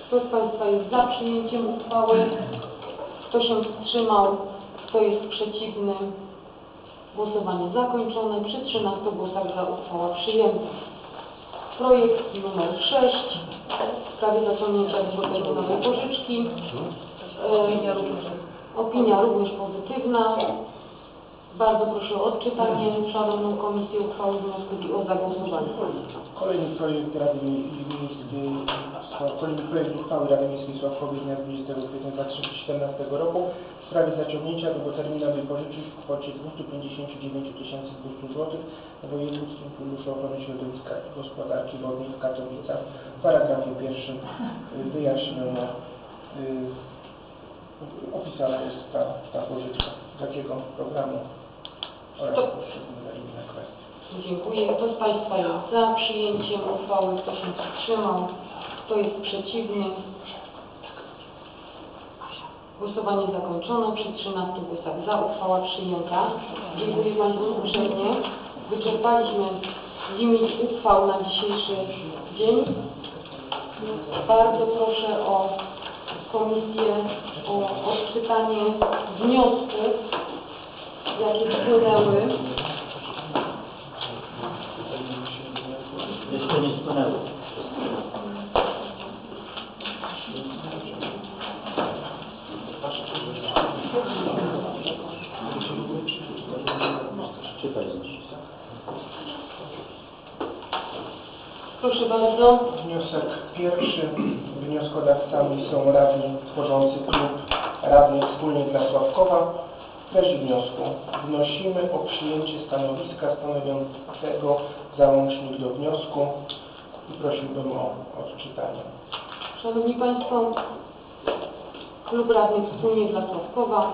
Kto z Państwa jest za przyjęciem uchwały? Kto się wstrzymał? Kto jest przeciwny? Głosowanie zakończone. Przy 13 głosach za uchwała przyjęta. Projekt numer 6 w sprawie zaciągnięcia długoterminowej pożyczki. Opinia również pozytywna. Bardzo proszę o odczytanie Szanowną Komisję uchwały wniosku i o zagłosowanie. Kolejny projekt Rady Miejskiej, kolejny projekt uchwały Rady Miejskiej Sławkowie z dnia 20 kwietnia 2017 roku w sprawie zaciągnięcia długoterminowej pożyczki w kwocie 259 200 zł w Wojewódzkim Funduszu Ochrony Środowiska i Gospodarki Wodnej w Katowicach. W paragrafie pierwszym wyjaśnione, opisana jest ta pożyczka, z jakiego programu oraz poszczególne inne kwestie. Dziękuję. Kto z Państwa jest za przyjęciem uchwały? Kto się wstrzymał? Kto jest przeciwny? Głosowanie zakończone. Przy 13 głosach za uchwała przyjęta. Dziękuję Państwu uprzejmie. Wyczerpaliśmy limit uchwał na dzisiejszy dzień. Bardzo proszę o komisję o odczytanie wniosków, jakie wpłynęły. Jeszcze nie spłynęło. Czytaj. Proszę bardzo. Wniosek pierwszy. Wnioskodawcami są radni tworzący klub radnych wspólnie dla Sławkowa. Treść wniosku. Wnosimy o przyjęcie stanowiska stanowiącego załącznik do wniosku i prosiłbym o odczytanie. Szanowni Państwo, klub radnych wspólnie dla Sławkowa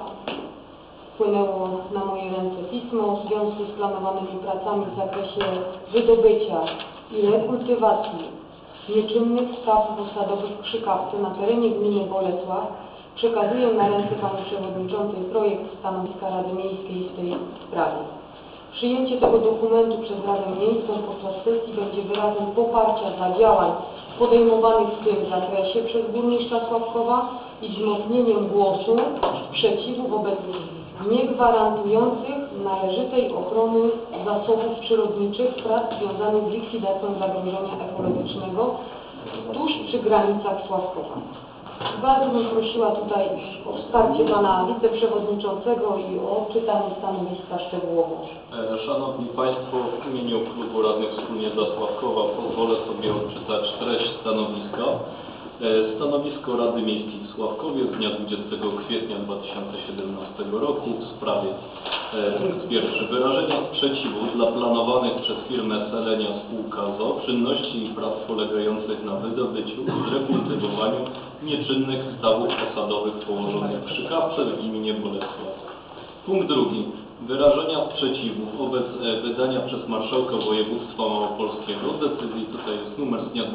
wpłynęło na moje ręce pismo w związku z planowanymi pracami w zakresie wydobycia i rekultywacji nieczynnych stawów osadowych w Krzykawce na terenie gminy Bolesław. Przekazuję na ręce Pani Przewodniczącej projekt stanowiska Rady Miejskiej w tej sprawie. Przyjęcie tego dokumentu przez Radę Miejską podczas sesji będzie wyrazem poparcia dla działań podejmowanych w tym zakresie przez burmistrza Sławkowa i wzmocnieniem głosu sprzeciwu wobec niegwarantujących należytej ochrony zasobów przyrodniczych prac związanych z likwidacją zagrożenia ekologicznego tuż przy granicach Sławkowa. Bardzo bym prosiła tutaj o wsparcie Pana Wiceprzewodniczącego i o odczytanie stanowiska szczegółowo. Szanowni Państwo, w imieniu Klubu Radnych Wspólnie dla Sławkowa pozwolę sobie odczytać treść stanowiska. Stanowisko Rady Miejskiej w Sławkowie z dnia 20 kwietnia 2017 roku w sprawie punkt pierwszy. Wyrażenia sprzeciwu dla planowanych przez firmę Selenia spółka ZOO czynności i prac polegających na wydobyciu i zrekultywowaniu nieczynnych stawów osadowych położonych w Krzykawce w gminie Bolesław. Punkt drugi. Wyrażenia sprzeciwu wobec wydania przez Marszałka Województwa Małopolskiego decyzji, tutaj jest numer z dnia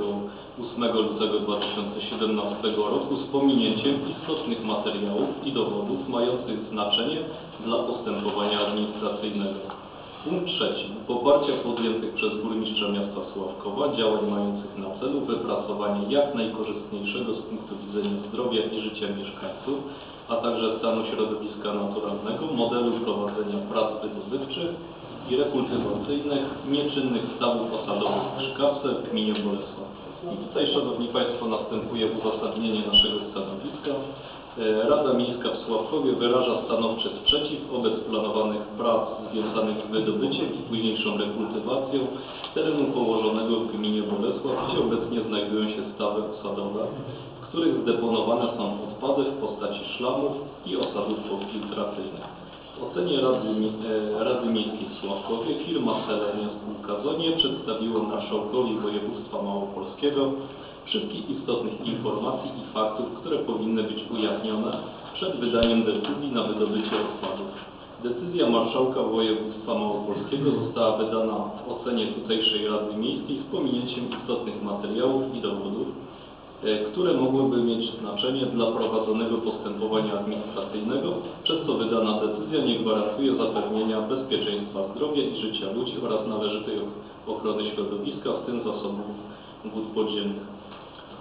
28 lutego 2017 roku z pominięciem istotnych materiałów i dowodów mających znaczenie dla postępowania administracyjnego. Punkt trzeci. Poparcia podjętych przez burmistrza miasta Sławkowa działań mających na celu wypracowanie jak najkorzystniejszego z punktu widzenia zdrowia i życia mieszkańców, a także stanu środowiska naturalnego modelu prowadzenia prac wydobywczych i rekultywacyjnych nieczynnych stawów osadowych w Krzykawce w gminie Bolesław. I tutaj, Szanowni Państwo, następuje uzasadnienie naszego stanowiska. Rada Miejska w Sławkowie wyraża stanowczy sprzeciw wobec planowanych prac związanych z wydobyciem i późniejszą rekultywacją terenu położonego w gminie Bolesław, gdzie obecnie znajdują się stawy osadowe, w których zdeponowane są odpady w postaci szlamów i osadów podfiltracyjnych. W ocenie Rady Miejskiej w Sławkowie firma Selenia spółka ZOO nie przedstawiła Marszałkowi Województwa Małopolskiego wszystkich istotnych informacji i faktów, które powinny być ujawnione przed wydaniem decyzji na wydobycie odpadów. Decyzja Marszałka Województwa Małopolskiego została wydana w ocenie tutejszej Rady Miejskiej z pominięciem istotnych materiałów i dowodów, które mogłyby mieć znaczenie dla prowadzonego postępowania administracyjnego, przez co wydana decyzja nie gwarantuje zapewnienia bezpieczeństwa zdrowia i życia ludzi oraz należytej ochrony środowiska, w tym zasobów wód podziemnych.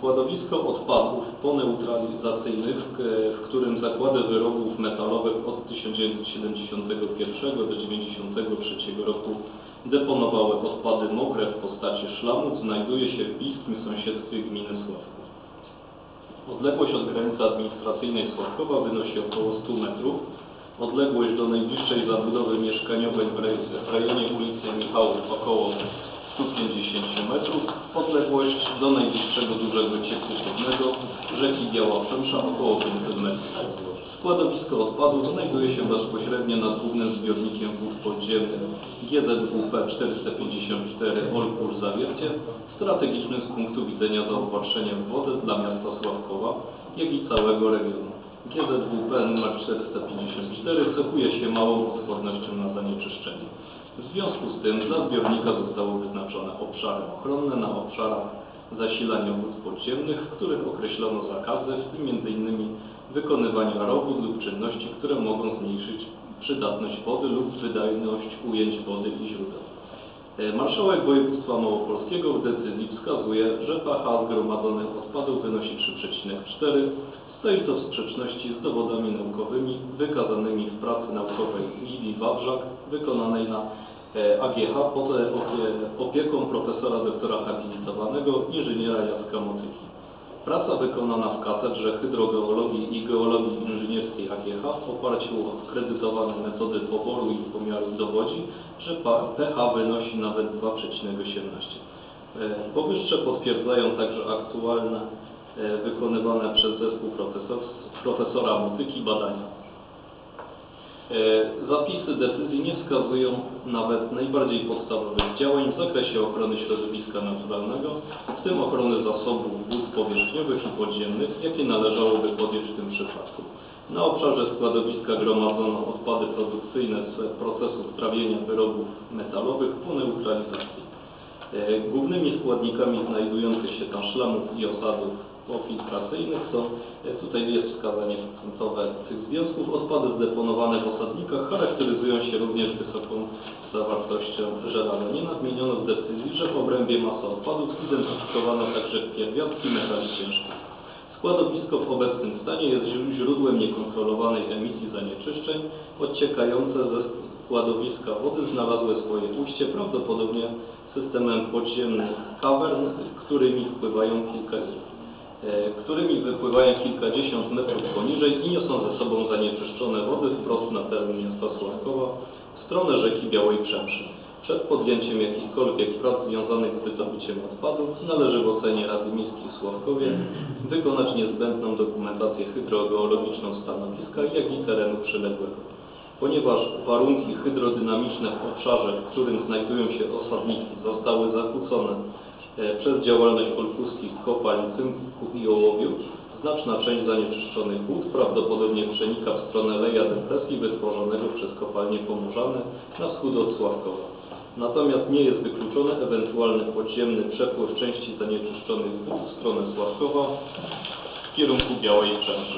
Składowisko odpadów poneutralizacyjnych, w którym zakłady wyrobów metalowych od 1971 do 1993 roku deponowały odpady mokre w postaci szlamów, znajduje się w bliskim sąsiedztwie gminy Sławków. Odległość od granicy administracyjnej Sławkowa wynosi około 100 metrów. Odległość do najbliższej zabudowy mieszkaniowej w rejonie ulicy Michałów około 150 metrów. Odległość do najbliższego dużego cieku wodnego rzeki Biała Przemsza około 500 metrów. Składowisko odpadów znajduje się bezpośrednio nad głównym zbiornikiem wód podziemnych GZWP 454 Olkusz-Zawiercie, strategicznym z punktu widzenia zaopatrzenia w wodę dla miasta Sławkowa, jak i całego regionu. GZWP nr 454 cechuje się małą odpornością na zanieczyszczenie. W związku z tym dla zbiornika zostały wyznaczone obszary ochronne na obszarach zasilania wód podziemnych, w których określono zakazy, w tym m.in. wykonywania robót lub czynności, które mogą zmniejszyć przydatność wody lub wydajność ujęć wody i źródeł. Marszałek województwa małopolskiego w decyzji wskazuje, że pH zgromadzonych odpadów wynosi 3,4. Stoi to w sprzeczności z dowodami naukowymi wykazanymi w pracy naukowej Liwii Wawrzak wykonanej na AGH pod opieką profesora doktora habilitowanego inżyniera Jacka Motyki. Praca wykonana w Katedrze Hydrogeologii i Geologii Inżynierskiej AGH w oparciu o akredytowane metody poboru i pomiaru dowodzi, że pH wynosi nawet 2,17. Powyższe potwierdzają także aktualne wykonywane przez zespół profesora Motyki badania. Zapisy decyzji nie wskazują nawet najbardziej podstawowych działań w zakresie ochrony środowiska naturalnego, w tym ochrony zasobów wód powierzchniowych i podziemnych, jakie należałoby podjąć w tym przypadku. Na obszarze składowiska gromadzono odpady produkcyjne z procesów trawienia wyrobów metalowych po neutralizacji. Głównymi składnikami znajdujących się tam szlamów i osadów pofiltracyjnych są, tutaj jest wskazanie procentowe tych związków, odpady zdeponowane w osadnikach charakteryzują się również wysoką zawartością żelaza. Nie nadmieniono w decyzji, że w obrębie masy odpadów zidentyfikowano także pierwiastki metali ciężkich. Składowisko w obecnym stanie jest źródłem niekontrolowanej emisji zanieczyszczeń. Odciekające ze składowiska wody znalazły swoje ujście prawdopodobnie systemem podziemnych kawern, którymi wypływają kilkadziesiąt metrów poniżej i niosą ze sobą zanieczyszczone wody wprost na teren miasta Sławkowa w stronę rzeki Białej Przemszy. Przed podjęciem jakichkolwiek prac związanych z wydobyciem odpadów należy w ocenie Rady Miejskiej w Sławkowie wykonać niezbędną dokumentację hydrogeologiczną stanowiska, jak i terenu przyległego. Ponieważ warunki hydrodynamiczne w obszarze, w którym znajdują się osadniki, zostały zakłócone przez działalność olkuskich kopalń cynku i ołowiu, znaczna część zanieczyszczonych wód prawdopodobnie przenika w stronę leja depresji wytworzonego przez kopalnie Pomorzane na wschód od Sławkowa. Natomiast nie jest wykluczony ewentualny podziemny przepływ części zanieczyszczonych wód w stronę Sławkowa w kierunku Białej Przemszy,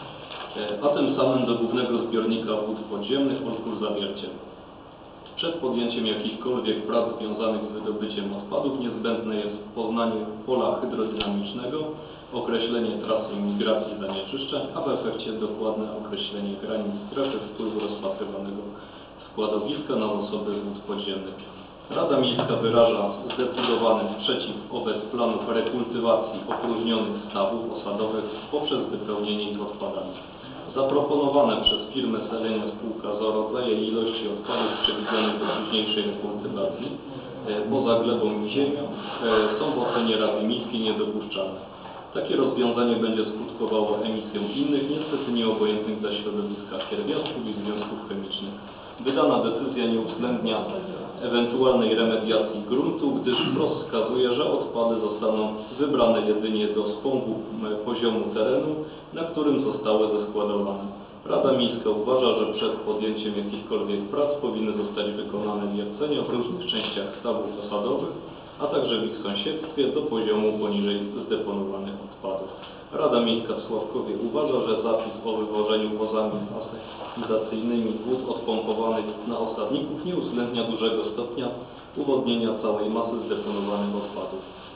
a tym samym do głównego zbiornika wód podziemnych Olkusz-Zawiercie. Przed podjęciem jakichkolwiek prac związanych z wydobyciem odpadów niezbędne jest poznanie pola hydrodynamicznego, określenie trasy migracji zanieczyszczeń, a w efekcie dokładne określenie granic strefy wpływu rozpatrywanego składowiska na zasoby wód podziemnych. Rada Miejska wyraża zdecydowany sprzeciw wobec planów rekultywacji opróżnionych stawów osadowych poprzez wypełnienie ich odpadami. Zaproponowane przez firmę Selenia spółka za rodzaje i ilości odpadów przewidzianych do późniejszej rekultywacji poza glebą i ziemią są w ocenie Rady Miejskiej niedopuszczalne. Takie rozwiązanie będzie skutkowało emisją innych, niestety nieobojętnych dla środowiska pierwiastków i związków chemicznych. Wydana decyzja nie uwzględnia ewentualnej remediacji gruntu, gdyż wprost wskazuje, że odpady zostaną wybrane jedynie do spągu poziomu terenu, na którym zostały zeskładowane. Rada Miejska uważa, że przed podjęciem jakichkolwiek prac powinny zostać wykonane wiercenia w różnych częściach stawów osadowych, a także w ich sąsiedztwie do poziomu poniżej zdeponowanych odpadów. Rada Miejska w Sławkowie uważa, że zapis o wywożeniu wozami asetyzacyjnymi wód odpompowanych na osadników nie uwzględnia dużego stopnia uwodnienia całej masy zdeponowanych odpadów.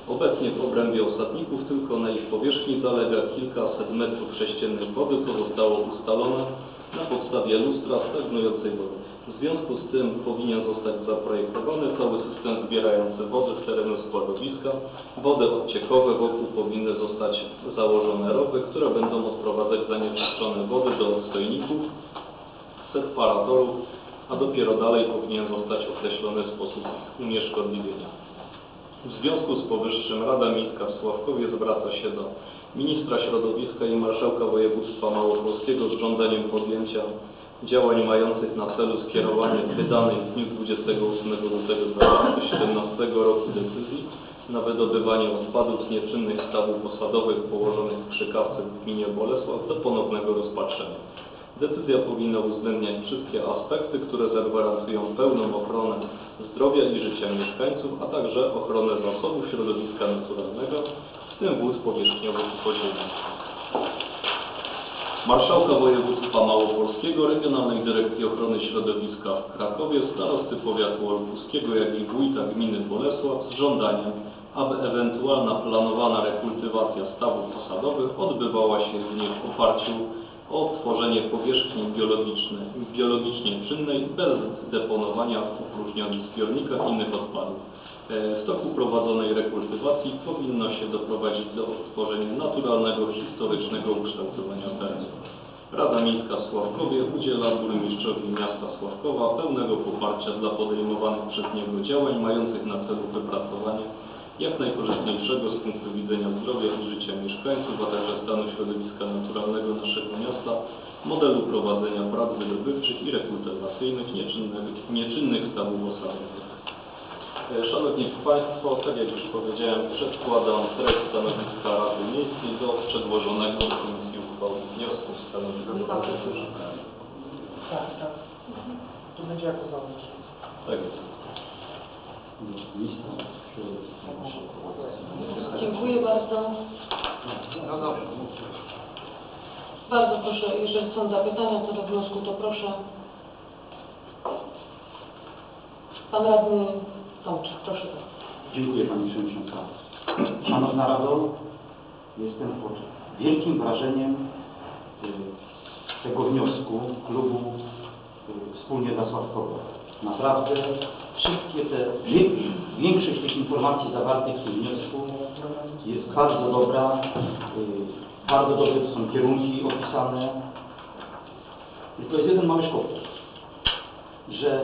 Obecnie w obrębie osadników tylko na ich powierzchni zalega kilkaset metrów sześciennych wody, co zostało ustalone na podstawie lustra stagnującej wody. W związku z tym powinien zostać zaprojektowany cały system zbierający wodę z terenu składowiska. Wody odciekowe wokół powinny zostać założone rowy, które będą odprowadzać zanieczyszczone wody do odstojników, separatorów, a dopiero dalej powinien zostać określony sposób ich unieszkodliwienia. W związku z powyższym Rada Miejska w Sławkowie zwraca się do Ministra Środowiska i Marszałka Województwa Małopolskiego z żądaniem podjęcia działań mających na celu skierowanie wydanej w dniu 28 lutego 2017 roku decyzji na wydobywanie odpadów z nieczynnych stawów osadowych położonych w Krzykawce w gminie Bolesław do ponownego rozpatrzenia. Decyzja powinna uwzględniać wszystkie aspekty, które zagwarantują pełną ochronę zdrowia i życia mieszkańców, a także ochronę zasobów środowiska naturalnego, w tym wód powierzchniowych i podziemnych. Marszałka Województwa Małopolskiego, Regionalnej Dyrekcji Ochrony Środowiska w Krakowie, starosty powiatu olkuskiego, jak i wójta gminy Bolesław z żądaniem, aby ewentualna planowana rekultywacja stawów osadowych odbywała się jedynie w oparciu o tworzenie powierzchni biologicznie czynnej bez deponowania w opróżnionych zbiornikach innych odpadów. W toku prowadzonej rekultywacji powinno się doprowadzić do odtworzenia naturalnego, historycznego ukształtowania terenu. Rada Miejska w Sławkowie udziela burmistrzowi miasta Sławkowa pełnego poparcia dla podejmowanych przez niego działań mających na celu wypracowanie jak najkorzystniejszego z punktu widzenia zdrowia i życia mieszkańców, a także stanu środowiska naturalnego naszego miasta modelu prowadzenia prac wydobywczych i rekultywacyjnych nieczynnych stawów osadowych. Szanowni Państwo, tak jak już powiedziałem, przedkładam treść stanowiska Rady Miejskiej do przedłożonego do Komisji uchwały wniosku stanowiska. Tak. To będzie jako załącznik. Tak jest. Dziękuję bardzo. Bardzo proszę, jeżeli są zapytania co do wniosku, to proszę. Pan radny Tomczyk, proszę bardzo. Dziękuję Pani Przewodnicząca. Szanowna Rado, jestem pod wielkim wrażeniem tego wniosku klubu Wspólnie dla Sławkowa. Naprawdę wszystkie większość tych informacji zawartych w tym wniosku jest bardzo dobra, bardzo dobrze są kierunki opisane. Tylko jest jeden mały szkod, że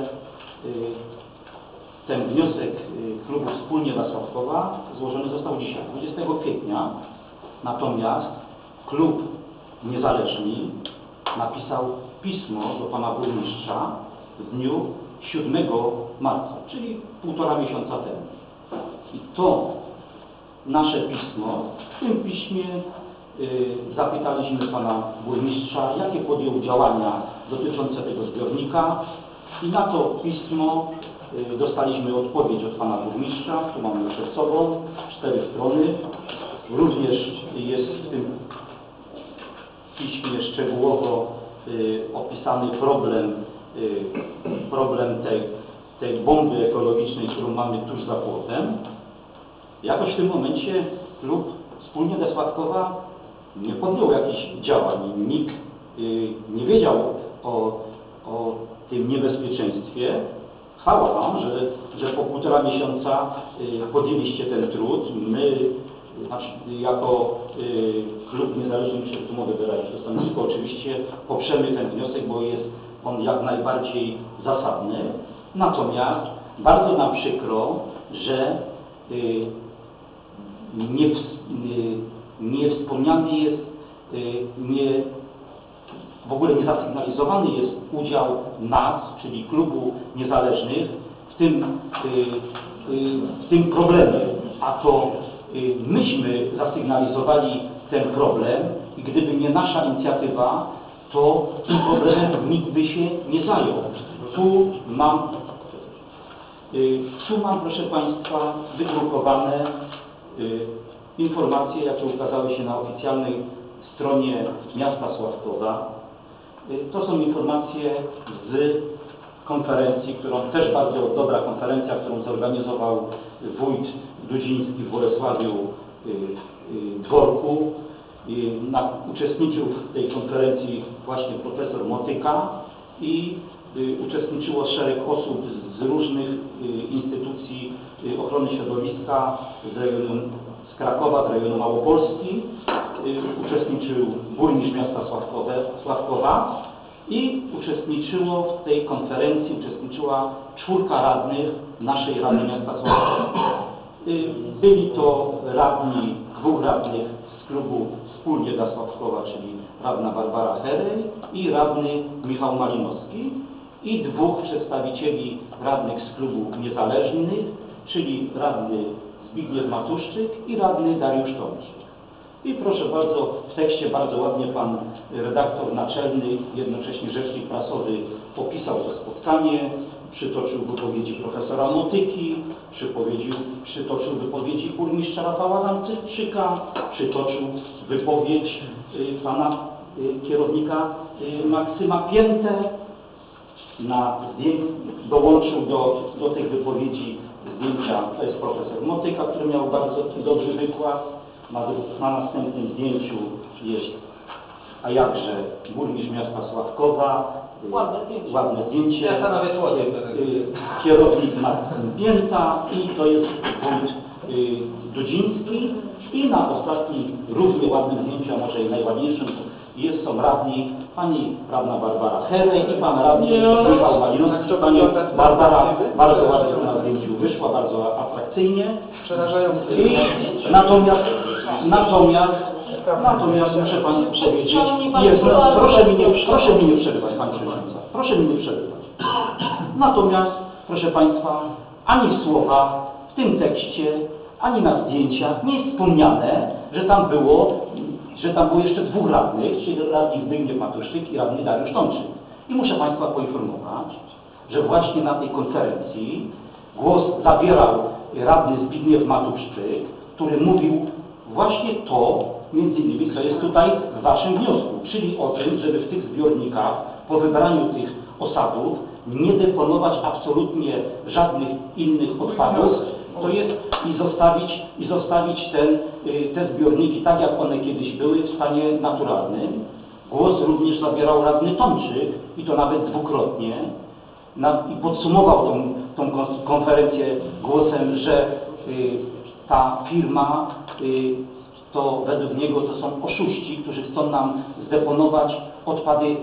ten wniosek klubu Wspólnie dla Sławkowa złożony został dzisiaj, 20 kwietnia, natomiast klub Niezależni napisał pismo do pana burmistrza w dniu 7 marca, czyli 1,5 miesiąca temu. I to nasze pismo, w tym piśmie zapytaliśmy pana burmistrza, jakie podjął działania dotyczące tego zbiornika i na to pismo dostaliśmy odpowiedź od pana burmistrza, tu mamy przed sobą 4 strony. Również jest w tym piśmie szczegółowo opisany problem tej bomby ekologicznej, którą mamy tuż za płotem. Jakoś w tym momencie klub Wspólnie dla Sławkowa nie podjął jakichś działań. Nikt nie wiedział o tym niebezpieczeństwie. Chwała Wam, że po 1,5 miesiąca podjęliście ten trud. My, jako klub Niezależny, muszę tu mogę wyrazić to stanowisko, oczywiście poprzemy ten wniosek, bo jest on jak najbardziej zasadny. Natomiast bardzo nam przykro, że nie wspomniany jest, w ogóle nie zasygnalizowany jest udział nas, czyli klubu Niezależnych w tym problemie. A to myśmy zasygnalizowali ten problem i gdyby nie nasza inicjatywa, to tym problemem nikt by się nie zajął. Tu mam, proszę Państwa, wydrukowane informacje, jakie ukazały się na oficjalnej stronie miasta Sławkowa. To są informacje z konferencji, którą też bardzo dobra konferencja, którą zorganizował wójt Dudziński w Bolesławiu Dworku. Uczestniczył w tej konferencji właśnie profesor Motyka i uczestniczyło szereg osób z różnych instytucji ochrony środowiska z Krakowa, z rejonu Małopolski. Uczestniczył burmistrz miasta Sławkowa i uczestniczyła w tej konferencji 4 radnych naszej Rady Miasta Sławkowa. Byli to radni, 2 radnych z klubu Wspólnie dla Sławkowa, czyli radna Barbara Herej i radny Michał Malinowski i 2 przedstawicieli radnych z klubu Niezależnych, czyli radny Zbigniew Matuszczyk i radny Dariusz Tomczyk. I proszę bardzo, w tekście bardzo ładnie pan redaktor naczelny, jednocześnie rzecznik prasowy opisał to spotkanie, przytoczył wypowiedzi profesora Motyki, przytoczył wypowiedzi burmistrza Rafała Ramczyka, przytoczył wypowiedź pana kierownika Maksyma Piętę, dołączył do tych wypowiedzi zdjęcia, to jest profesor Motyka, który miał bardzo dobry wykład. Na następnym zdjęciu jest, a jakże, burmistrz miasta Sławkowa, ładne zdjęcie, kierownik Maksym Pięta i to jest wójt Dudziński i na ostatnim równie ładnym zdjęciu, a może i najładniejszym są radni pani radna Barbara Herej i pan radny Michał Malinowski. Pani Barbara bardzo ładnie na zdjęciu wyszła, bardzo atrakcyjnie. Natomiast muszę Pani powiedzieć, proszę mi nie przerywać, Pani Przewodnicząca, proszę mi nie przerywać. Natomiast, proszę Państwa, ani słowa w tym tekście, ani na zdjęciach nie jest wspomniane, że tam było jeszcze 2 radnych, czyli radni Zbigniew Matuszczyk i radny Dariusz Tomczyk. I muszę Państwa poinformować, że właśnie na tej konferencji głos zabierał radny Zbigniew Matuszczyk, który mówił właśnie to, między innymi, co jest tutaj w Waszym wniosku, czyli o tym, żeby w tych zbiornikach po wybraniu tych osadów nie deponować absolutnie żadnych innych odpadów, to jest i zostawić te zbiorniki tak, jak one kiedyś były, w stanie naturalnym. Głos również zabierał radny Tomczyk i to nawet 2-krotnie i podsumował tą konferencję głosem, że ta firma to według niego to są oszuści, którzy chcą nam zdeponować odpady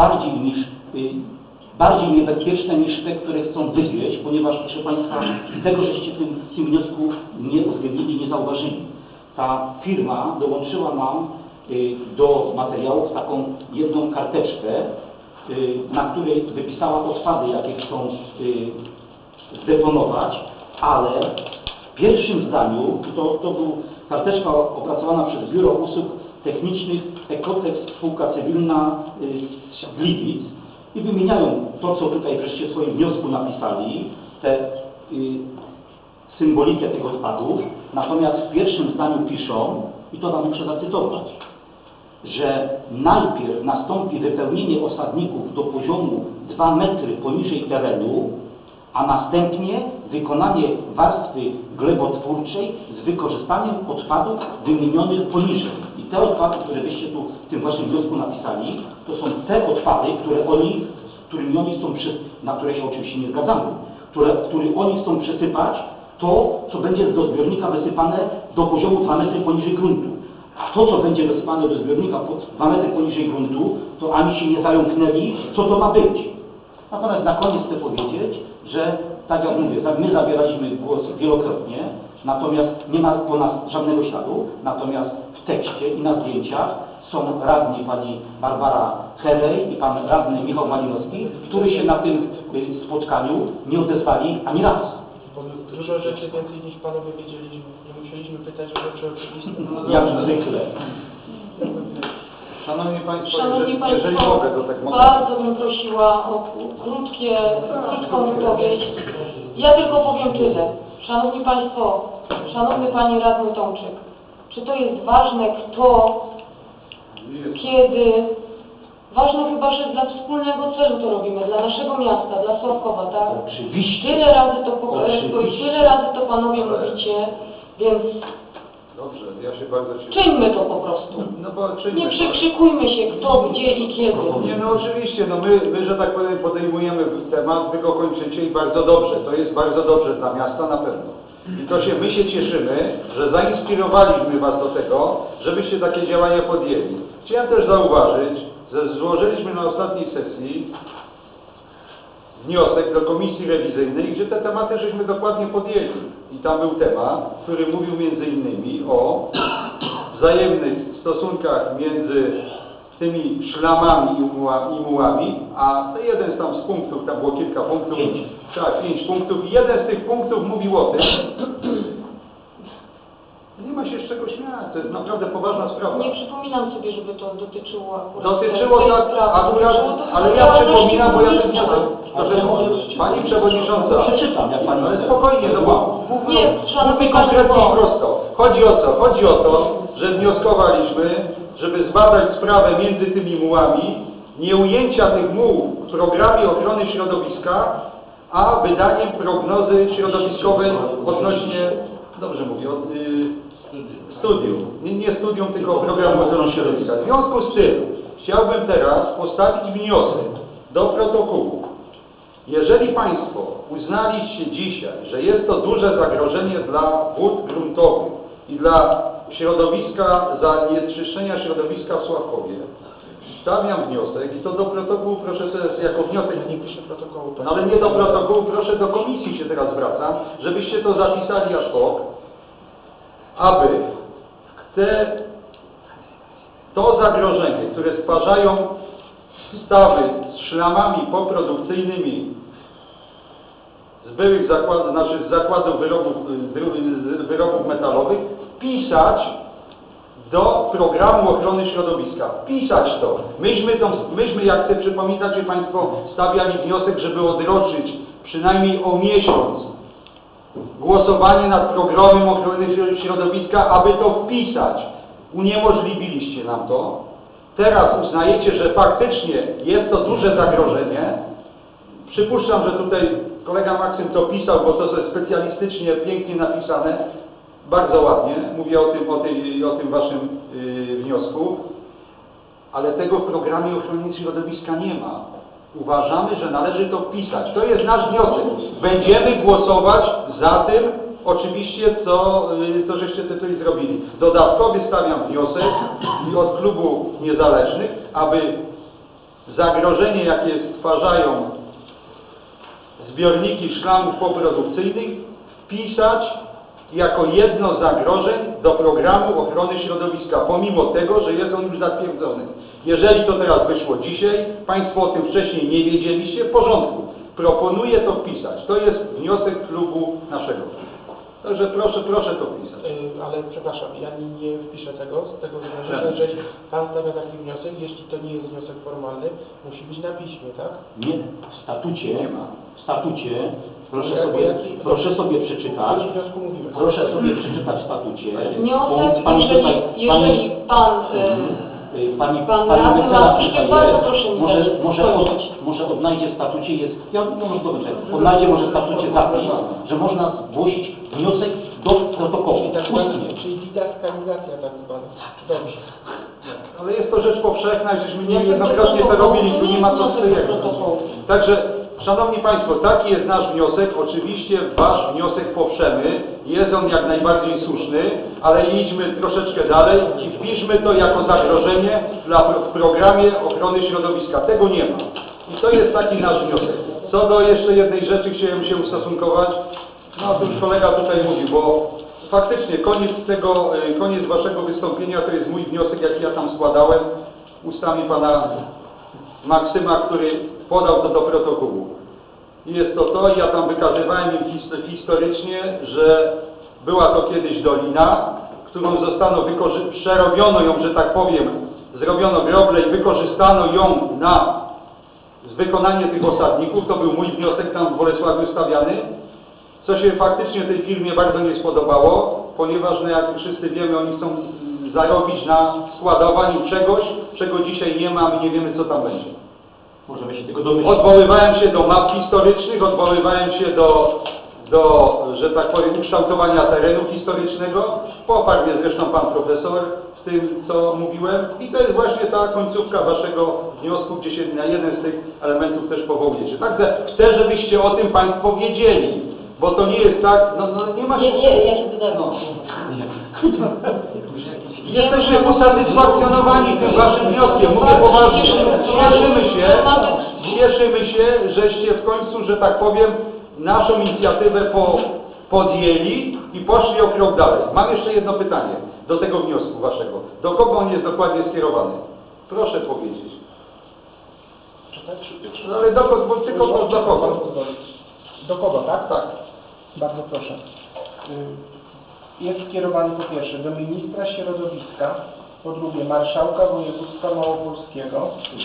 bardziej niebezpieczne niż te, które chcą wywieźć, ponieważ, proszę Państwa, tego żeście w tym wniosku nie uwzględnili, nie zauważyli. Ta firma dołączyła nam do materiałów taką jedną karteczkę, na której wypisała odpady, jakie chcą zdeponować, ale w pierwszym zdaniu, to była karteczka opracowana przez Biuro Usług Technicznych Ekotekst Spółka Cywilna z Gliwic i wymieniają to, co tutaj wreszcie w swoim wniosku napisali, tę symbolikę tych odpadów, natomiast w pierwszym zdaniu piszą, i to Wam muszę zacytować, że najpierw nastąpi wypełnienie osadników do poziomu 2 metry poniżej terenu, a następnie wykonanie warstwy glebotwórczej z wykorzystaniem odpadów wymienionych poniżej. I te odpady, które byście tu w tym Waszym wniosku napisali, to są te odpady, którymi oni chcą, na które się oczywiście nie zgadzamy, które oni chcą przesypać to, co będzie do zbiornika wysypane do poziomu 2 metry poniżej gruntu. A to, co będzie wysypane do zbiornika 2 metry poniżej gruntu, to ani się nie zająknęli, co to ma być. Natomiast na koniec chcę powiedzieć, że tak jak mówię, my zabieraliśmy głos wielokrotnie, natomiast nie ma po nas żadnego śladu, natomiast w tekście i na zdjęciach są radni pani Barbara Herej i pan radny Michał Malinowski, którzy się na tym spotkaniu nie odezwali ani raz. Dużo rzeczy więcej niż Panowie wiedzieliśmy. Nie musieliśmy pytać o rzeczy oczywiste. Jak zwykle. Szanowni Państwo, jeżeli mogę, to tak mogę. Bardzo bym prosiła o krótką wypowiedź. Ja tylko powiem tyle. Szanowni Państwo, szanowny Panie Radny Tomczyk, czy to jest ważne, kto, kiedy Ważne chyba, że dla wspólnego celu to robimy, dla naszego miasta, dla Sławkowa, tak? Oczywiście. Tyle razy to Oczywiście. tyle razy to panowie mówicie, więc Dobrze, ja się bardzo cieszę. czyńmy to po prostu. No bo czyńmy Nie to. przekrzykujmy się kto, gdzie i kiedy. Nie, no oczywiście, no my, że tak powiem, podejmujemy temat, wy go kończycie i bardzo dobrze, to jest bardzo dobrze dla miasta na pewno. I to się, my się cieszymy, że zainspirowaliśmy was do tego, żebyście takie działania podjęli. Chciałem też zauważyć, że złożyliśmy na ostatniej sesji wniosek do komisji rewizyjnej, gdzie te tematy żeśmy dokładnie podjęli. I tam był temat, który mówił między innymi o wzajemnych stosunkach między tymi szlamami i mułami, a jeden tam z punktów, tam było kilka punktów, 5 punktów, i jeden z tych punktów mówił o tym, nie ma się z czego śmiać, to jest naprawdę poważna sprawa. Nie przypominam sobie, żeby to dotyczyło akurat Dotyczyło tej tak, sprawy. akurat, Dotyczyło to ale ja działalności przypominam, bo ja ten burmistrza. wniosek, pani przewodnicząca, Przeczytam, jak pani ale chce. spokojnie, no bo Nie, szanowni mówię państwo. konkretnie i prosto. Chodzi o co? Chodzi o to, że wnioskowaliśmy, żeby zbadać sprawę między tymi mułami, nie ujęcia tych muł w programie ochrony środowiska, a wydaniem prognozy środowiskowej odnośnie, dobrze mówię, studium. Nie studium, tylko programu ochrony środowiska. W związku z tym chciałbym teraz postawić wniosek do protokołu. Jeżeli Państwo uznaliście dzisiaj, że jest to duże zagrożenie dla wód gruntowych i dla środowiska, zanieczyszczenia środowiska w Sławkowie, stawiam wniosek i to do protokołu proszę sobie jako wniosek, Nie piszę protokołu. no ale nie do protokołu, proszę do komisji się teraz zwracam, żebyście to zapisali ad hoc, aby to zagrożenie, które stwarzają stawy z szlamami poprodukcyjnymi z byłych zakładów, naszych zakładów wyrobów metalowych, wpisać do programu ochrony środowiska. Wpisać to. Myśmy, jak chcę przypominać, że Państwo stawiali wniosek, żeby odroczyć przynajmniej o miesiąc głosowanie nad programem ochrony środowiska, aby to wpisać. Uniemożliwiliście nam to. Teraz uznajecie, że faktycznie jest to duże zagrożenie. Przypuszczam, że tutaj kolega Maksym to pisał, bo to jest specjalistycznie, pięknie napisane. Bardzo ładnie. Mówię o tym waszym wniosku. Ale tego w programie ochrony środowiska nie ma. Uważamy, że należy to wpisać. To jest nasz wniosek. Będziemy głosować za tym, oczywiście, co żeście tutaj zrobili. Dodatkowy stawiam wniosek od klubu niezależnych, aby zagrożenie, jakie stwarzają zbiorniki szlamów poprodukcyjnych, wpisać jako jedno z zagrożeń do programu ochrony środowiska, pomimo tego, że jest on już zatwierdzony. Jeżeli to teraz wyszło dzisiaj, Państwo o tym wcześniej nie wiedzieliście, w porządku. Proponuję to wpisać. To jest wniosek klubu naszego. Także proszę to wpisać. Ale przepraszam, ja nie wpiszę tego, z tego względu, że jeżeli Pan stawia taki wniosek, jeśli to nie jest wniosek formalny, musi być na piśmie, tak? Nie, w statucie, Nie ma. w statucie, Jaki- proszę sobie przeczytać, O wniosku mówimy. proszę sobie przeczytać w statucie. Wniosek, Pani jeżeli pan pan radny Markiewicz, bardzo proszę mi dać skończyć. może odnajdzie w statucie, może to wyczekać, odnajdzie może w statucie zapis, że można zgłosić wniosek do protokołu. Czyli didaskalizacja tak zwana. Dobrze. Ale jest to rzecz powszechna i żeśmy niejednokrotnie to robili, tu nie ma co wstydzić. Także, Szanowni Państwo, taki jest nasz wniosek. Oczywiście Wasz wniosek poprzemy. Jest on jak najbardziej słuszny, ale idźmy troszeczkę dalej i wpiszmy to jako zagrożenie w programie ochrony środowiska. Tego nie ma. I to jest taki nasz wniosek. Co do jeszcze jednej rzeczy chciałem się ustosunkować. No to już kolega tutaj mówił, bo faktycznie koniec Waszego wystąpienia to jest mój wniosek, jaki ja tam składałem ustami Pana Maksyma, który podał to do protokołu. I jest to, ja tam wykazywałem im historycznie, że była to kiedyś dolina, którą przerobiono ją, że tak powiem, zrobiono groble i wykorzystano ją na wykonanie tych osadników. To był mój wniosek tam w Bolesławiu stawiany, co się faktycznie tej firmie bardzo nie spodobało, ponieważ, no jak wszyscy wiemy, oni chcą zarobić na składowaniu czegoś, czego dzisiaj nie ma, my nie wiemy, co tam będzie. Możemy się tego domyślić. Odwoływałem się do map historycznych, odwoływałem się że tak powiem, ukształtowania terenu historycznego. Poparł mnie zresztą pan profesor w tym, co mówiłem. I to jest właśnie ta końcówka waszego wniosku, gdzie się na jeden z tych elementów też powołujecie. Także chcę, żebyście o tym państwo wiedzieli, bo to nie jest tak, nie ma się... Nie, ja się dodam. Jesteśmy usatysfakcjonowani tym waszym wnioskiem. Mówię poważnie. Cieszymy się, żeście w końcu, że tak powiem, naszą inicjatywę podjęli i poszli o krok dalej. Mam jeszcze jedno pytanie do tego wniosku waszego. Do kogo on jest dokładnie skierowany? Proszę powiedzieć. No ale tylko do kogo? Do kogo, tak? Tak. Bardzo proszę. Jest skierowany po pierwsze do ministra środowiska, po drugie marszałka województwa małopolskiego,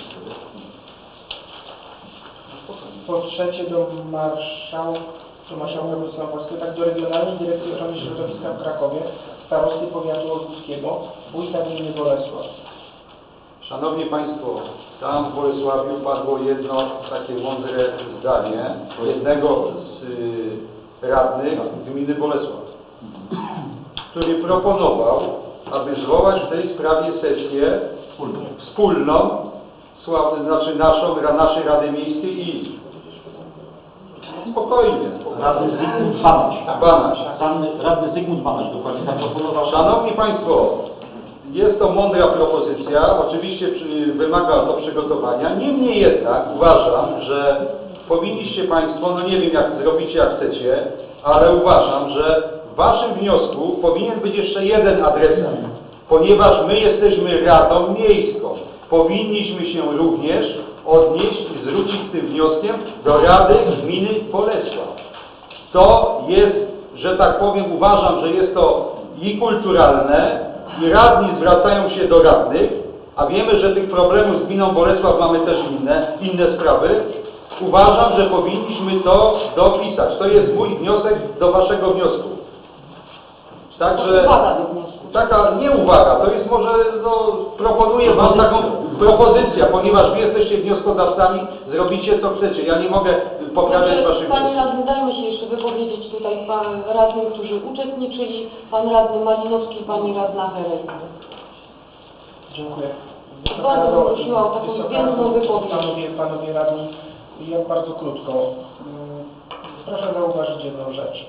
po trzecie do marszałka województwa małopolskiego, tak do Regionalnej Dyrekcji Ochrony Środowiska w Krakowie, starosty powiatu olkuskiego, wójta gminy Bolesław. Szanowni Państwo, tam w Bolesławiu padło jedno takie mądre zdanie jednego z radnych gminy Bolesław, który proponował, aby zwołać w tej sprawie sesję wspólną, znaczy naszej Rady Miejskiej i spokojnie. Radny Zygmunt Banaś. Banaś. Radny Zygmunt Banaś dokładnie tak proponował. Szanowni Państwo, jest to mądra propozycja, oczywiście wymaga to przygotowania, niemniej jednak uważam, że powinniście Państwo, no nie wiem jak zrobicie, jak chcecie, ale uważam, że w Waszym wniosku powinien być jeszcze jeden adresat, ponieważ my jesteśmy Radą Miejską. Powinniśmy się również odnieść i zwrócić z tym wnioskiem do Rady Gminy Bolesław. To jest, że tak powiem, uważam, że jest to i kulturalne, i radni zwracają się do radnych, a wiemy, że tych problemów z gminą Bolesław mamy też inne sprawy. Uważam, że powinniśmy to dopisać. To jest mój wniosek do Waszego wniosku. Także Uwaga do wniosku. taka nie uwaga, to jest może, proponuję Wam taką propozycję, ponieważ Wy jesteście wnioskodawcami, zrobicie co chcecie. Ja nie mogę poprawiać Waszych Panie wniosków. radny, dajmy się jeszcze wypowiedzieć tutaj radnym, którzy uczestniczyli, pan radny Malinowski i pani radna Herej. Dziękuję. Bardzo bym prosiła o taką zwięzłą wypowiedź. Panowie radni, ja bardzo krótko. Proszę zauważyć jedną rzecz.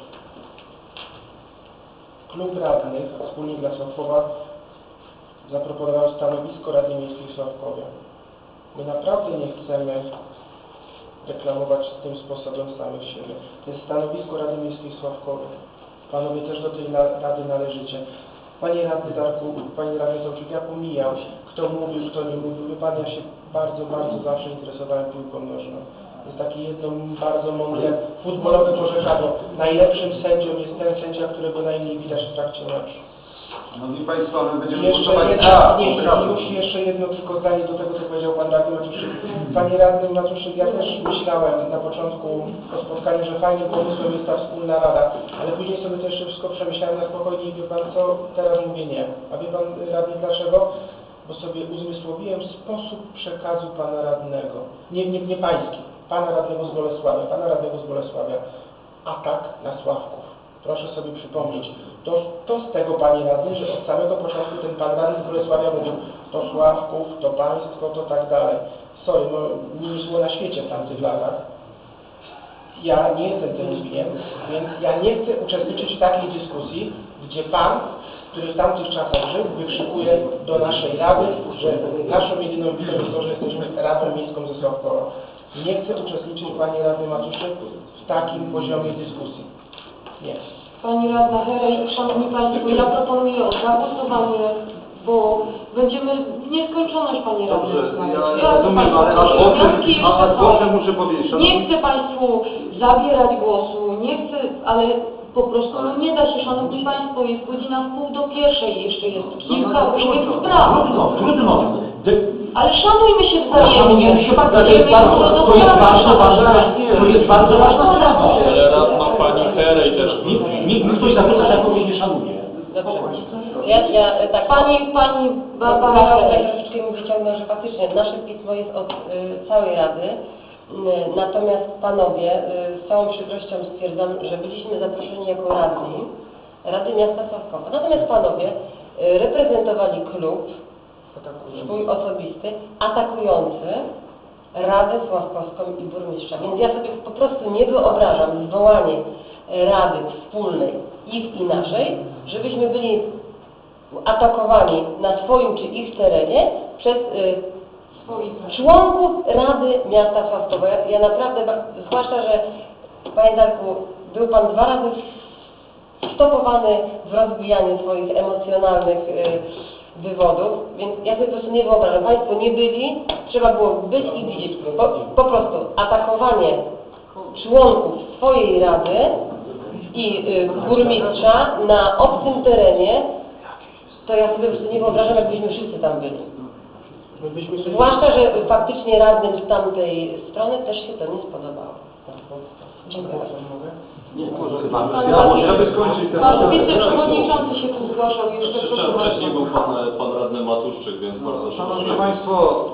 Klub radnych Wspólnik dla Sławkowa zaproponował stanowisko Rady Miejskiej w Sławkowie. My naprawdę nie chcemy reklamować tym sposobem samych siebie. To jest stanowisko Rady Miejskiej w Sławkowie. Panowie też do tej rady należycie. Panie radny Darku, Panie radny Tomczyk, ja pomijam, kto mówił, kto nie mówił. Wie Pan, ja się bardzo zawsze interesowałem piłką nożną. To jest takie jedno bardzo mądre futbolowe porzekadło. Najlepszym sędzią jest ten sędzia, którego najmniej widać w trakcie meczu. Szanowni Państwo, my będziemy Jeszcze jeszcze jedno tylko zdanie do tego, co powiedział Pan radny Maciuszczyk. Panie radny Maciuszczyk, ja też myślałem na początku po spotkaniu, że fajnym pomysłem jest ta wspólna rada, ale później sobie to jeszcze wszystko przemyślałem na spokojnie i wie Pan co, teraz mówię nie. A wie Pan radny dlaczego? Bo sobie uzmysłowiłem sposób przekazu Pana radnego. Nie pański. Pana radnego z Bolesławia. Atak na Sławków. Proszę sobie przypomnieć. To z tego, Panie radny, że od samego początku ten Pan radny z Bolesławia mówił to Sławków, to państwo, to tak dalej. Sorry, nie było na świecie w tamtych latach. Ja nie jestem tym winien, więc ja nie chcę uczestniczyć w takiej dyskusji, gdzie Pan, który w tamtych czasach żył, wykrzykuje do naszej rady, że naszą jedyną winą jest to, że jesteśmy Radą Miejską ze Sławkowa. Nie chcę uczestniczyć, Panie radny Maciuszczyk, w takim poziomie dyskusji. Nie. Pani radna Herej, Szanowni Państwo, ja proponuję zagłosowanie, bo będziemy w nieskończoność, Panie radny. Dobrze, ja rozumiem, ale ad głosem muszę powiedzieć. Nie chcę Państwu zabierać głosu, nie chcę, ale po prostu nie da się, Szanowni Państwo, jest godzina 12:30, jeszcze jest kilka różnych spraw. Trudno. Ale szanujmy się wzajemnie. To jest bardzo ważna sprawa. Ale radna pani Herej też. Nikt ktoś zarzuca, że kogoś nie szanuje. Dobrze. Ja tak. Pani Barbara Proszę troszeczkę mi wyciągnąć, że faktycznie nasze pismo jest od całej Rady. Natomiast panowie, z całą przykrością stwierdzam, że byliśmy zaproszeni jako radni Rady Miasta Sławkowa. Natomiast panowie reprezentowali klub swój osobisty, atakujący Radę Sławkowską i burmistrza. Więc ja sobie po prostu nie wyobrażam zwołanie Rady Wspólnej, ich i naszej, żebyśmy byli atakowani na swoim czy ich terenie przez członków Rady Miasta Sławkowa. Ja naprawdę, zwłaszcza, że panie Darku, był pan 2 razy stopowany w rozbijaniu swoich emocjonalnych wywodów, więc ja sobie po prostu nie wyobrażam. Państwo nie byli, trzeba było być i widzieć. Po prostu atakowanie członków swojej rady i burmistrza na obcym terenie, to ja sobie po prostu nie wyobrażam, jakbyśmy wszyscy tam byli. Zwłaszcza, że faktycznie radnym z tamtej strony też się to nie spodobało. Dziękuję bardzo. Nie, może chyba. Żeby skończyć ten Pan wiceprzewodniczący się tu zgłaszał jeszcze. Wcześniej był pan radny Matuszczyk, więc bardzo Szanowni Państwo,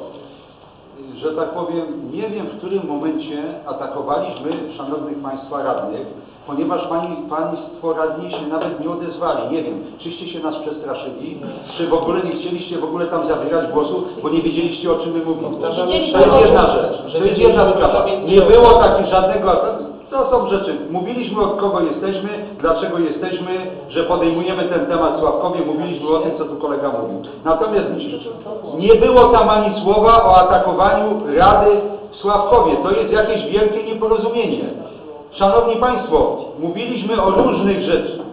że tak powiem, nie wiem, w którym momencie atakowaliśmy szanownych Państwa radnych, ponieważ Państwo radni się nawet nie odezwali. Nie wiem, czyście się nas przestraszyli, czy w ogóle nie chcieliście w ogóle tam zabierać głosu, bo nie wiedzieliście, o czym my mówimy. To jest jedna rzecz, to jest jedna sprawa. Nie było takich żadnego ataku. To są rzeczy. Mówiliśmy, od kogo jesteśmy, dlaczego jesteśmy, że podejmujemy ten temat w Sławkowie, mówiliśmy o tym, co tu kolega mówił. Natomiast nie było tam ani słowa o atakowaniu Rady w Sławkowie. To jest jakieś wielkie nieporozumienie. Szanowni Państwo, mówiliśmy o różnych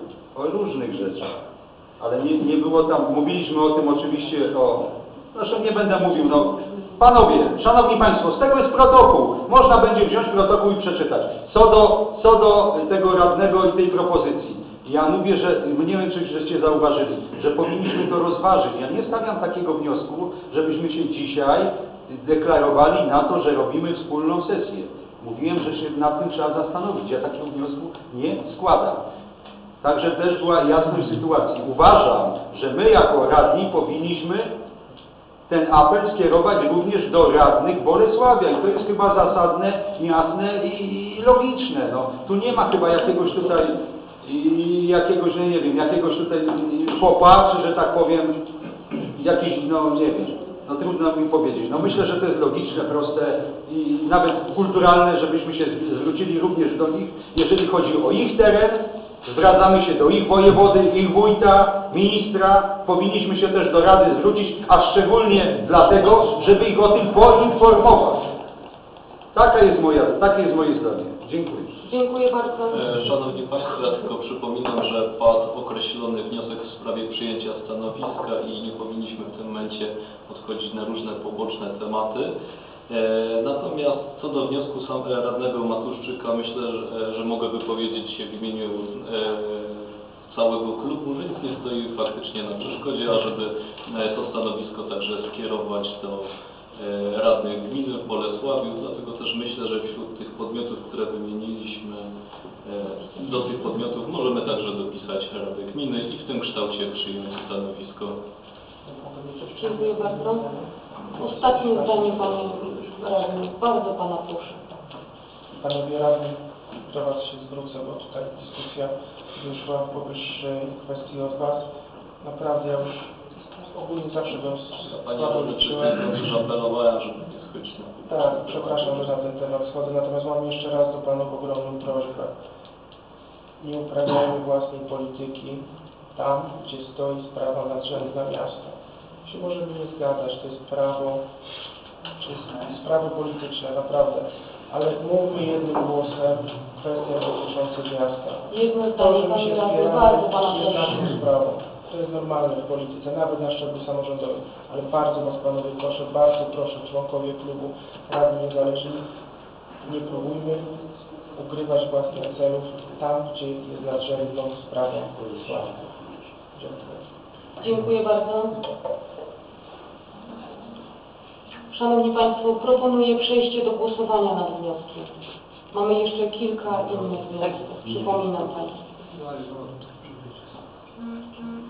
rzeczach, ale nie było tam, mówiliśmy o tym oczywiście, zresztą nie będę mówił, Panowie, Szanowni Państwo, z tego jest protokół. Można będzie wziąć protokół i przeczytać. Co do tego radnego i tej propozycji. Ja mówię, że nie wiem, czy żeście zauważyli, że powinniśmy to rozważyć. Ja nie stawiam takiego wniosku, żebyśmy się dzisiaj deklarowali na to, że robimy wspólną sesję. Mówiłem, że się nad tym trzeba zastanowić. Ja takiego wniosku nie składam. Także też była jasność sytuacji. Uważam, że my jako radni powinniśmy ten apel skierować również do radnych Bolesławia. I to jest chyba zasadne, jasne i logiczne. Tu nie ma chyba jakiegoś tutaj, nie wiem, jakiegoś tutaj popa, czy że tak powiem, jakiś, nie wiem, trudno mi powiedzieć. Myślę, że to jest logiczne, proste i nawet kulturalne, żebyśmy się zwrócili również do nich, jeżeli chodzi o ich teren. Zwracamy się do ich wojewody, ich wójta, ministra. Powinniśmy się też do Rady zwrócić, a szczególnie dlatego, żeby ich o tym poinformować. Takie jest moje zdanie. Dziękuję. Dziękuję bardzo. Szanowni Państwo, ja tylko przypominam, że padł określony wniosek w sprawie przyjęcia stanowiska i nie powinniśmy w tym momencie odchodzić na różne poboczne tematy. Natomiast co do wniosku radnego Matuszczyka, myślę, że mogę wypowiedzieć się w imieniu całego klubu, że nic nie stoi faktycznie na przeszkodzie, ażeby to stanowisko także skierować do radnych gminy w Bolesławiu. Dlatego też myślę, że wśród tych podmiotów, które wymieniliśmy, do tych podmiotów możemy także dopisać Radę Gminy i w tym kształcie przyjąć stanowisko. Dziękuję bardzo. Ostatnie zdanie, panie radny. Bardzo pana proszę. Panowie radni, do Was się zwrócę, bo tutaj dyskusja wyszła w powyższej kwestii od Was. Naprawdę ja już ogólnie zawsze bym słabo liczyłem. Apelowałem, żeby nie schodzić na Tak, przepraszam, że na ten temat schodzę, natomiast mam jeszcze raz do Panów ogromną prośbę. Nie uprawiajmy własnej polityki tam, gdzie stoi sprawa nadrzędna miasta. Się możemy nie zgadzać, to jest prawo, to jest sprawy polityczne, naprawdę. Ale mówmy jednym głosem w kwestiach dotyczących miasta. Jedno To, zdanie, że my się panie radny. spieramy, Bardzo pana jest proszę. naszą sprawą. To jest normalne w polityce, nawet na szczeblu samorządowym. Ale bardzo Was, Panowie, bardzo proszę, członkowie klubu radni niezależni, nie próbujmy ukrywać własnych celów tam, gdzie jest nadrzędną sprawą Bolesławia. Dziękuję. Dziękuję bardzo. Szanowni Państwo, proponuję przejście do głosowania nad wnioskiem. Mamy jeszcze kilka innych wniosków. Przypominam Państwu.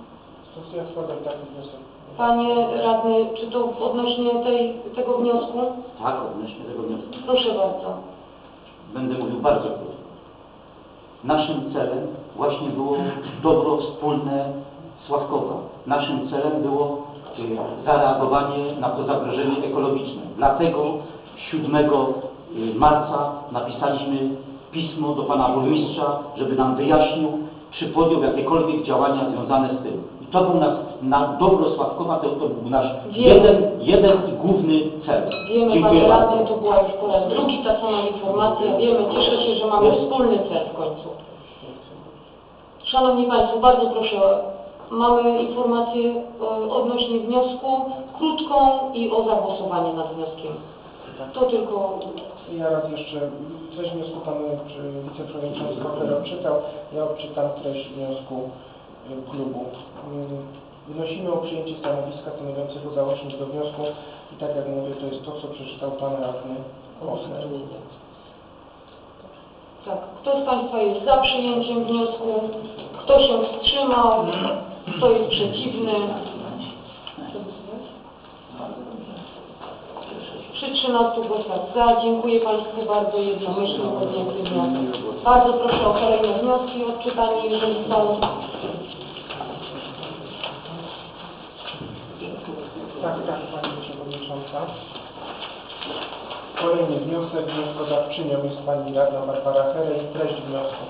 Ja składam taki wniosek. Panie radny, czy to odnośnie tego wniosku? Tak, odnośnie tego wniosku. Proszę bardzo. Będę mówił bardzo krótko. Naszym celem właśnie było dobro wspólne Sławkowa. Naszym celem było zareagowanie na to zagrożenie ekologiczne. Dlatego 7 marca napisaliśmy pismo do pana burmistrza, żeby nam wyjaśnił, czy podjął jakiekolwiek działania związane z tym. I to był na dobro Sławkowa, to był nasz jeden i główny cel. Wiemy, Dziękuję panie bardzo. radny, to była już po raz drugi ta sama informacja. Wiemy, cieszę się, że mamy wspólny cel w końcu. Szanowni Państwo, bardzo proszę, mamy informację odnośnie wniosku, krótką i o zagłosowanie nad wnioskiem. To tylko... Ja raz jeszcze treść wniosku pan wiceprzewodniczący Kocher odczytał. Ja odczytam treść wniosku klubu. Wnosimy o przyjęcie stanowiska stanowiącego załącznik do wniosku i tak jak mówię, to jest to, co przeczytał pan radny Ochner. Tak, kto z Państwa jest za przyjęciem wniosku? Kto się wstrzymał? Kto jest przeciwny? Przy 13 głosach za. Dziękuję Państwu bardzo jednomyślnie podjęty wniosek. Bardzo proszę o kolejne wnioski o odczytanie, jeżeli są. Tak, Pani Przewodnicząca. Kolejny wniosek. Wnioskodawczynią jest Pani Radna Barbara Herej. Treść wniosku.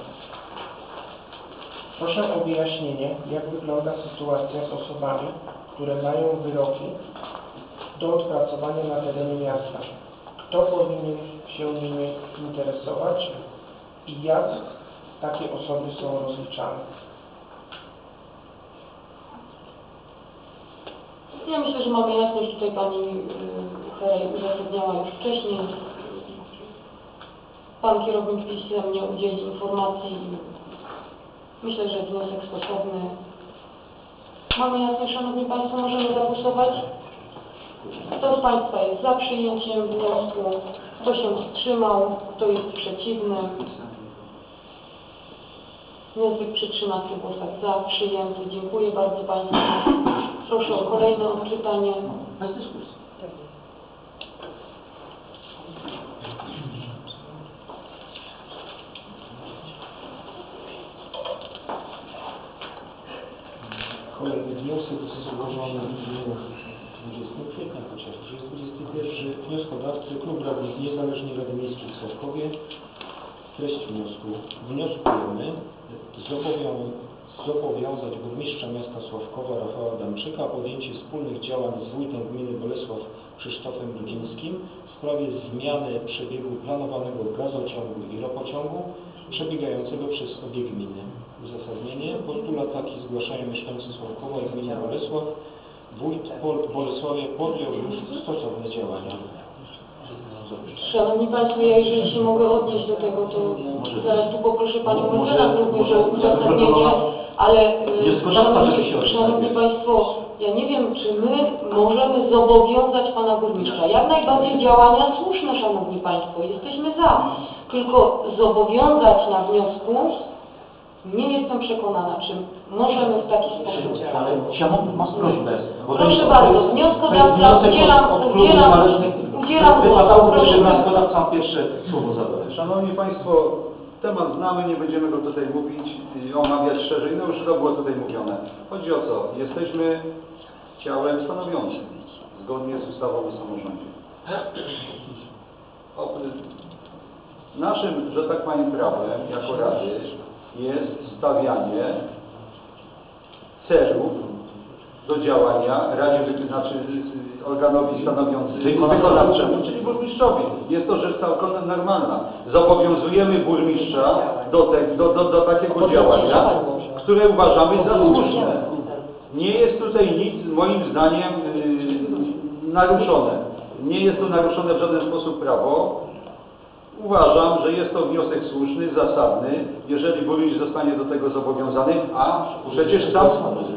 Proszę o wyjaśnienie, jak wygląda sytuacja z osobami, które mają wyroki do odpracowania na terenie miasta. Kto powinien się nimi interesować i jak takie osoby są rozliczane? Ja myślę, że mamy jasność. Tutaj Pani Herej uzasadniała już wcześniej. Pan kierownik pisemnie udzieli informacji. Myślę, że wniosek stosowny. Mamy jasność, Szanowni Państwo, możemy zagłosować. Kto z Państwa jest za przyjęciem wniosku? Kto się wstrzymał? Kto jest przeciwny? Wniosek przy 13 głosach za przyjęty. Dziękuję bardzo Państwu. Proszę o kolejne odczytanie. Bez dyskusji. Kolejny wniosek jest złożony w dniu 20 kwietnia, chociaż dziś jest 21. Wnioskodawcy Klub Radnych Niezależnej Rady Miejskiej w Sławkowie. Treść wniosku. Wnioskujemy zobowiązać burmistrza miasta Sławkowa Rafała Adamczyka o podjęcie wspólnych działań z wójtem gminy Bolesław Krzysztofem Rudzińskim w sprawie zmiany przebiegu planowanego gazociągu i ropociągu przebiegającego przez obie gminy. Uzasadnienie. Postulat taki zgłaszają mieszkańcy Sławkowa i gminy Bolesław. Wójt Bolesławia podjął już stosowne działania. Szanowni Państwo, ja jeżeli się mogę odnieść do tego, to zaraz tu poproszę Panią Mecenas również o uzasadnienie, ale Szanowni Państwo, ja nie wiem, czy my możemy zobowiązać Pana Burmistrza. Jak najbardziej działania słuszne, Szanowni Państwo, jesteśmy za. Tylko zobowiązać na wniosku, nie jestem przekonana, czy możemy w taki sposób. Ale mam prośbę. Proszę bardzo, wnioskodawca, udzielam Wypadałoby, głosu. żeby wnioskodawca pierwsze słowo zabrał. Szanowni Państwo, temat znamy, nie będziemy go tutaj mówić i omawiać szerzej, no już to było tutaj mówione. Chodzi o co? Jesteśmy ciałem stanowiącym, zgodnie z ustawą o samorządzie. Naszym, że tak powiem, prawem jako Rady jest stawianie celów do działania Radzie, znaczy organowi wykonawczemu, czyli burmistrzowi. Jest to rzecz całkowicie normalna. Zobowiązujemy burmistrza do takiego działania, które uważamy za słuszne. Nie jest tutaj nic, moim zdaniem, naruszone. Nie jest to naruszone w żaden sposób prawo. Uważam, że jest to wniosek słuszny, zasadny, jeżeli burmistrz zostanie do tego zobowiązany, a przecież sam...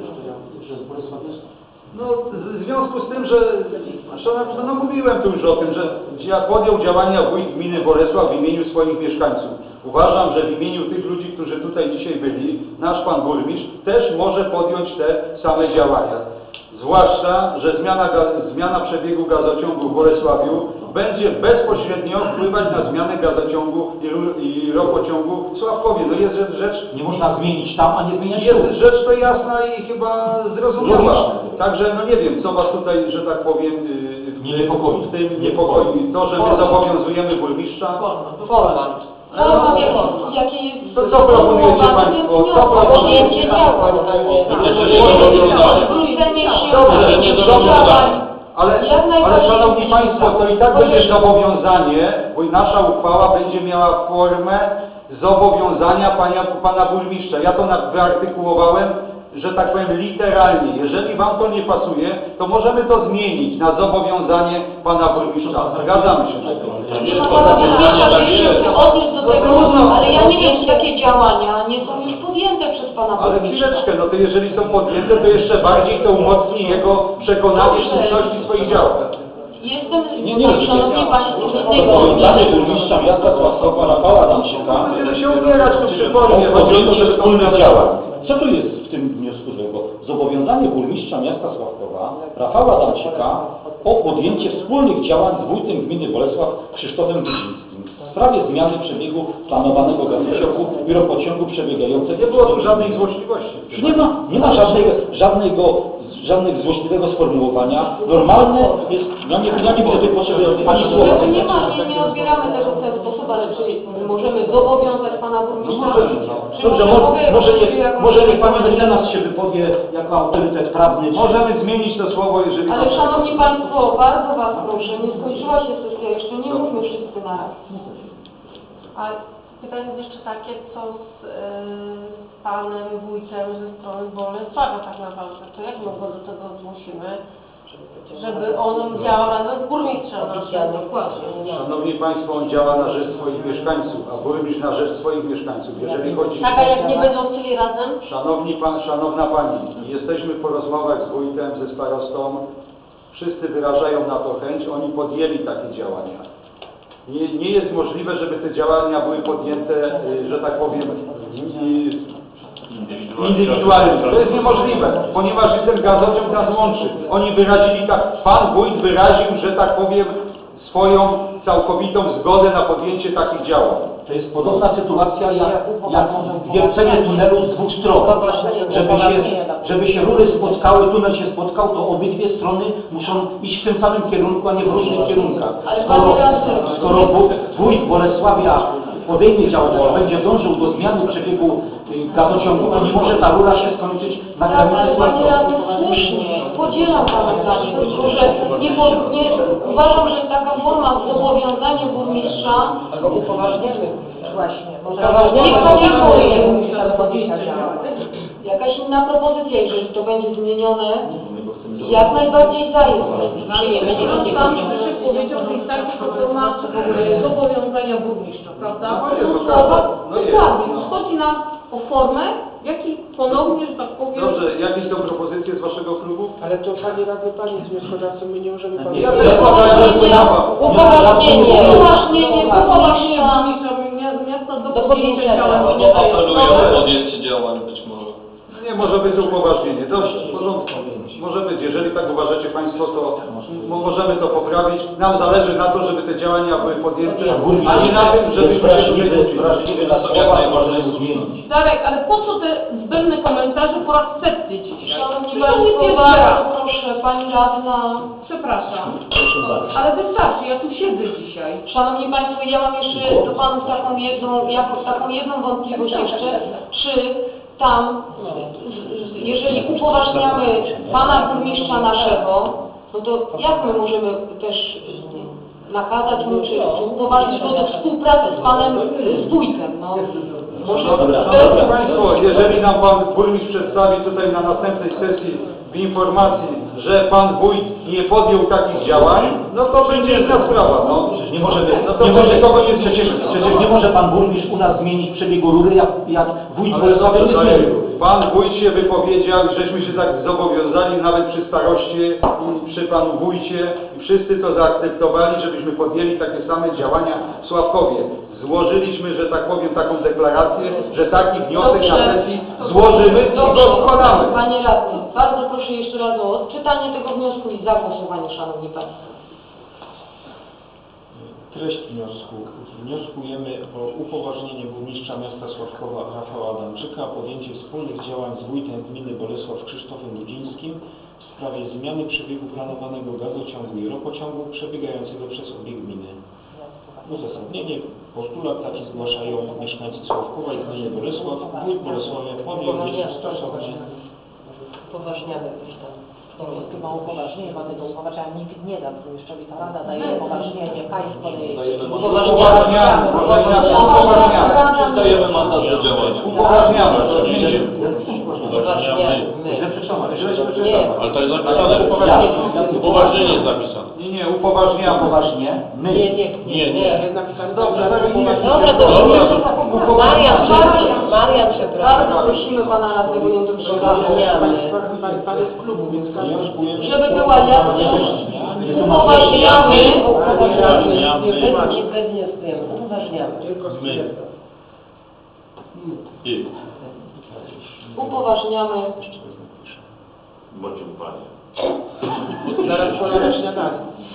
No, w związku z tym, że, no mówiłem tu już o tym, że podjął działania wójt gminy Bolesław w imieniu swoich mieszkańców. Uważam, że w imieniu tych ludzi, którzy tutaj dzisiaj byli, nasz pan burmistrz też może podjąć te same działania. Zwłaszcza, że zmiana przebiegu gazociągu w Bolesławiu będzie bezpośrednio wpływać na zmianę gazociągu i ropociągu w Sławkowie. No jest rzecz... Nie można zmienić tam, a nie zmieniać tu. Jest rzecz to jasna i chyba zrozumiała. Także no nie wiem, co was tutaj, że tak powiem, Nie niepokoi. w tym niepokoi. To, że my zobowiązujemy burmistrza. Jakie jest... To co proponujecie państwo? Co proponujecie? Podjęcie działań, a nie... Zwrócenie się... Dobrze. Ale szanowni państwo, to i tak będzie zobowiązanie, bo nasza uchwała będzie miała formę zobowiązania pana burmistrza. Ja to wyartykułowałem, że tak powiem literalnie. Jeżeli wam to nie pasuje, to możemy to zmienić na zobowiązanie pana burmistrza. Zgadzamy się. Odnieść do tego, ale ja nie wiem, czy takie działania nie są już podjęte przez pana Ale burmistrza. chwileczkę, no to jeżeli są podjęte, to jeszcze bardziej to umocni jego przekonanie w słuszności swoich działań. Jestem, Nie, szanowni państwo, Zobowiązanie burmistrza miasta Sławkowa Rafała Adamczyka Będziemy się umierać tu przy formie, chodzi o to, żeby to wspólnych działań. Co tu jest w tym wniosku złego? Zobowiązanie burmistrza miasta Sławkowa Rafała Adamczyka o podjęcie wspólnych działań z wójtem gminy Bolesław Krzysztofem Guzińskim w sprawie zmiany przebiegu planowanego gazociągu i ropociągu przebiegającego. Nie było tu żadnej złośliwości. Nie ma żadnego złośliwego sformułowania. Normalne jest, ja nie widzę tej potrzeby ani słowa. Nie odbieramy tego w ten sposób, ale czy możemy zobowiązać pana burmistrza? Dobrze, może niech pani mecenas się wypowie jako autorytet prawny. Możemy zmienić to słowo, jeżeli... Ale szanowni państwo, bardzo was proszę, nie skończyła się sesja jeszcze, nie mówmy wszyscy naraz. A pytanie jest jeszcze takie, co z panem wójtem ze strony Bolesławia tak naprawdę, to jak my go do tego zmusimy, żeby on działał razem z burmistrzem naszym? Dokładnie. Szanowni państwo, on działa na rzecz swoich mieszkańców, a burmistrz na rzecz swoich mieszkańców. Jeżeli chodzi... Tak, a jak nie będą chcieli razem? Szanowna pani, jesteśmy po rozmowach z wójtem, ze starostą, wszyscy wyrażają na to chęć, oni podjęli takie działania. Nie jest możliwe, żeby te działania były podjęte, że tak powiem, indywidualnie. To jest niemożliwe, ponieważ ten gazociąg nas łączy. Oni wyrazili tak, pan wójt wyraził, że tak powiem, swoją całkowitą zgodę na podjęcie takich działań. To jest podobna sytuacja jak wiercenie tunelu z dwóch stron. Żeby się rury spotkały, tunel się spotkał, to obydwie strony muszą iść w tym samym kierunku, a nie w różnych kierunkach. Skoro wójt Bolesławia podejmie działania, będzie dążył do zmiany przebiegu gazociągu, to nie może ta rura się skończyć na granicy Panie radny, słusznie, podzielam pana zdanie, tylko że uważam, że taka forma zobowiązania burmistrza... Albo upoważniamy. Właśnie. Jakaś inna propozycja, jeżeli to będzie zmienione, jak najbardziej za jest. Pan powiedział, że jest taka forma zobowiązania burmistrza, prawda? Dokładnie. Chodzi nam o formę, w jakiej ponownie, że tak powiem... Dobrze, jakieś są propozycje z waszego klubu? Ale to panie radny, pan jest wnioskodawcą, my nie możemy pana... Upoważnienie miasta do podjęcia działań. Apeluję o podjęcie działań być może. Nie, może być upoważnienie. Dobrze, w porządku. Może być. Jeżeli tak uważacie państwo, to możemy to poprawić. Nam zależy na to, żeby te działania były podjęte, a nie na tym, żebyśmy się tutaj wrażliwy na słowa i można je zmienić. Darek, ale po co te zbędne komentarze po raz setny dzisiaj? Szanowni państwo, bardzo proszę, pani radna. Przepraszam, ale wystarczy, ja tu siedzę dzisiaj. Szanowni państwo, ja mam jeszcze do panów taką jedną wątpliwość jeszcze, czy tam, jeżeli upoważniamy pana burmistrza naszego, no to jak my możemy też nakazać mu, czy upoważnić go do współpracy z panem wójtem, no. Szanowni państwo, jeżeli nam pan burmistrz przedstawi tutaj na następnej sesji w informacji, że pan wójt nie podjął takich działań, no to będzie inna sprawa. No. Przecież nie może pan burmistrz u nas zmienić przebiegu rury, jak wójt Bolesławia nie zmienił. Pan wójt się wypowiedział, żeśmy się tak zobowiązali nawet przy staroście i przy panu wójcie i wszyscy to zaakceptowali, żebyśmy podjęli takie same działania w Sławkowie. złożyliśmy, że tak powiem, taką deklarację, że taki wniosek na sesji złożymy i go składamy. Panie radny, bardzo proszę jeszcze raz o odczytanie tego wniosku i zagłosowanie, szanowni państwo. Treść wniosku. Wnioskujemy o upoważnienie burmistrza miasta Sławkowa Rafała Adamczyka o podjęcie wspólnych działań z wójtem gminy Bolesław Krzysztofem Ludzińskim w sprawie zmiany przebiegu planowanego gazociągu i ropociągu przebiegającego przez obieg gminy. Uzasadnienie. Postulat taki zgłaszają mieszkańcy Sławkowa i gminy Bolesław. Wójt Bolesławia podjął stosownie. Upoważniamy już tam. To jest chyba upoważnienie, mamy do upoważnienia, nikt nie da burmistrzowi, ta rada daje upoważnienie, państwo daje Upoważniamy. Dajemy mandat do działania. Upoważniamy. Ale to jest zapisane. Upoważnienie jest zapisane. Nie, upoważniamy. Poważnie? My. Nie. Dobrze, Dobra, to Marian, przepraszam. Bardzo prosimy pana radnego nie do żeby była jasność, Zgodnie z tym, upoważniamy. upoważniamy. Bądź panie. Zaraz po śniadaniu.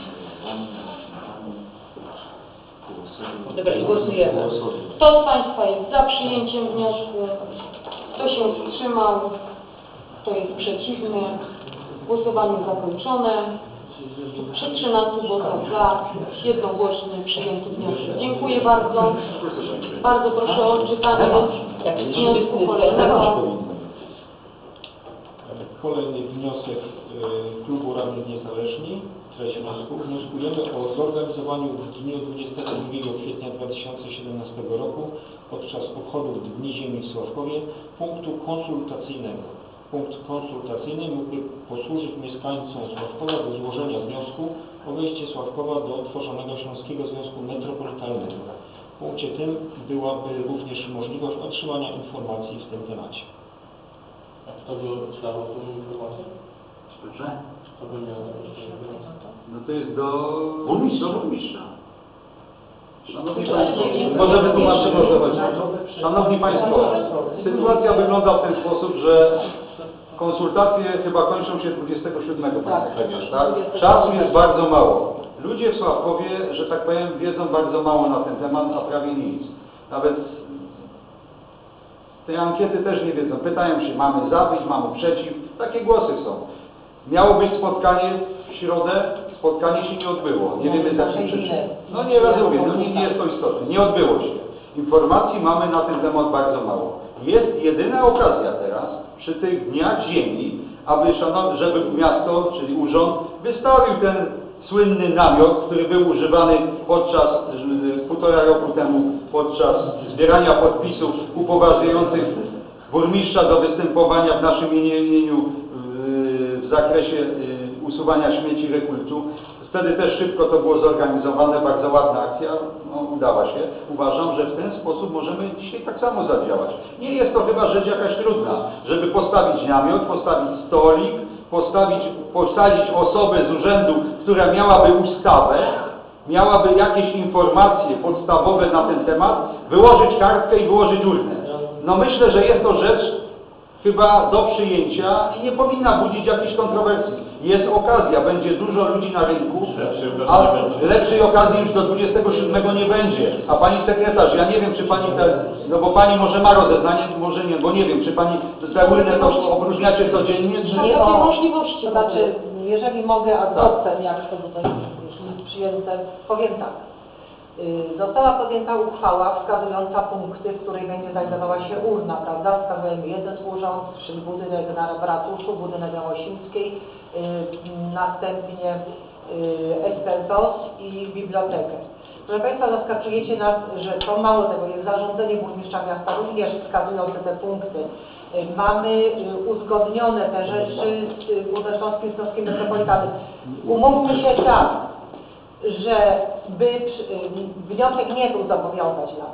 Dobra, głosujemy. Kto z państwa jest za przyjęciem wniosku? Kto się wstrzymał? Kto jest przeciwny? Głosowanie zakończone. Przy 13 głosach za, jednogłośnie przyjęty wniosek. Dziękuję bardzo. Bardzo proszę o odczytanie wniosku kolejnego. Kolejny wniosek Klubu Radnych Niezależni. Treść wniosku. Wnioskujemy o zorganizowaniu w dniu 22 kwietnia 2017 roku podczas obchodów Dni Ziemi w Sławkowie punktu konsultacyjnego. Punkt konsultacyjny mógłby posłużyć mieszkańcom Sławkowa do złożenia wniosku o wejście Sławkowa do tworzonego Śląskiego Związku Metropolitalnego. W punkcie tym byłaby również możliwość otrzymania informacji w tym temacie. A kto by otrzymał tą informację? Proszę? Kto by miał No to jest do burmistrza. Może wytłumaczę, może chodzi. Szanowni Państwo, sytuacja wygląda w ten sposób, że konsultacje chyba kończą się 27 października, tak? Czasu jest bardzo mało. Ludzie w Sławkowie, że tak powiem, wiedzą bardzo mało na ten temat, a prawie nic. Nawet te ankiety też nie wiedzą. Pytają się, mamy za, mamy przeciw. Takie głosy są. Miało być spotkanie w środę, spotkanie się nie odbyło. Nie wiemy z jakich przyczyn. No nie rozumiem, no nie jest to istotne. Nie odbyło się. Informacji mamy na ten temat bardzo mało. Jest jedyna okazja teraz, przy tych dniach ziemi, żeby miasto, czyli urząd, wystawił ten słynny namiot, który był używany podczas, 1,5 roku temu, podczas zbierania podpisów upoważniających burmistrza do występowania w naszym imieniu w zakresie usuwania śmieci rekultu. Wtedy też szybko to było zorganizowane, bardzo ładna akcja, no, udała się. Uważam, że w ten sposób możemy dzisiaj tak samo zadziałać. Nie jest to chyba rzecz jakaś trudna, żeby postawić namiot, postawić stolik, postawić osobę z urzędu, która miałaby ustawę, miałaby jakieś informacje podstawowe na ten temat, wyłożyć kartkę i wyłożyć urnę. No myślę, że jest to rzecz chyba do przyjęcia i nie powinna budzić jakichś kontrowersji. Jest okazja, będzie dużo ludzi na rynku, a lepszej okazji już do 27 nie będzie. A pani sekretarz, ja nie wiem, czy pani no bo pani może ma rozeznanie, może nie, bo nie wiem, czy pani tę urnę to opróżniacie codziennie, czy Nie Takie o możliwości. To znaczy, jeżeli mogę ad vocem, jak to tutaj jest przyjęte, powiem tak. Została podjęta uchwała wskazująca punkty, w której będzie znajdowała się urna, prawda? Wskazujemy jeden urząd, czyli budynek na Ratuszu, budynek na Osińskiej, następnie Espertos i bibliotekę. Proszę Państwa, zaskakujecie nas, że to mało tego, jest zarządzenie burmistrza miasta również wskazujące te punkty. Mamy uzgodnione te rzeczy z Górnośląskim Związkiem Metropolitalnym. Umówmy się tak, że wniosek nie był zobowiązać nas,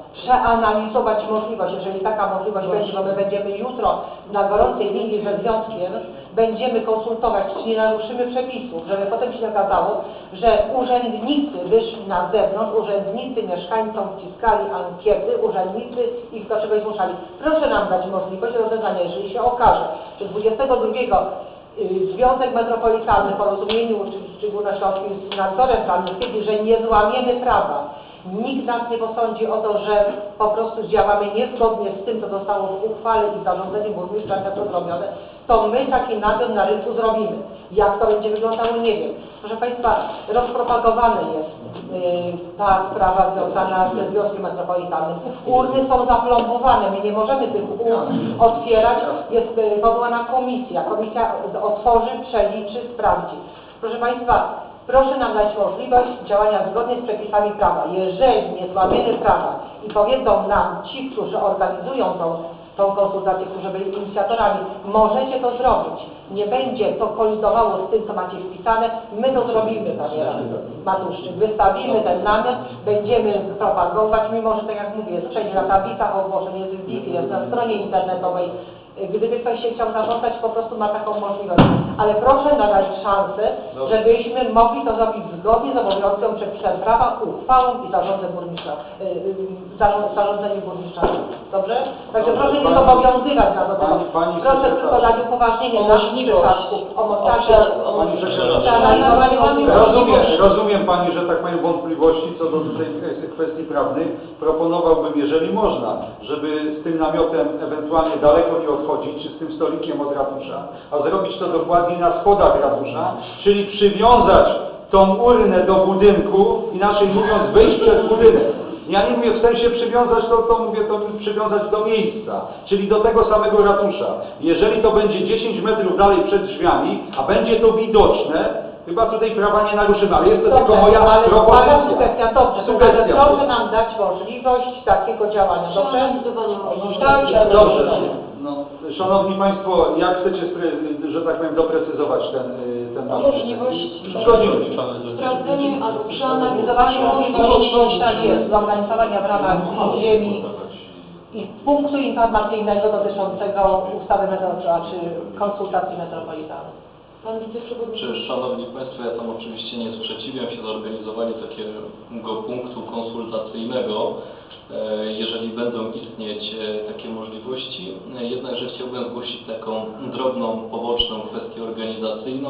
przeanalizować możliwość, jeżeli taka możliwość będzie, bo my będziemy jutro na gorącej linii ze związkiem, będziemy konsultować, czy nie naruszymy przepisów, żeby potem się okazało, że urzędnicy wyszli na zewnątrz, urzędnicy mieszkańcom wciskali ankiety, urzędnicy ich do czegoś zmuszali. Proszę nam dać możliwość rozwiązania, jeżeli się okaże, że 22 Związek Metropolitalny w porozumieniu czy Górnośląskim z nadzorem prawnym stwierdzi, że nie złamiemy prawa. Nikt nas nie posądzi o to, że po prostu działamy niezgodnie z tym, co zostało w uchwale i zarządzeniu burmistrza to zrobione, to my taki namiot na rynku zrobimy. Jak to będzie wyglądało, nie wiem. Proszę Państwa, rozpropagowana jest ta sprawa związana ze Związkiem Metropolitalnym. Urny są zaplombowane, my nie możemy tych urn otwierać. Jest powołana komisja. Komisja otworzy, przeliczy, sprawdzi. Proszę Państwa, proszę nam dać możliwość działania zgodnie z przepisami prawa. Jeżeli nie złamiemy prawa i powiedzą nam ci, którzy organizują tą konsultację, którzy byli inicjatorami, możecie to zrobić. Nie będzie to kolidowało z tym, co macie wpisane. My to zrobimy, panie Matuszczyk. Wystawimy ten namiot, będziemy propagować, mimo że, tak jak mówię, jest wszędzie na tablicach ogłoszeń, jest w Wiki, jest na stronie internetowej. Gdyby ktoś się chciał zapoznać, po prostu ma taką możliwość. Ale proszę nadać szansę, żebyśmy mogli to zrobić zgodnie z obowiązującym przepisem prawa, uchwałą i zarządzeniem burmistrza. Dobrze? Także proszę nie zobowiązywać nas do tego. Proszę tylko dać upoważnienie na przypadku o montażu. Rozumiem Pani, że tak powiem, wątpliwości co do tej kwestii prawnych. Proponowałbym, jeżeli można, żeby z tym namiotem ewentualnie daleko nie odchodzić, czy z tym stolikiem od ratusza, a zrobić to dokładnie na schodach ratusza, czyli przywiązać tą urnę do budynku, inaczej mówiąc wyjść przed budynek. Ja nie mówię w sensie przywiązać, to mówię to przywiązać do miejsca, czyli do tego samego ratusza. Jeżeli to będzie 10 metrów dalej przed drzwiami, a będzie to widoczne, chyba tutaj prawa nie naruszymy, ale jest to tylko moja propozycja. Sugestia, dobrze, proszę nam dać możliwość takiego działania, dobrze? Dobrze. No, Szanowni Państwo, jak chcecie, że tak powiem, doprecyzować ten nasz Możliwość zgodzimy się. sprawdzenie albo Przeanalizowanie możliwości jest zorganizowania w ramach ziemi i punktu informacyjnego dotyczącego ustawy czy konsultacji metropolitalnej. Pan wiceprzewodniczący. Szanowni Państwo, ja tam oczywiście nie sprzeciwiam się zorganizowaniu takiego punktu konsultacyjnego, jeżeli będą istnieć takie możliwości. Jednakże chciałbym zgłosić taką drobną, poboczną kwestię organizacyjną.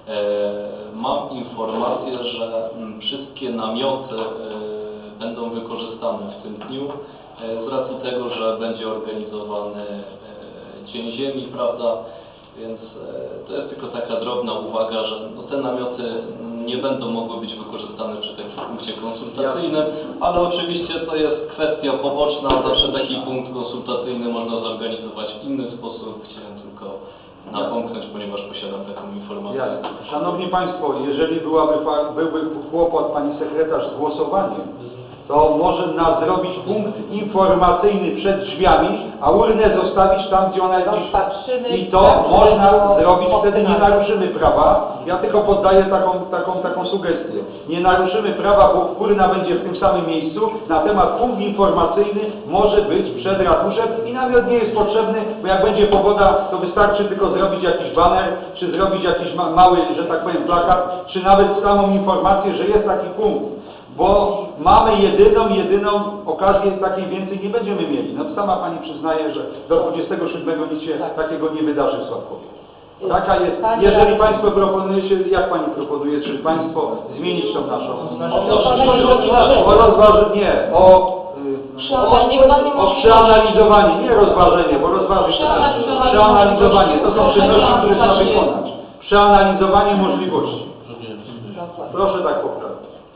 Mam informację, że wszystkie namioty będą wykorzystane w tym dniu z racji tego, że będzie organizowany Dzień Ziemi, prawda? Więc to jest tylko taka drobna uwaga, że te namioty nie będą mogły być wykorzystane przy takim punkcie konsultacyjnym, ale oczywiście to jest kwestia poboczna, zawsze taki punkt konsultacyjny można zorganizować w inny sposób. Chciałem tylko napomknąć, ponieważ posiadam taką informację. Szanowni Państwo, jeżeli byłby kłopot Pani Sekretarz z głosowaniem, to może nas zrobić punkt informacyjny przed drzwiami, a urnę zostawić tam, gdzie ona jest dziś. I to można zrobić, wtedy nie naruszymy prawa. Ja tylko poddaję taką sugestię. Nie naruszymy prawa, bo urna będzie w tym samym miejscu. Natomiast punkt informacyjny może być przed ratuszem i namiot nie jest potrzebny, bo jak będzie pogoda, to wystarczy tylko zrobić jakiś baner, czy zrobić jakiś mały, że tak powiem, plakat, czy nawet samą informację, że jest taki punkt. Bo mamy jedyną okazję, takiej więcej nie będziemy mieli. No sama Pani przyznaje, że do 27 nic się takiego nie wydarzy w Sławkowie. Taka jest, jeżeli Państwo proponujecie, jak Pani proponuje, czy Państwo zmienić tą naszą? O przeanalizowanie, nie rozważenie, bo rozważyć przeanalizowanie, to są czynności, które trzeba wykonać. Przeanalizowanie możliwości. Proszę tak poprawić.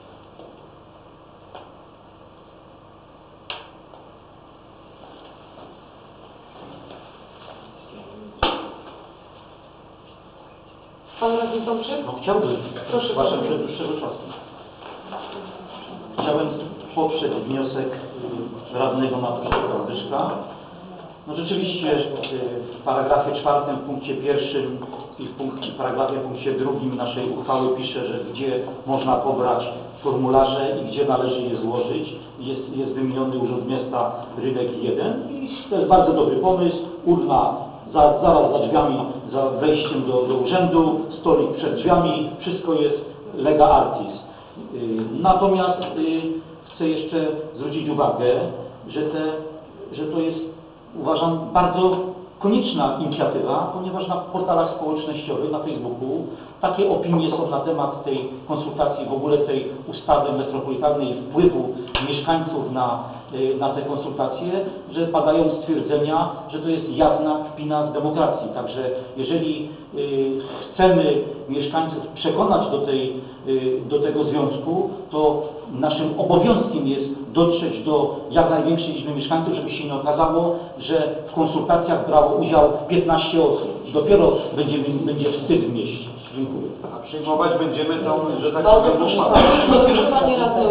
Pan radny Tomczyk? No chciałbym, Proszę Wasza bardzo. Przewodnicząca. Chciałem poprzeć wniosek radnego Matuszczyka Zbyszka. No rzeczywiście w paragrafie 4, w punkcie 1 i w paragrafie punkcie 2 naszej uchwały pisze, że gdzie można pobrać formularze i gdzie należy je złożyć. Jest wymieniony Urząd Miasta Rynek 1 i to jest bardzo dobry pomysł. Urna zaraz za drzwiami za wejściem do urzędu, stolik przed drzwiami, wszystko jest lega artis. Natomiast chcę jeszcze zwrócić uwagę, że to jest, uważam, bardzo konieczna inicjatywa, ponieważ na portalach społecznościowych, na Facebooku, takie opinie są na temat tej konsultacji, w ogóle tej ustawy metropolitalnej i wpływu mieszkańców na te konsultacje, że padają stwierdzenia, że to jest jawna kpina z demokracji. Także jeżeli chcemy mieszkańców przekonać do tego związku, to naszym obowiązkiem jest dotrzeć do jak największej liczby mieszkańców, żeby się nie okazało, że w konsultacjach brało udział 15 osób i dopiero będzie wstyd w mieście. Dziękuję. A przyjmować będziemy tą, że tak Bardzo powiem, proszę, uchwałę. Panie Radny.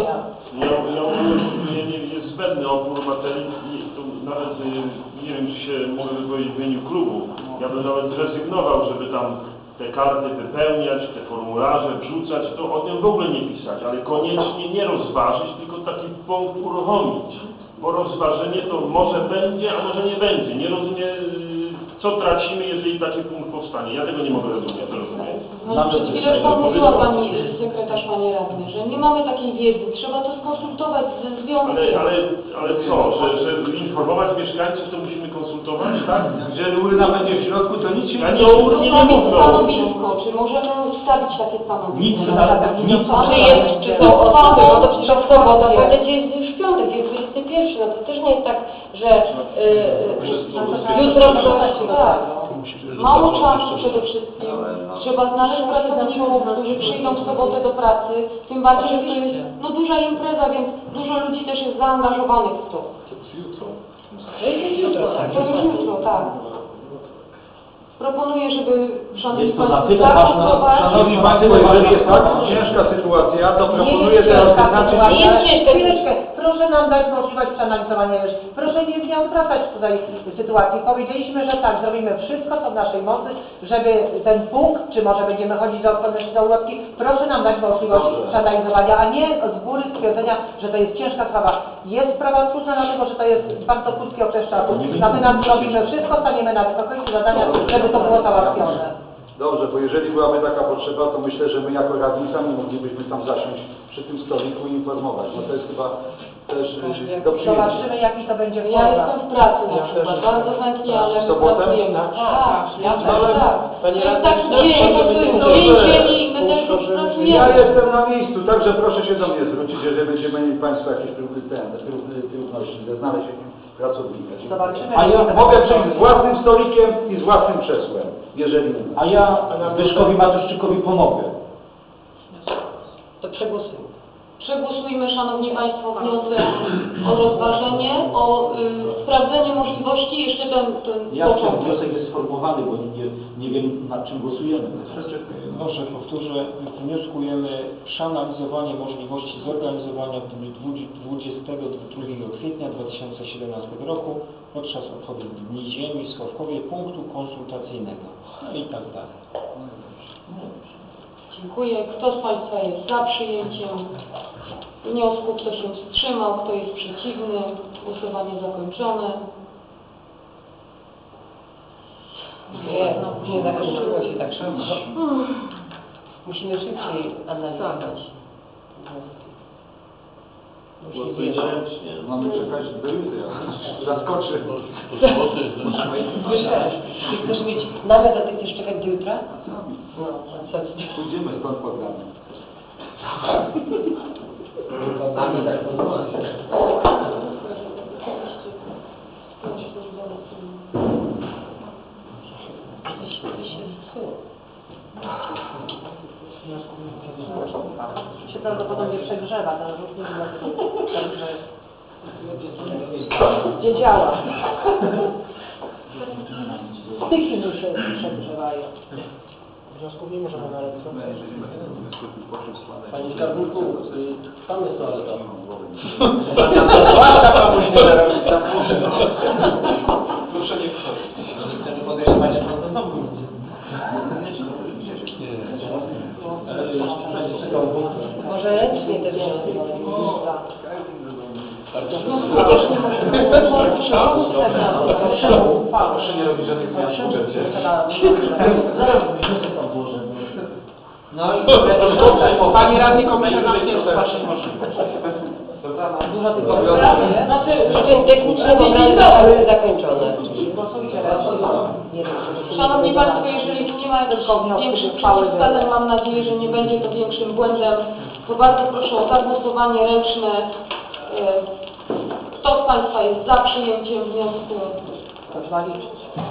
Jest zbędny opór materii i tu nawet nie wiem, czy się mogę wypowiedzieć w imieniu klubu. Ja bym nawet zrezygnował, żeby tam te karty wypełniać, te formularze wrzucać, to o tym w ogóle nie pisać, ale koniecznie nie rozważyć, tylko taki punkt uruchomić. Bo rozważenie to może będzie, a może nie będzie. Nie rozumiem, co tracimy, jeżeli taki punkt powstanie. Ja tego nie mogę rozumieć. Przed chwileczką mówiła Pani sekretarz, Panie Radny, że nie mamy takiej wiedzy, trzeba to skonsultować ze związkiem. Ale co, że informować mieszkańców, to musimy konsultować, tak? Jeżeli urna będzie w środku, to nic się Ja nie o urnie nie mówię. Stanowisko, czy możemy ustawić takie stanowisko? Nic, Czy jest, czy to w sobotę, będzie jest już w piątek, jest 21, no to też nie jest tak, że jutro Mało czasu przede wszystkim. Trzeba znaleźć pracowników, którzy przyjdą w sobotę do pracy. Tym bardziej, że to jest duża impreza, więc dużo ludzi też jest zaangażowanych w to. to jest jutro, tak. To już jutro, tak. Proponuję, żeby szanowni Jest to na Państwo tyle ważna, zagłosować. Szanowni Państwo, jeżeli jest tak ciężka sytuacja, to proponuję teraz wyznaczyć... Nie jest ciężka. Chwileczkę, proszę nam dać możliwość przeanalizowania rzeczy. Proszę nie odwracać tutaj sytuacji. Powiedzieliśmy, że tak, zrobimy wszystko, co w naszej mocy, żeby ten punkt, czy może będziemy chodzić do odporności do ulotki, proszę nam dać możliwość przeanalizowania, a nie z góry stwierdzenia, że to jest ciężka sprawa. Jest sprawa trudna, dlatego że to jest bardzo krótki okres czasu. Natomiast robimy wszystko, staniemy na wysokości zadania, żeby to było załatwione. Dobrze, bo jeżeli byłaby taka potrzeba, to myślę, że my jako radni sami moglibyśmy tam zasiąść przy tym stoliku i informować. No to jest chyba też do przyjęcia. Zobaczymy, jaki to będzie Ja jestem w pracy na przykład, bardzo chętnie, ale W sobotę? pracujemy. Tak, ja też, Ale- tak. Panie To jest radny, taki dobrze, dzień, dzień, my też już Ja pracujemy. jestem na miejscu, także proszę się do mnie zwrócić, jeżeli będziemy mieli Państwo jakieś trudności ze znalezieniem pracownika. Zobaczymy. A ja Mogę przyjść z własnym stolikiem i z własnym krzesłem, jeżeli nie. A ja Zbyszkowi Matuszczykowi pomogę. To przegłosujmy. Przegłosujmy, Szanowni Państwo, wniosek o rozważenie, o sprawdzenie możliwości, jeszcze ten Jak ten początek. wniosek jest sformułowany, bo nie wiem, nad czym głosujemy. Może powtórzę, wnioskujemy przeanalizowanie możliwości zorganizowania w dniu 22 kwietnia 2017 roku podczas obchodów Dni Ziemi w Sławkowie punktu konsultacyjnego. No i tak dalej. Dziękuję. Kto z Państwa jest za przyjęciem wniosku? Kto się wstrzymał? Kto jest przeciwny? Głosowanie zakończone. Nie zakończyło się tak szybko. Musimy szybciej analizować. Mamy czekać do jutra. Zaskoczy. Chcesz mieć nawet do tych czekać do jutra? No, Pójdziemy stąd programy. Się prawdopodobnie przegrzewa ten rzutnik, także nie działa. Styki mi się przegrzewają. Wniosków nie możemy na ręce. Panie skarbniku, tam jest toaleta. Proszę nie wchodzić. Chcemy podejść Państwa do domu. może ręcznie te wnioski. Proszę nie robić żadnych zmian w budżecie. No i pani radni komisarz zamknięte. Dużo tych Znaczy, przyczyn technicznych obrady zostały zakończone. Szanowni Państwo, jeżeli nie ma jakichś większych przeciwwskazań, mam nadzieję, że nie będzie to większym błędem, to bardzo proszę o zagłosowanie ręczne. Kto z Państwa jest za przyjęciem wniosku? Można liczyć.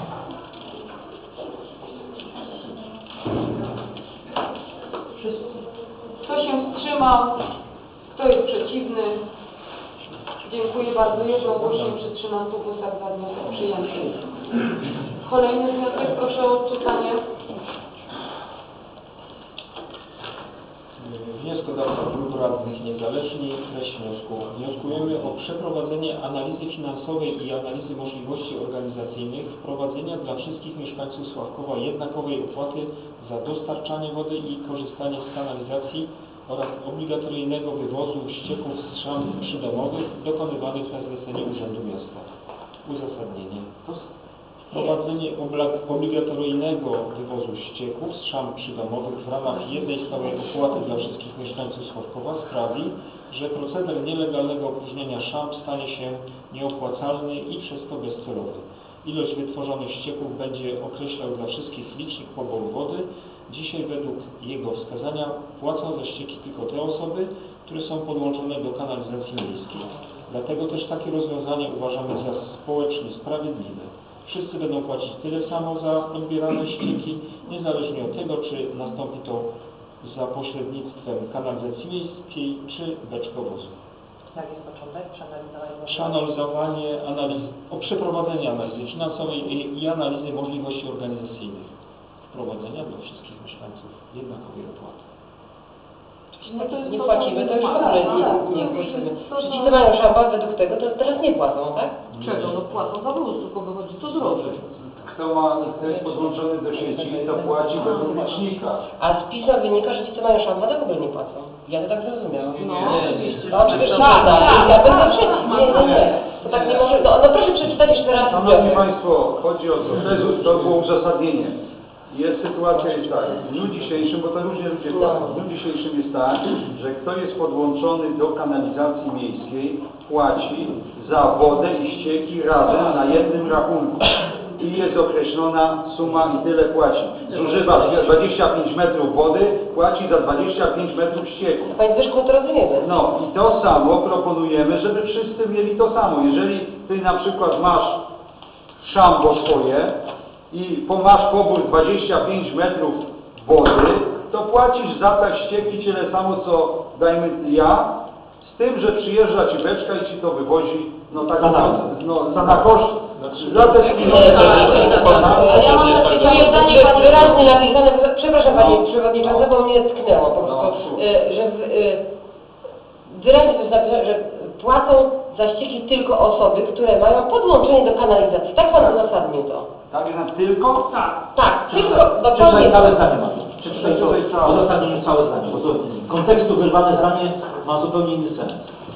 Kto się wstrzymał? Kto jest przeciwny? Dziękuję bardzo. Jednogłośnie przy 13 głosach za wniosek przyjęty. Kolejny wniosek, proszę o odczytanie. Wnioskodawca Klub Radnych Niezależni. Treść wniosku. Wnioskujemy o przeprowadzenie analizy finansowej i analizy możliwości organizacyjnych wprowadzenia dla wszystkich mieszkańców Sławkowa jednakowej opłaty za dostarczanie wody i korzystanie z kanalizacji oraz obligatoryjnego wywozu ścieków z szam przydomowych dokonywanych na zlecenie Urzędu Miasta. Uzasadnienie. Wprowadzenie obligatoryjnego wywozu ścieków z szam przydomowych w ramach jednej stałej opłaty dla wszystkich mieszkańców Sławkowa sprawi, że proceder nielegalnego opróżniania szam stanie się nieopłacalny i przez to bezcelowy. Ilość wytworzonych ścieków będzie określał dla wszystkich licznik poboru wody. Dzisiaj według jego wskazania płacą za ścieki tylko te osoby, które są podłączone do kanalizacji miejskiej. Dlatego też takie rozwiązanie uważamy za społecznie sprawiedliwe. Wszyscy będą płacić tyle samo za odbierane ścieki, niezależnie od tego, czy nastąpi to za pośrednictwem kanalizacji miejskiej, czy beczkowozu. Jak jest początek? Przeanalizowanie przeprowadzenie analizy finansowej i analizy możliwości organizacyjnych. Wprowadzenia dla wszystkich mieszkańców jednakowej opłaty. Nie płacimy, to już w ogóle nie płacimy. Ci, co mają szampa według tego, to teraz nie płacą, tak? Czego? No płacą za wóz, tylko wychodzi to drożej. Kto jest podłączony do sieci, to płaci według licznika. A z PiS-a wynika, że ci, co mają szampa, to w ogóle nie płacą. Ja to tak zrozumiałam. No, oczywiście. No oczywiście, tak. Ja będę przeciw. Nie. To tak nie może. No proszę przeczytać jeszcze raz. Szanowni Państwo, chodzi o to, to było uzasadnienie. Jest sytuacja jest tak, w dniu dzisiejszym, bo to różnie ludzie płacą, w dniu dzisiejszym jest tak, że kto jest podłączony do kanalizacji miejskiej, płaci za wodę i ścieki razem na jednym rachunku. I jest określona suma i tyle płaci. Zużywa 25 metrów wody, płaci za 25 metrów ścieku. Panie Zbyszku, to rozumiemy. No i to samo proponujemy, żeby wszyscy mieli to samo. Jeżeli Ty na przykład masz szambo swoje, i masz pobór 25 metrów wody, to płacisz za te ścieki tyle samo, co dajmy ja, z tym, że przyjeżdża Ci beczka i Ci to wywozi, no tak na koszt, za te Ja mam takie zdanie wyraźnie napisane, przepraszam Pani Przewodnicząca, bo mnie tknęło po prostu, że wyraźnie to jest napisane, że płacą za ścieki tylko osoby, które mają podłączenie do kanalizacji. Tak Pan uzasadnił to. Tak jest tylko? Tak, tylko Przeczytaj całe zdanie, Martin. Przeczytaj uzasadnienie całe zdanie, bo to kontekstu wyrwane zdanie ma zupełnie inny sens.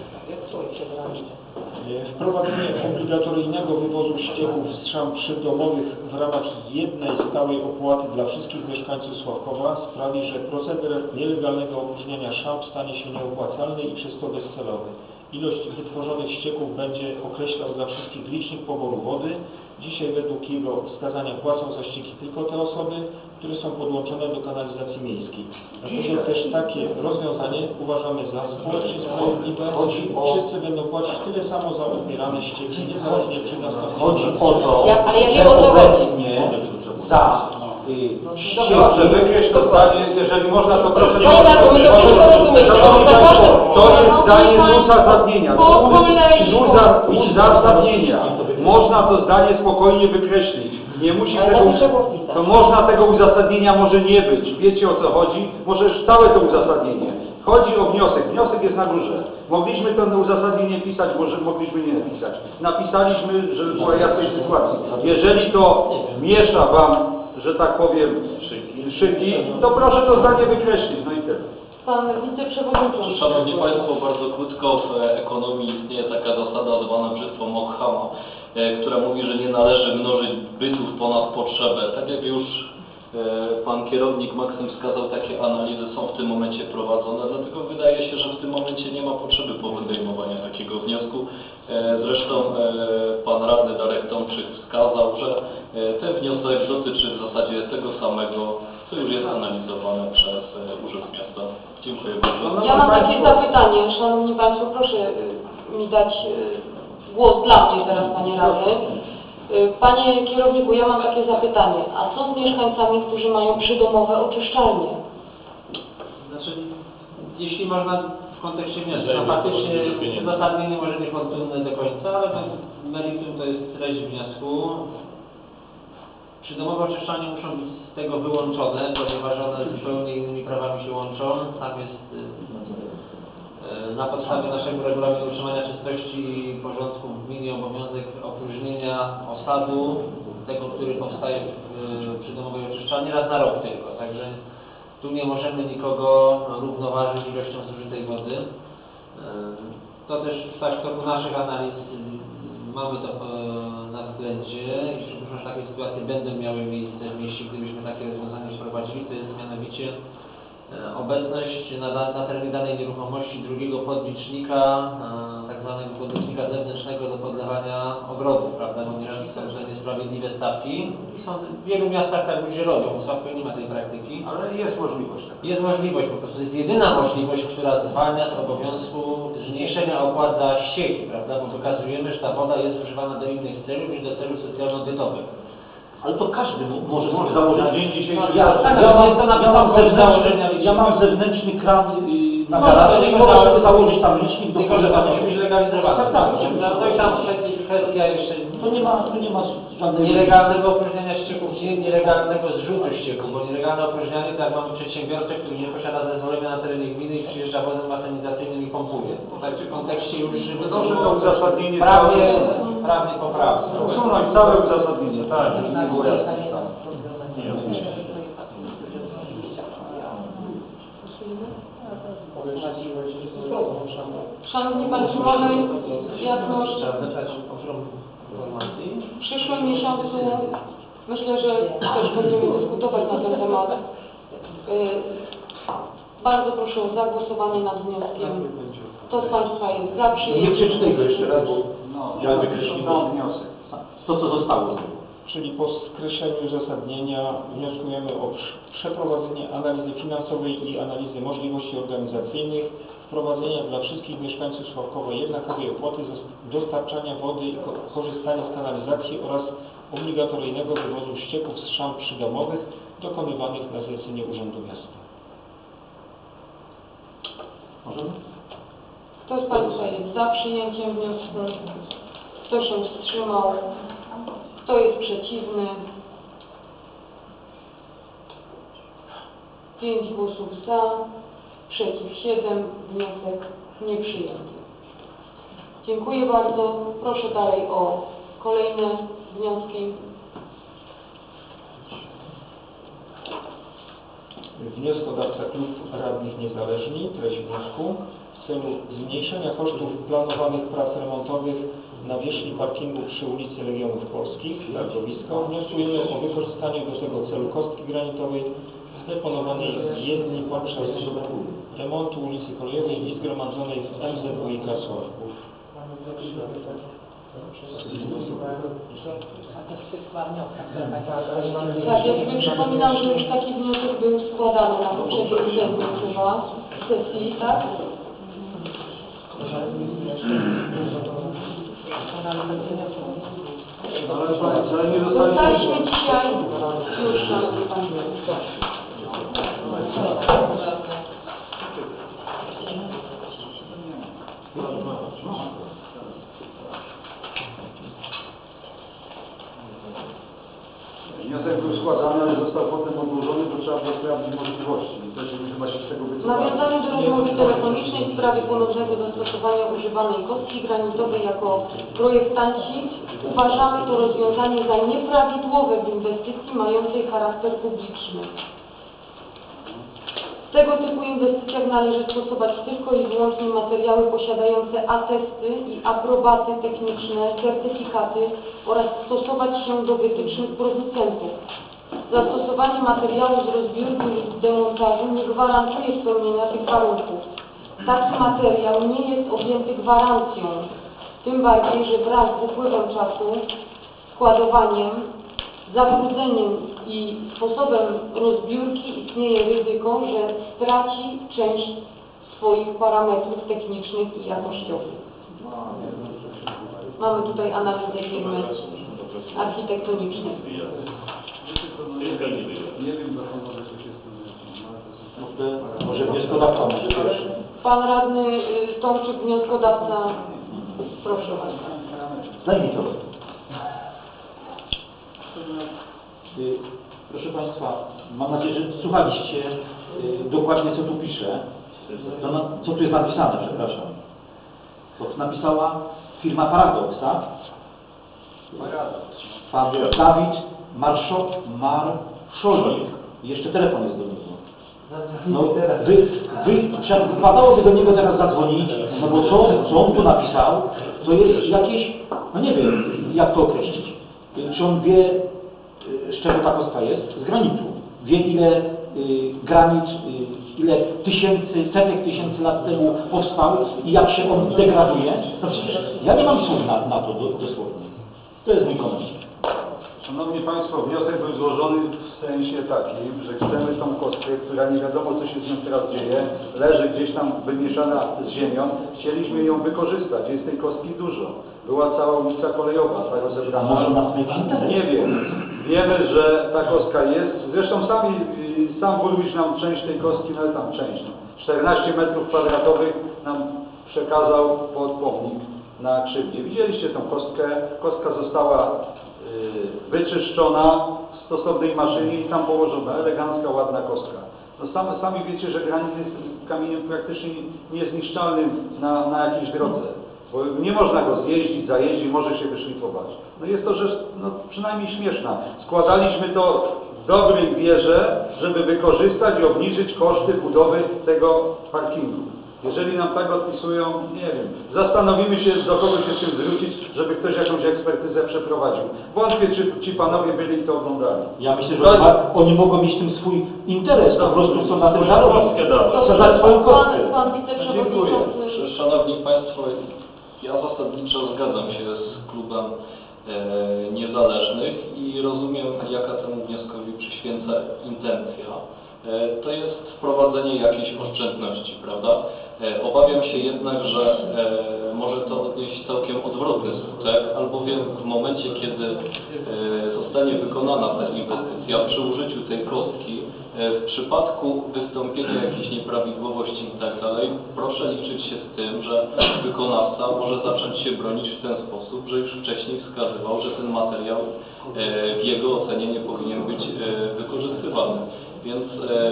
Wprowadzenie obligatoryjnego wywozu ścieków z szam przydomowych w ramach jednej stałej opłaty dla wszystkich mieszkańców Sławkowa sprawi, że proceder nielegalnego opróżniania szam stanie się nieopłacalny i przez to bezcelowy. Ilość wytworzonych ścieków będzie określał dla wszystkich licznik poboru wody. Dzisiaj według jego wskazania płacą za ścieki tylko te osoby, które są podłączone do kanalizacji miejskiej. Dlatego też takie rozwiązanie uważamy za społecznie sprawiedliwe. Wszyscy będą płacić tyle samo za odbierane ścieki, niezależnie czy nastąpi. Chodzi o to, że obecnie za Proszę wykreślić to zdanie, jeżeli można to proszę. To jest zdanie z uzasadnienia. Z uzasadnienia. Można to zdanie spokojnie wykreślić. Nie musi tego, to można tego uzasadnienia może nie być. Wiecie o co chodzi? Może całe to uzasadnienie. Chodzi o wniosek. Wniosek jest na górze. Mogliśmy to uzasadnienie pisać, może mogliśmy nie napisać. Napisaliśmy, żeby była jasność sytuacji. Jeżeli to miesza Wam, że tak powiem, szyki, to proszę to zdanie wykreślić. No i tyle. Pan wiceprzewodniczący. Szanowni Państwo, bardzo krótko, w ekonomii istnieje taka zasada zwana brzytwą Ockhama, która mówi, że nie należy mnożyć bytów ponad potrzebę. Tak jak już Pan kierownik Maksym wskazał, takie analizy są w tym momencie prowadzone, dlatego wydaje się, że w tym momencie nie ma potrzeby podejmowania takiego wniosku. Zresztą Pan Radny Darek Tomczyk wskazał, że ten wniosek dotyczy w zasadzie tego samego, co już jest analizowane przez Urząd Miasta. Dziękuję bardzo. Ja mam takie zapytanie, Szanowni Państwo, proszę mi dać głos dla mnie teraz, Panie Radny. Panie kierowniku, ja mam takie zapytanie, a co z mieszkańcami, którzy mają przydomowe oczyszczalnie? Znaczy, jeśli można w kontekście miasta, faktycznie uzasadnienie może nie podpłynne do końca, ale meritum to jest treść wniosku. Przydomowe oczyszczalnie muszą być z tego wyłączone, ponieważ one zupełnie innymi prawami się łączą. Tam jest na podstawie naszego regulaminu utrzymania czystości i porządku w gminie obowiązek opróżnienia osadu, tego, który powstaje w przydomowej oczyszczalni, raz na rok tylko. Także tu nie możemy nikogo równoważyć ilością zużytej wody. To też w toku naszych analiz mamy to na względzie i przypuszczam, że takie sytuacje będą miały miejsce w mieście, gdybyśmy takie rozwiązanie wprowadzili. To jest mianowicie obecność na terenie danej nieruchomości drugiego podlicznika, tak zwanego podlicznika zewnętrznego do podlewania ogrodów, prawda, bo nieraz są to niesprawiedliwe stawki. W wielu miastach tak ludzie robią, w Sławku nie ma tej praktyki. Ale jest możliwość. Jest możliwość, po prostu jest jedyna możliwość, która zwalnia z obowiązku zmniejszenia opłat za ścieki, prawda, bo wykazujemy, że ta woda jest używana do innych celów niż do celów socjalno-bytowych. Ale to każdy może założyć. Dzień dzisiejszy. Ja mam zewnętrzny kran na garażu i mogę sobie założyć tam licznik do tylko, że to musi być legalizowane. Tak. No i tam kwestia jeszcze Tu nie ma żadnej... nielegalnego opróżniania ścieków, nielegalnego zrzutu ścieków, bo nielegalne opróżnianie, tak mamy przedsiębiorcę, który nie posiada zezwolenia na terenie gminy i przyjeżdża wozem mechanizacyjnym i pompuje. Tak w kontekście już Proszę to uzasadnienie prawnie poprawne. usunąć całe uzasadnienie, tak. Nie było jasne. Szanowni Państwo, mamy jasność. W przyszłym miesiącu myślę, że też będziemy dyskutować na ten temat. Bardzo proszę o zagłosowanie nad wnioskiem. Kto z Państwa jest za Nie przyjęciem? przeczytaj go jeszcze raz, bo ja wykreśliłem wniosek. to, co zostało. Czyli po skreśleniu uzasadnienia wnioskujemy o przeprowadzenie analizy finansowej i analizy możliwości organizacyjnych, wprowadzenia dla wszystkich mieszkańców Sławkowa jednakowej opłaty dostarczania wody i korzystania z kanalizacji oraz obligatoryjnego wywozu ścieków z szamb przydomowych dokonywanych na zlecenie Urzędu Miasta. Możemy? Kto z Państwa jest za przyjęciem wniosku? Kto się wstrzymał? Kto jest przeciwny? 5 głosów za, przeciw 7, wniosek nieprzyjęty. Dziękuję bardzo. Proszę dalej o kolejne wnioski. Wnioskodawca Klub Radnych Niezależni, treść wniosku. W celu zmniejszenia kosztów planowanych prac remontowych na wierzchni parkingu przy ulicy Legionów Polskich, targowisko, wnioskujemy o wykorzystanie do tego celu kostki granitowej zdeponowanej w jezdni podczas remontu ulicy Kolejowej i zgromadzonej w MZWiK Sławków. Tak, ja sobie przypominam, że już taki wniosek był składany na poprzedniej sesji, tak? Dostaliśmy dzisiaj już, szanowni Państwo. Wniosek był składany, ale został potem odłożony, to trzeba było sprawdzić możliwości. I też chyba się z tego W wycofać. nawiązaniu do rozmowy telefonicznej w sprawie ponownego zastosowania używanej kostki granitowej jako projektanci uważamy to rozwiązanie za nieprawidłowe w inwestycji mającej charakter publiczny. tego typu inwestycjach należy stosować tylko i wyłącznie materiały posiadające atesty i aprobaty techniczne, certyfikaty oraz stosować się do wytycznych producentów. Zastosowanie materiału z rozbiórki lub demontażu nie gwarantuje spełnienia tych warunków. Taki materiał nie jest objęty gwarancją, tym bardziej, że wraz z upływem czasu, składowaniem, zabrudzeniem i sposobem rozbiórki istnieje ryzyko, że straci część swoich parametrów technicznych i jakościowych. Mamy tutaj analizę firmy architektonicznej. Może wnioskodawca może pierwszy. Pan radny Tomczyk, wnioskodawca, proszę bardzo. Daj mi to. Proszę Państwa, mam nadzieję, że słuchaliście dokładnie, co tu pisze. Co tu jest napisane, przepraszam. To napisała firma Paradox, tak? Pan Dawid Marszolnik. Jeszcze telefon jest do niego. No, wypadałoby do niego teraz zadzwonić, no bo co on tu napisał, to jest jakieś, no nie wiem, jak to określić. Czy on wie, z czego ta kostka jest? Z granitu. Wie, ile granit, ile setek tysięcy lat temu powstał i jak się on degraduje. No przecież ja nie mam słów na to dosłownie. To jest mój komentarz. Szanowni Państwo, wniosek był złożony w sensie takim, że chcemy tą kostkę, która nie wiadomo, co się z nią teraz dzieje, leży gdzieś tam wymieszana z ziemią, chcieliśmy ją wykorzystać. Jest tej kostki dużo. Była cała ulica kolejowa, ta rozebrana. Może nas nie Nie wiem. Wiemy, że ta kostka jest. Zresztą sam burmistrz nam część tej kostki, no tam część, 14 metrów kwadratowych nam przekazał pod pomnik na Krzywdzie. Widzieliście tą kostkę. Kostka została wyczyszczona w stosownej maszynie i tam położona, elegancka, ładna kostka. No sami wiecie, że granit jest kamieniem praktycznie niezniszczalnym na jakiejś drodze, bo nie można go zjeździć, zajeździć, może się wyszlifować. No jest to rzecz przynajmniej śmieszna. Składaliśmy to w dobrej wierze, żeby wykorzystać i obniżyć koszty budowy tego parkingu. Jeżeli nam tak odpisują, nie wiem, zastanowimy się, do kogo się z tym zwrócić, żeby ktoś jakąś ekspertyzę przeprowadził. Wątpię, czy ci panowie byli i to oglądali. Ja myślę, że oni mogą mieć w tym swój interes, po prostu są na tym żarować. Chcą dać swoją kostkę. Pan wiceprzewodniczący. Szanowni Państwo, ja zasadniczo zgadzam się z klubem niezależnych i rozumiem, jaka temu wnioskowi przyświęca intencja. To jest wprowadzenie jakiejś oszczędności, prawda? Obawiam się jednak, że może to odnieść całkiem odwrotny skutek, albowiem w momencie, kiedy zostanie wykonana ta inwestycja przy użyciu tej kostki, w przypadku wystąpienia jakichś nieprawidłowości i tak dalej, proszę liczyć się z tym, że wykonawca może zacząć się bronić w ten sposób, że już wcześniej wskazywał, że ten materiał w jego ocenie nie powinien być wykorzystywany. Więc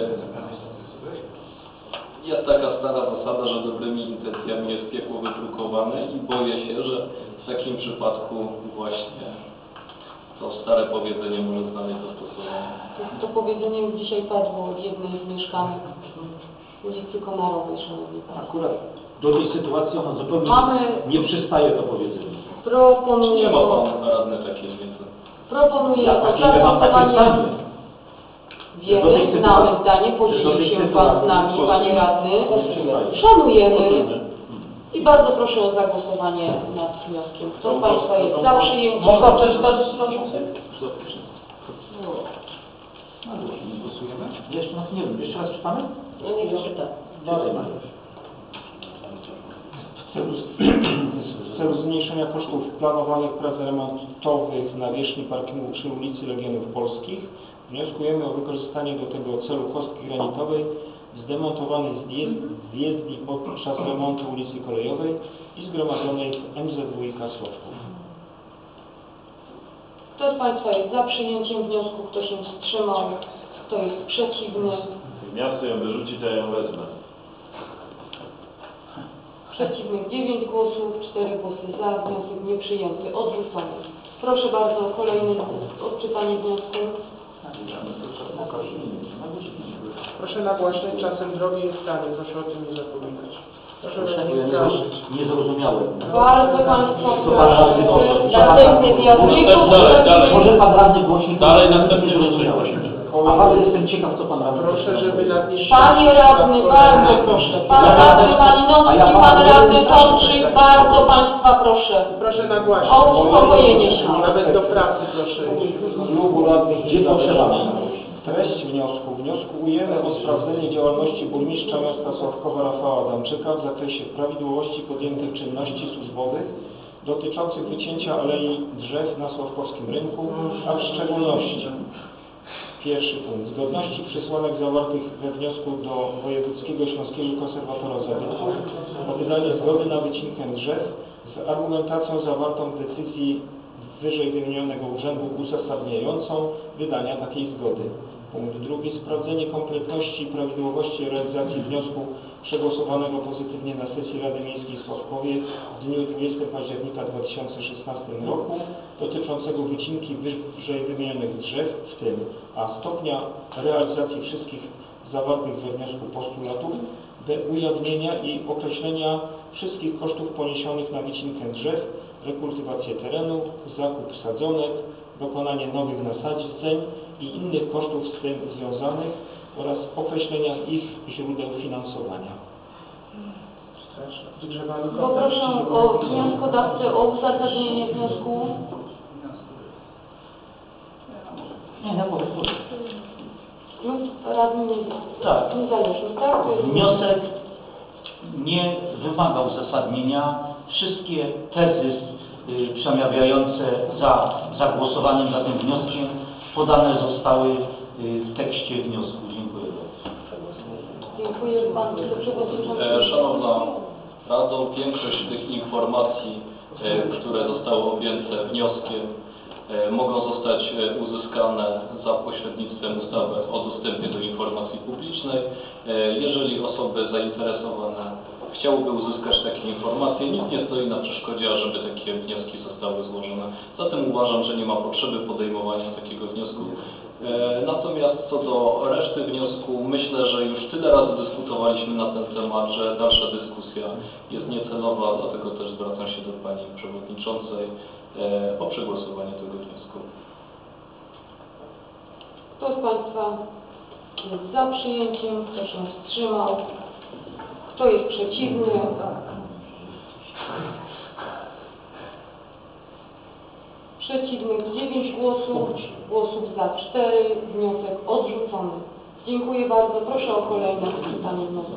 jest taka stara zasada, że dobrymi intencjami jest piekło wybrukowane i boję się, że w takim przypadku właśnie to stare powiedzenie może znaleźć zastosowanie. To powiedzenie już dzisiaj padło od jednej z mieszkanek ulicy Konarowej, szanowni Państwo. Akurat do tej sytuacji ona zupełnie nie przystaje to powiedzenie. Proponuję, Nie ma Pan radny takiej wiedzy. proponuję Ja takie mam takie zdanie. Wiemy, znamy zdanie, podzielił się Pan z nami, Panie Radny. Szanujemy i bardzo proszę o zagłosowanie nad wnioskiem. Kto z Państwa jest za przyjęciem? Można przeczytać wniosek? Nie głosujemy? Jeszcze nie wiem, jeszcze raz czytamy? No nie przeczyta. Dalej. W celu zmniejszenia kosztów planowanych prac remontowych na nawierzchni parkingu przy ulicy Legionów Polskich wnioskujemy o wykorzystanie do tego celu kostki granitowej zdemontowanej z jezdni podczas remontu ulicy Kolejowej i zgromadzonej w MZWiK Sławków. Kto z Państwa jest za przyjęciem wniosku? Kto się wstrzymał? Kto jest przeciwny? Miasto ją wyrzuci, to ja ją wezmę. Przeciwnych 9 głosów, 4 głosy za, wniosek nieprzyjęty, odrzucony. Proszę bardzo, kolejne odczytanie wniosku. Proszę nagłaśniać, czasem drogi jest tanie, proszę o tym nie zapominać. Proszę Ja zgłaszać. nie zrozumiałem. Bardzo Państwa Co pan radny proszę. Następny wniosek. Może pan radny głośniej? Dalej następny nie zrozumiałem. A bardzo jestem ciekaw, co pan radny. Proszę, żeby nadnieść... Panie radny, bardzo proszę. Pan radny Malinowski, pan radny Tomczyk, bardzo Państwa proszę. Proszę nagłaśniać. O uspokojenie się. Nawet do pracy proszę. Klubu Radnych Niezależnych. Treść wniosku ujęmy o sprawdzenie działalności burmistrza miasta Sławkowa Rafała Adamczyka w zakresie prawidłowości podjętych czynności służbowych dotyczących wycięcia alei drzew na Sławkowskim Rynku, a w szczególności pierwszy punkt. Zgodności przesłanek zawartych we wniosku do Wojewódzkiego Śląskiego Konserwatora Zabytków o wydanie zgody na wycinkę drzew z argumentacją zawartą w decyzji wyżej wymienionego urzędu uzasadniającą wydania takiej zgody. Punkt drugi. Sprawdzenie kompletności i prawidłowości realizacji wniosku przegłosowanego pozytywnie na sesji Rady Miejskiej w Sławkowie w dniu 20 października 2016 roku dotyczącego wycinki wyżej wymienionych drzew, w tym a. stopnia realizacji wszystkich zawartych we wniosku postulatów, b. ujawnienia i określenia wszystkich kosztów poniesionych na wycinkę drzew, rekultywację terenu, zakup sadzonek, dokonanie nowych nasadzeń i innych kosztów z tym związanych oraz określenia ich źródeł finansowania. Poproszę o wnioskodawcę o uzasadnienie wniosku. Nie, po prostu. Klub radny Tak. niezależny, tak? Wniosek nie wymaga uzasadnienia. Wszystkie tezy przemawiające za zagłosowaniem za tym wnioskiem podane zostały w tekście wniosku. Dziękuję bardzo. Dziękuję Panu Przewodniczący. Szanowna Rado, większość tych informacji, które zostały objęte wnioskiem, mogą zostać uzyskane za pośrednictwem ustawy o dostępie do informacji publicznej. Jeżeli osoby zainteresowane chciałyby uzyskać takie informacje, nikt nie stoi na przeszkodzie, ażeby takie wnioski zostały złożone. Zatem uważam, że nie ma potrzeby podejmowania takiego wniosku. Natomiast co do reszty wniosku, myślę, że już tyle razy dyskutowaliśmy na ten temat, że dalsza dyskusja jest niecelowa, dlatego też zwracam się do Pani Przewodniczącej o przegłosowanie tego wniosku. Kto z Państwa jest za przyjęciem? Kto się wstrzymał? Kto jest przeciwny? Przeciwnych 9 głosów za 4, wniosek odrzucony. Dziękuję bardzo. Proszę o kolejne przeczytanie wniosku.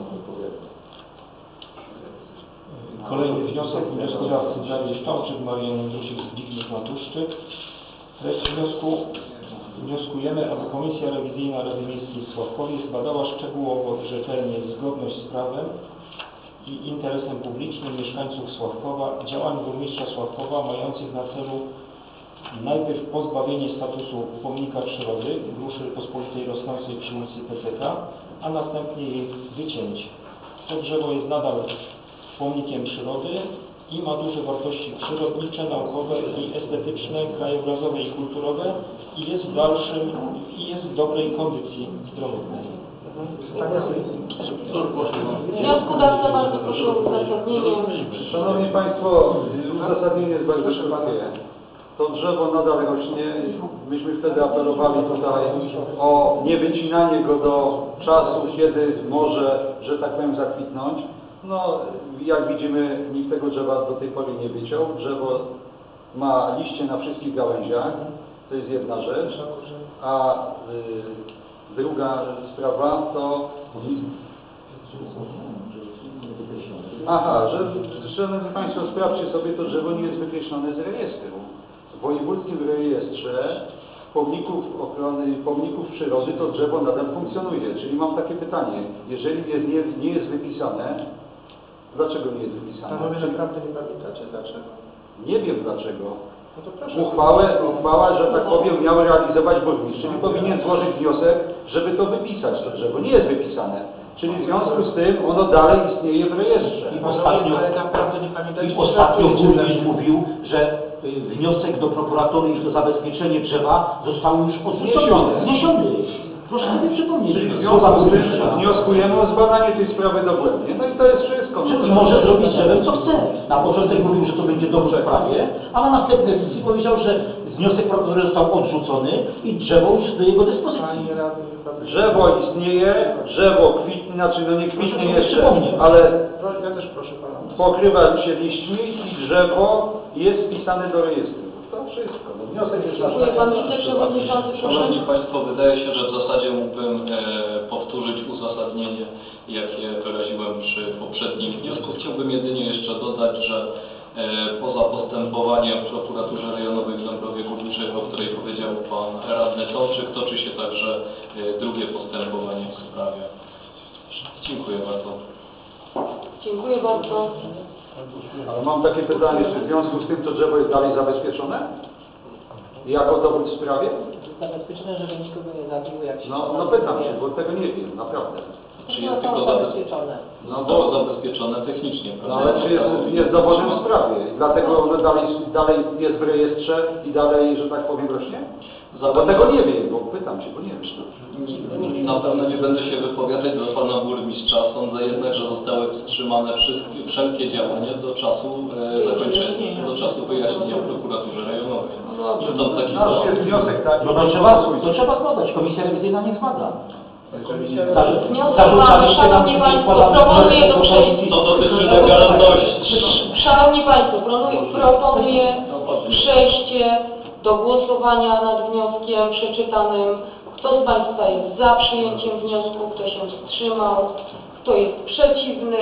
Kolejny wniosek wnioskodawcy Dariusz Tomczyk, Marian Jędrusik, Zbigniew Matuszczyk. Treść wniosku. Wnioskujemy, aby Komisja Rewizyjna Rady Miejskiej w Sławkowie zbadała szczegółowo i rzetelnie zgodność z prawem i interesem publicznym mieszkańców Sławkowa działań burmistrza Sławkowa mających na celu najpierw pozbawienie statusu pomnika przyrody Gruszy Pospolitej rosnącej przy ulicy PCK, a następnie jej wycięcie. To drzewo jest nadal pomnikiem przyrody i ma duże wartości przyrodnicze, naukowe i estetyczne, krajobrazowe i kulturowe i jest w dobrej kondycji zdrowotnej. Wnioskodawca, bardzo proszę o uzasadnienie. Szanowni Państwo, uzasadnienie jest bardzo krótkie. To drzewo nadal rośnie. Myśmy wtedy apelowali tutaj o niewycinanie go do czasu, kiedy może, że tak powiem, zakwitnąć. No, jak widzimy, nikt tego drzewa do tej pory nie wyciął. Drzewo ma liście na wszystkich gałęziach. To jest jedna rzecz. A druga sprawa to... Aha, że szanowni Państwo, sprawdźcie sobie, to drzewo nie jest wykreślone z rejestru. W wojewódzkim rejestrze pomników przyrody to drzewo nadal funkcjonuje. Czyli mam takie pytanie, jeżeli nie jest wypisane, dlaczego nie jest wypisane? Panowie naprawdę nie pamiętacie dlaczego? Nie wiem dlaczego. No to proszę. Uchwała, że tak powiem, miał realizować burmistrz, czyli powinien złożyć wniosek, żeby to wypisać, to drzewo nie jest wypisane. Czyli w związku z tym ono dalej istnieje w rejestrze. I ostatnio burmistrz mówił, że wniosek do prokuratury i do zabezpieczenia drzewa został już odrzucony. Zniesiony. Proszę sobie przypomnieć. Czyli w związku z tym wnioskujemy o zbadanie tej sprawy dogłębnie. No i to jest wszystko. Czyli może zrobić drzewem co chce. Na początek mówił, że to będzie dobrze w prawie, a na następnej decyzji powiedział, że wniosek prokuratora został odrzucony i drzewo już jest do jego dyspozycji. Drzewo istnieje, drzewo kwitnie, znaczy no nie kwitnie jeszcze, ale Ja też proszę pana. pokrywa się liśćmi i drzewo jest wpisane do rejestru. To wszystko. No, wniosek jest Dziękuję Pan Wiceprzewodniczący, proszę. Szanowni Państwo, wydaje się, że w zasadzie mógłbym powtórzyć uzasadnienie, jakie wyraziłem przy poprzednim wniosku. Chciałbym jedynie jeszcze dodać, że poza postępowaniem w prokuraturze rejonowej w Dąbrowie Górniczej, o której powiedział Pan Radny Tomczyk, toczy się także drugie postępowanie w sprawie. Dziękuję bardzo. Dziękuję bardzo. Ale mam takie pytanie, czy w związku z tym to drzewo jest dalej zabezpieczone? Jako dowód w sprawie? Zabezpieczone, żeby nikogo nie zabiło, jak się No pytam się, bo tego nie wiem, naprawdę. Czy jest tylko zabezpieczone. Zostało zabezpieczone technicznie, No prawda? ale czy jest dowodem w sprawie? I dlatego ono dalej jest w rejestrze i dalej, że tak powiem, rośnie? Bo tego nie wiem, bo pytam się, bo nie wiem. Na pewno nie będę się wypowiadać za Pana Burmistrza. Sądzę jednak, że zostały wstrzymane wszelkie działania do czasu zakończenia, do czasu wyjaśnienia w prokuraturze rejonowej. Stąd taki Nasz jest wniosek taki. No to trzeba zbadać. Komisja rewizyjna niech zbada. Szanowni Państwo, proponuję do przejścia. To dotyczy legalności. Szanowni Państwo, proponuję przejście do głosowania nad wnioskiem przeczytanym. Kto z Państwa jest za przyjęciem wniosku? Kto się wstrzymał? Kto jest przeciwny?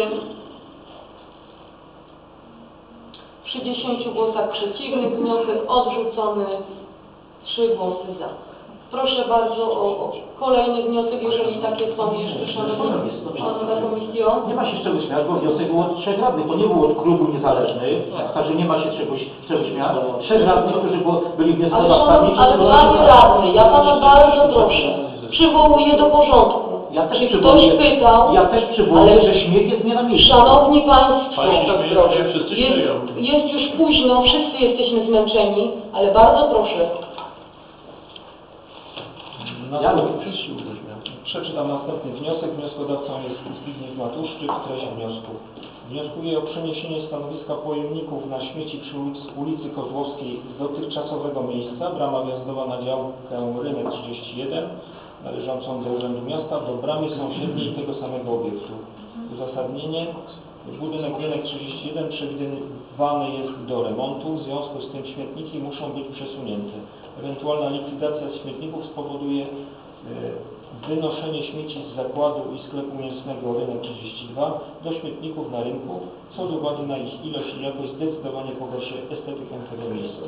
Przy 10 głosach przeciwnych wniosek odrzucony, 3 głosy za. Proszę bardzo o kolejny wniosek, jeżeli takie są jeszcze, Szanowna Komisjo. Nie ma się z czego śmiać, bo wniosek był od 3 radnych. To nie było od klubu niezależnych, także nie ma się czego śmiać. 3 radnych, którzy byli wnioskodawcami. Ale Panie Radny, ja Pana bardzo proszę, przywołuję do porządku. Ja też Czy ktoś pytał? Ja też przywołuję, że śmiech jest nie na miejscu. Szanowni Państwo, wszyscy śmieją. jest już późno, wszyscy jesteśmy zmęczeni, ale bardzo proszę. Przeczytam następny wniosek. Wnioskodawcą jest Zbigniew Matuszczyk. Treść wniosku. Wnioskuje o przeniesienie stanowiska pojemników na śmieci przy ulicy Kozłowskiej z dotychczasowego miejsca, brama wjazdowa na działkę Rynek 31, należącą do Urzędu Miasta, do bramy sąsiedniej tego samego obiektu. Uzasadnienie. Budynek Rynek 31 przewidywany jest do remontu, w związku z tym śmietniki muszą być przesunięte. Ewentualna likwidacja śmietników spowoduje wynoszenie śmieci z zakładu i sklepu mięsnego Rynek 32 do śmietników na rynku, co z uwagi na ich ilość i jakość zdecydowanie pogorszy estetykę tego miejsca.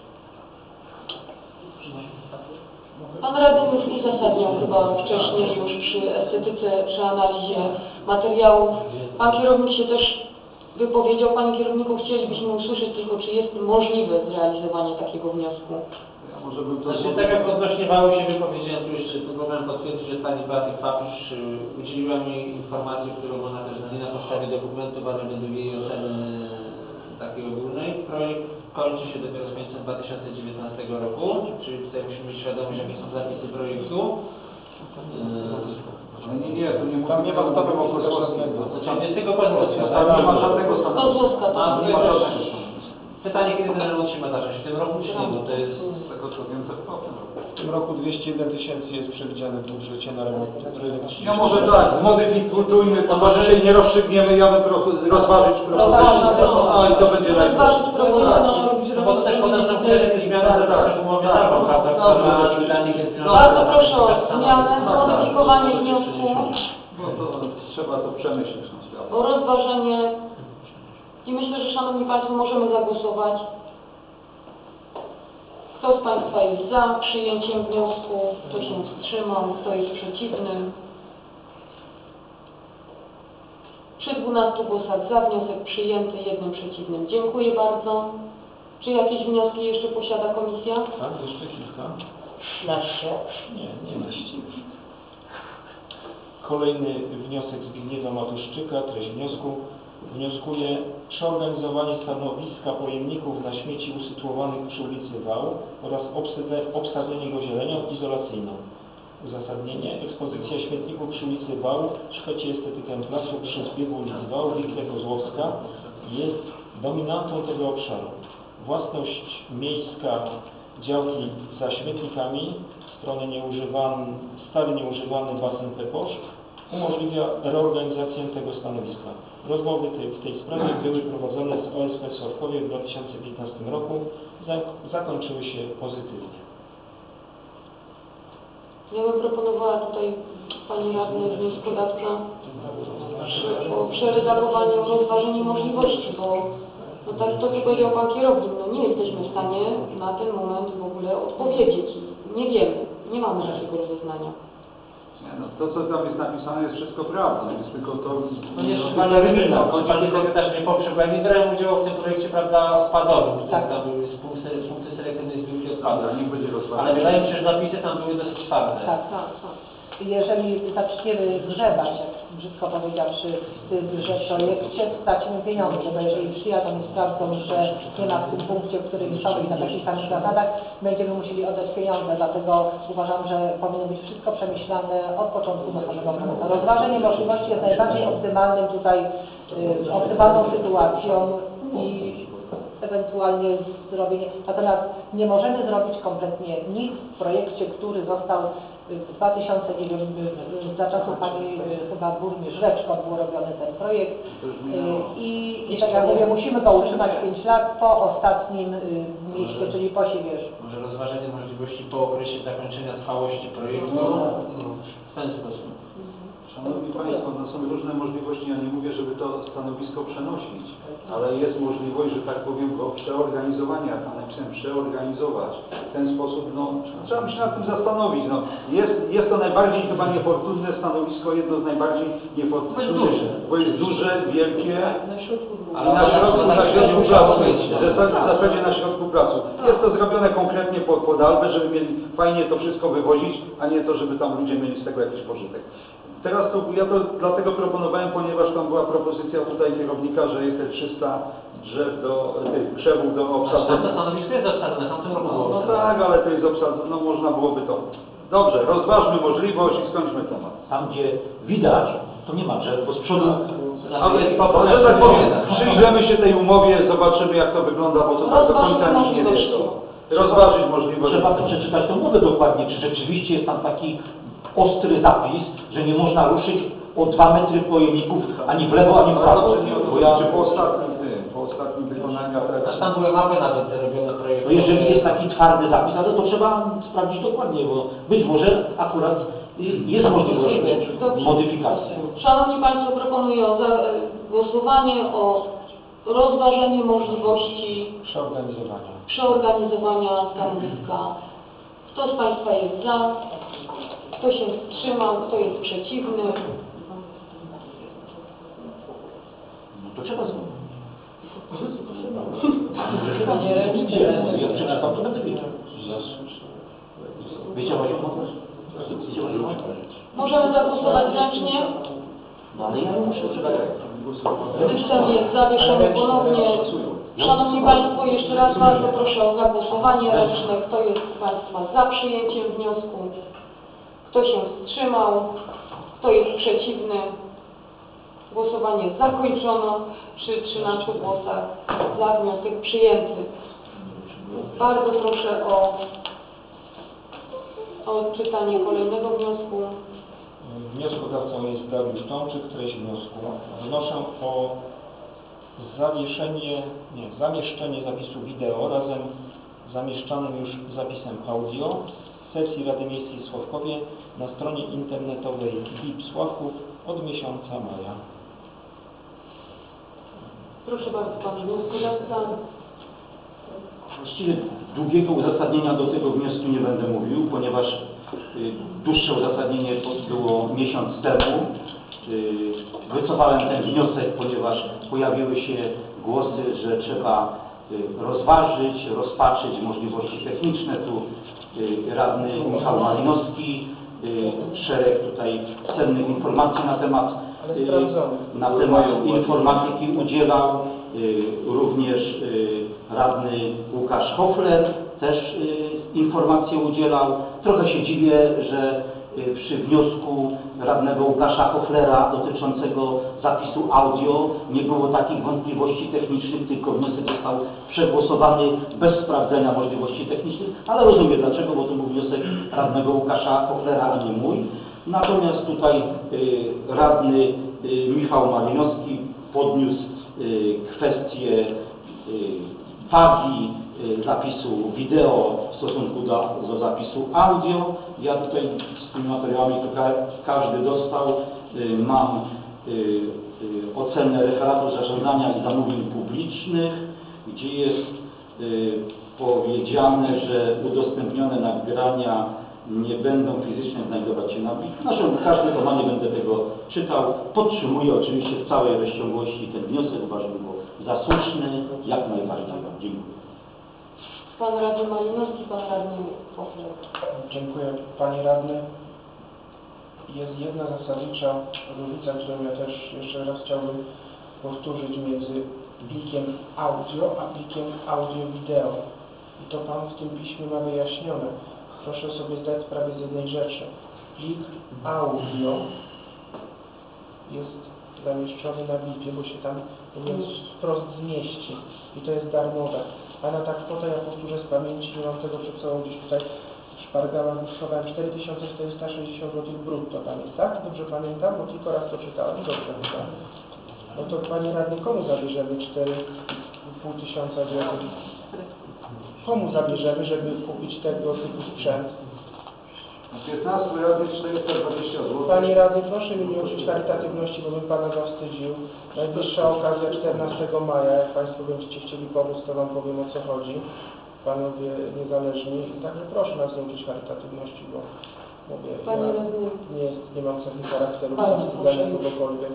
Pan radny już uzasadniał chyba wcześniej już przy estetyce, przy analizie materiałów. Pan kierownik się też wypowiedział. Panie kierowniku, chcielibyśmy usłyszeć tylko, czy jest możliwe zrealizowanie takiego wniosku. Znaczy, tak jak odnośnie wału się wypowiedziałem, tu jeszcze próbowałem potwierdzić, że Pani Beaty Papisz udzieliła mi informacji, którą ona też znali na podstawie dokumentów, ale według jej oceny takiej ogólnej. Projekt kończy się dopiero z końcem 2019 roku, czyli tutaj musimy mieć świadomość, jakie są zapisy projektu. Nie, tu nie ma stanu Kozłowskiego. Znaczy, jest tylko Kozłowska, tak? Tam nie ma żadnego stanu. Kozłowska, tak. Nie ma żadnego. Pytanie, kiedy ten remont się ma zacząć? W tym roku czy nie? Bo to jest... Tego co wiem, W tym roku 201 tysięcy jest przewidziane w budżecie na remont Rynek 34. Ja może tak, zmodyfikujmy, to może się nie rozstrzygniemy, ja bym rozważyć propozycję. A i to będzie Rozważyć propozycję. No bo to też potem są te zmiany w umowie targą, prawda? Bardzo proszę o zmianę, zmodyfikowanie wniosku, No to trzeba to przemyśleć na świat. o rozważenie i myślę, że Szanowni Państwo możemy zagłosować. Kto z Państwa jest za przyjęciem wniosku? Kto się wstrzymał? Kto jest przeciwny? Przy 12 głosach za wniosek przyjęty, 1 przeciwnym. Dziękuję bardzo. Czy jakieś wnioski jeszcze posiada Komisja? Tak, jeszcze kilka. Nie właściwie. Kolejny wniosek Zbigniewa Matuszczyka, treść wniosku. Wnioskuje przeorganizowanie stanowiska pojemników na śmieci usytuowanych przy ulicy Wał oraz obsadzenie go zielenią izolacyjną. Uzasadnienie. Ekspozycja śmietników przy ulicy Wał w szpecie estetykę placu przy zbiegu ulic Wał, Wikle Kozłowska jest dominantą tego obszaru. Własność miejska działki za śmietnikami, stary nieużywany basen Peposz umożliwia reorganizację tego stanowiska. Rozmowy w tej sprawie były prowadzone z OSP w Sławkowie w 2015 roku, zakończyły się pozytywnie. Ja bym proponowała tutaj Pani Radny wnioskodawca o przeredagowanie, o rozważenie możliwości, bo no tak to, co powiedział Pan Kierownik, no nie jesteśmy w stanie na ten moment w ogóle odpowiedzieć. Nie wiemy, nie mamy takiego rozeznania. Nie, no, to, co tam jest napisane, jest wszystko prawdą, jest tylko to... No nie szukanie terminu, Pani sekretarz nie poprzez, bo ja nie brałem udziału w tym projekcie, prawda, odpadowym, tak. Tam były punkty selektywnej zbiórki odpadów. Niech będzie rozważane. Ale wydaje mi się, że napisy tam były dosyć twarde. Tak, tak, tak. Jeżeli zaczniemy grzebać, jak brzydko powiedziawszy, w projekcie, stracimy pieniądze, bo jeżeli przyjadą i sprawdzą, że nie ma w tym punkcie, w którym są i na takich samych zasadach, będziemy musieli oddać pieniądze, dlatego uważam, że powinno być wszystko przemyślane od początku do samego końca. Rozważenie możliwości jest najbardziej optymalnym tutaj, optymalną sytuacją i ewentualnie zrobienie. Natomiast nie możemy zrobić kompletnie nic w projekcie, który został w 2009 za czasów Pani chyba burmistrz Rzeczko był robiony ten projekt i tak jak mówię, musimy go utrzymać 5 lat po ostatnim mieście, czyli po Siewierzu. Może rozważenie możliwości po okresie zakończenia trwałości projektu w ten sposób. Szanowni Państwo, no są różne możliwości, ja nie mówię, żeby to stanowisko przenosić, ale jest możliwość, że tak powiem, go przeorganizowania, jak Pan napisałem, przeorganizować w ten sposób, no trzeba się nad tym zastanowić, no jest to najbardziej chyba niefortunne stanowisko, jedno z najbardziej niefortunnych, bo jest duże, wielkie i na środku placu, w zasadzie na środku placu. Jest to zrobione konkretnie pod Albę, żeby mieli fajnie to wszystko wywozić, a nie to, żeby tam ludzie mieli z tego jakiś pożytek. Teraz to, ja to dlatego proponowałem, ponieważ tam była propozycja tutaj kierownika, że jest te 300 drzew tych krzewów do obsadzenia. To stanowisko jest obsadzone, tam tym roku było. No tak, ale to jest obsadzone, no można byłoby to. Dobrze, rozważmy możliwość i skończmy temat. Tam, gdzie widać, to nie ma drzew, bo z przodu... Ale tak powiem, przyjrzymy się tej umowie, zobaczymy jak to wygląda, bo to tak do końca nic nie wiesz. Rozważyć możliwość. Trzeba przeczytać tę umowę dokładnie, czy rzeczywiście jest tam taki ostry zapis, że nie można ruszyć o 2 metry pojemników ani w lewo, ani w prawo. Czy po ostatnim wykonaniu... Tam były mapy nawet robione projekty. No jeżeli jest taki twardy zapis, ale to trzeba sprawdzić dokładnie, bo być może akurat jest możliwość modyfikacji. Szanowni Państwo, proponuję głosowanie o rozważenie możliwości przeorganizowania stanowiska. Kto z Państwa jest za? Kto się wstrzymał? Kto jest przeciwny? No to trzeba zrobić. Możemy zagłosować ręcznie? No ale ja muszę System jest zawieszony ponownie. Szanowni Państwo, jeszcze raz bardzo proszę o zagłosowanie ręczne. Kto jest z Państwa za przyjęciem wniosku? Kto się wstrzymał? Kto jest przeciwny? Głosowanie zakończono przy 13 głosach za wniosek przyjęty. Bardzo proszę o odczytanie kolejnego wniosku. Wnioskodawcą jest Dariusz Tomczyk. Treść wniosku. Wnoszę o zamieszczenie zapisu wideo razem z zamieszczanym już zapisem audio sesji Rady Miejskiej w Sławkowie na stronie internetowej BIP Sławków od miesiąca maja. Proszę bardzo, Pan wnioskodawca. Właściwie długiego uzasadnienia do tego wniosku nie będę mówił, ponieważ dłuższe uzasadnienie było miesiąc temu. Wycofałem ten wniosek, ponieważ pojawiły się głosy, że trzeba rozważyć, rozpatrzyć możliwości techniczne. Tu radny Michał Malinowski szereg tutaj cennych informacji na temat informatyki udzielał. Również radny Łukasz Hofler też informacje udzielał. Trochę się dziwię, że przy wniosku radnego Łukasza Hoflera dotyczącego zapisu audio nie było takich wątpliwości technicznych, tylko wniosek został przegłosowany bez sprawdzenia możliwości technicznych, ale rozumiem dlaczego, bo to był wniosek radnego Łukasza Hoflera, a nie mój. Natomiast tutaj radny Michał Malinowski podniósł kwestię wagi zapisu wideo w stosunku do zapisu audio. Ja tutaj z tymi materiałami to każdy dostał. Mam ocenę referatu zarządzania i zamówień publicznych, gdzie jest powiedziane, że udostępnione nagrania nie będą fizycznie znajdować się na pliku. Zresztą każdy to ma, nie będę tego czytał. Podtrzymuję oczywiście w całej rozciągłości ten wniosek, uważam go za słuszny, jak najbardziej. Dziękuję. Pan radny Malinowski, pan radny Hofler. Dziękuję. Panie radny, jest jedna zasadnicza różnica, którą ja też jeszcze raz chciałbym powtórzyć między plikiem audio a plikiem audio-wideo. I to Pan w tym piśmie ma wyjaśnione. Proszę sobie zdać sprawę z jednej rzeczy. Plik audio jest zamieszczony na BIP-ie, bo się tam mówiąc wprost zmieści. I to jest darmowe. A na tak kwotę, ja powtórzę z pamięci, nie mam tego przed sobą gdzieś tutaj w szpargałach wyszukałem 4460 zł brutto tam jest, tak? Dobrze pamiętam? Bo tylko raz to czytałem. Dobrze chyba. No to Panie radny, komu zabierzemy 4,5 tysiąca złotych? Komu zabierzemy, żeby kupić tego typu sprzęt? 15 radnych 420 zł. Panie radny, proszę mi nie uczyć charytatywności, bo bym Pana zawstydził. Najbliższa okazja 14 maja, jak Państwo będziecie chcieli pomóc, to Wam powiem, o co chodzi. Panowie niezależni. Także proszę nas nie uczyć charytatywności, bo mówię, Panie ja radny. nie mam cechy charakteru, dla kogokolwiek.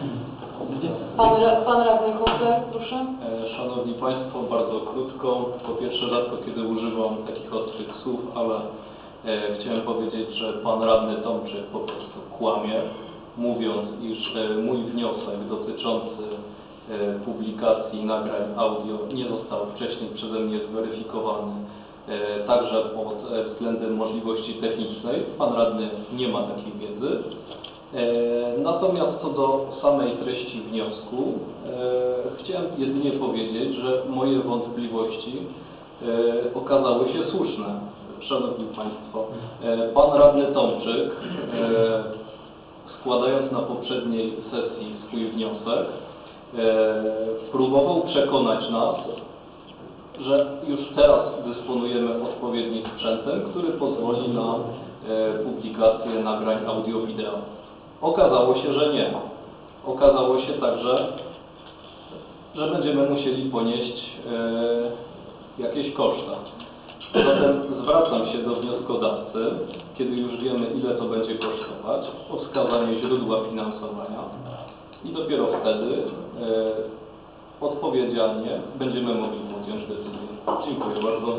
Pan radny Hofler, proszę. Szanowni Państwo, bardzo krótko. Po pierwsze, rzadko kiedy używam takich ostrych słów, ale chciałem powiedzieć, że pan radny Tomczyk po prostu kłamie, mówiąc, iż mój wniosek dotyczący publikacji nagrań audio nie został wcześniej przeze mnie zweryfikowany, także pod względem możliwości technicznej. Pan radny nie ma takiej wiedzy. Natomiast co do samej treści wniosku, chciałem jedynie powiedzieć, że moje wątpliwości okazały się słuszne. Szanowni Państwo, pan radny Tomczyk, składając na poprzedniej sesji swój wniosek, próbował przekonać nas, że już teraz dysponujemy odpowiednim sprzętem, który pozwoli na publikację nagrań audio-wideo. Okazało się, że nie. Okazało się także, że będziemy musieli ponieść jakieś koszta. Zatem zwracam się do wnioskodawcy, kiedy już wiemy, ile to będzie kosztować, o wskazanie źródła finansowania i dopiero wtedy odpowiedzialnie będziemy mogli podjąć decyzję. Dziękuję bardzo.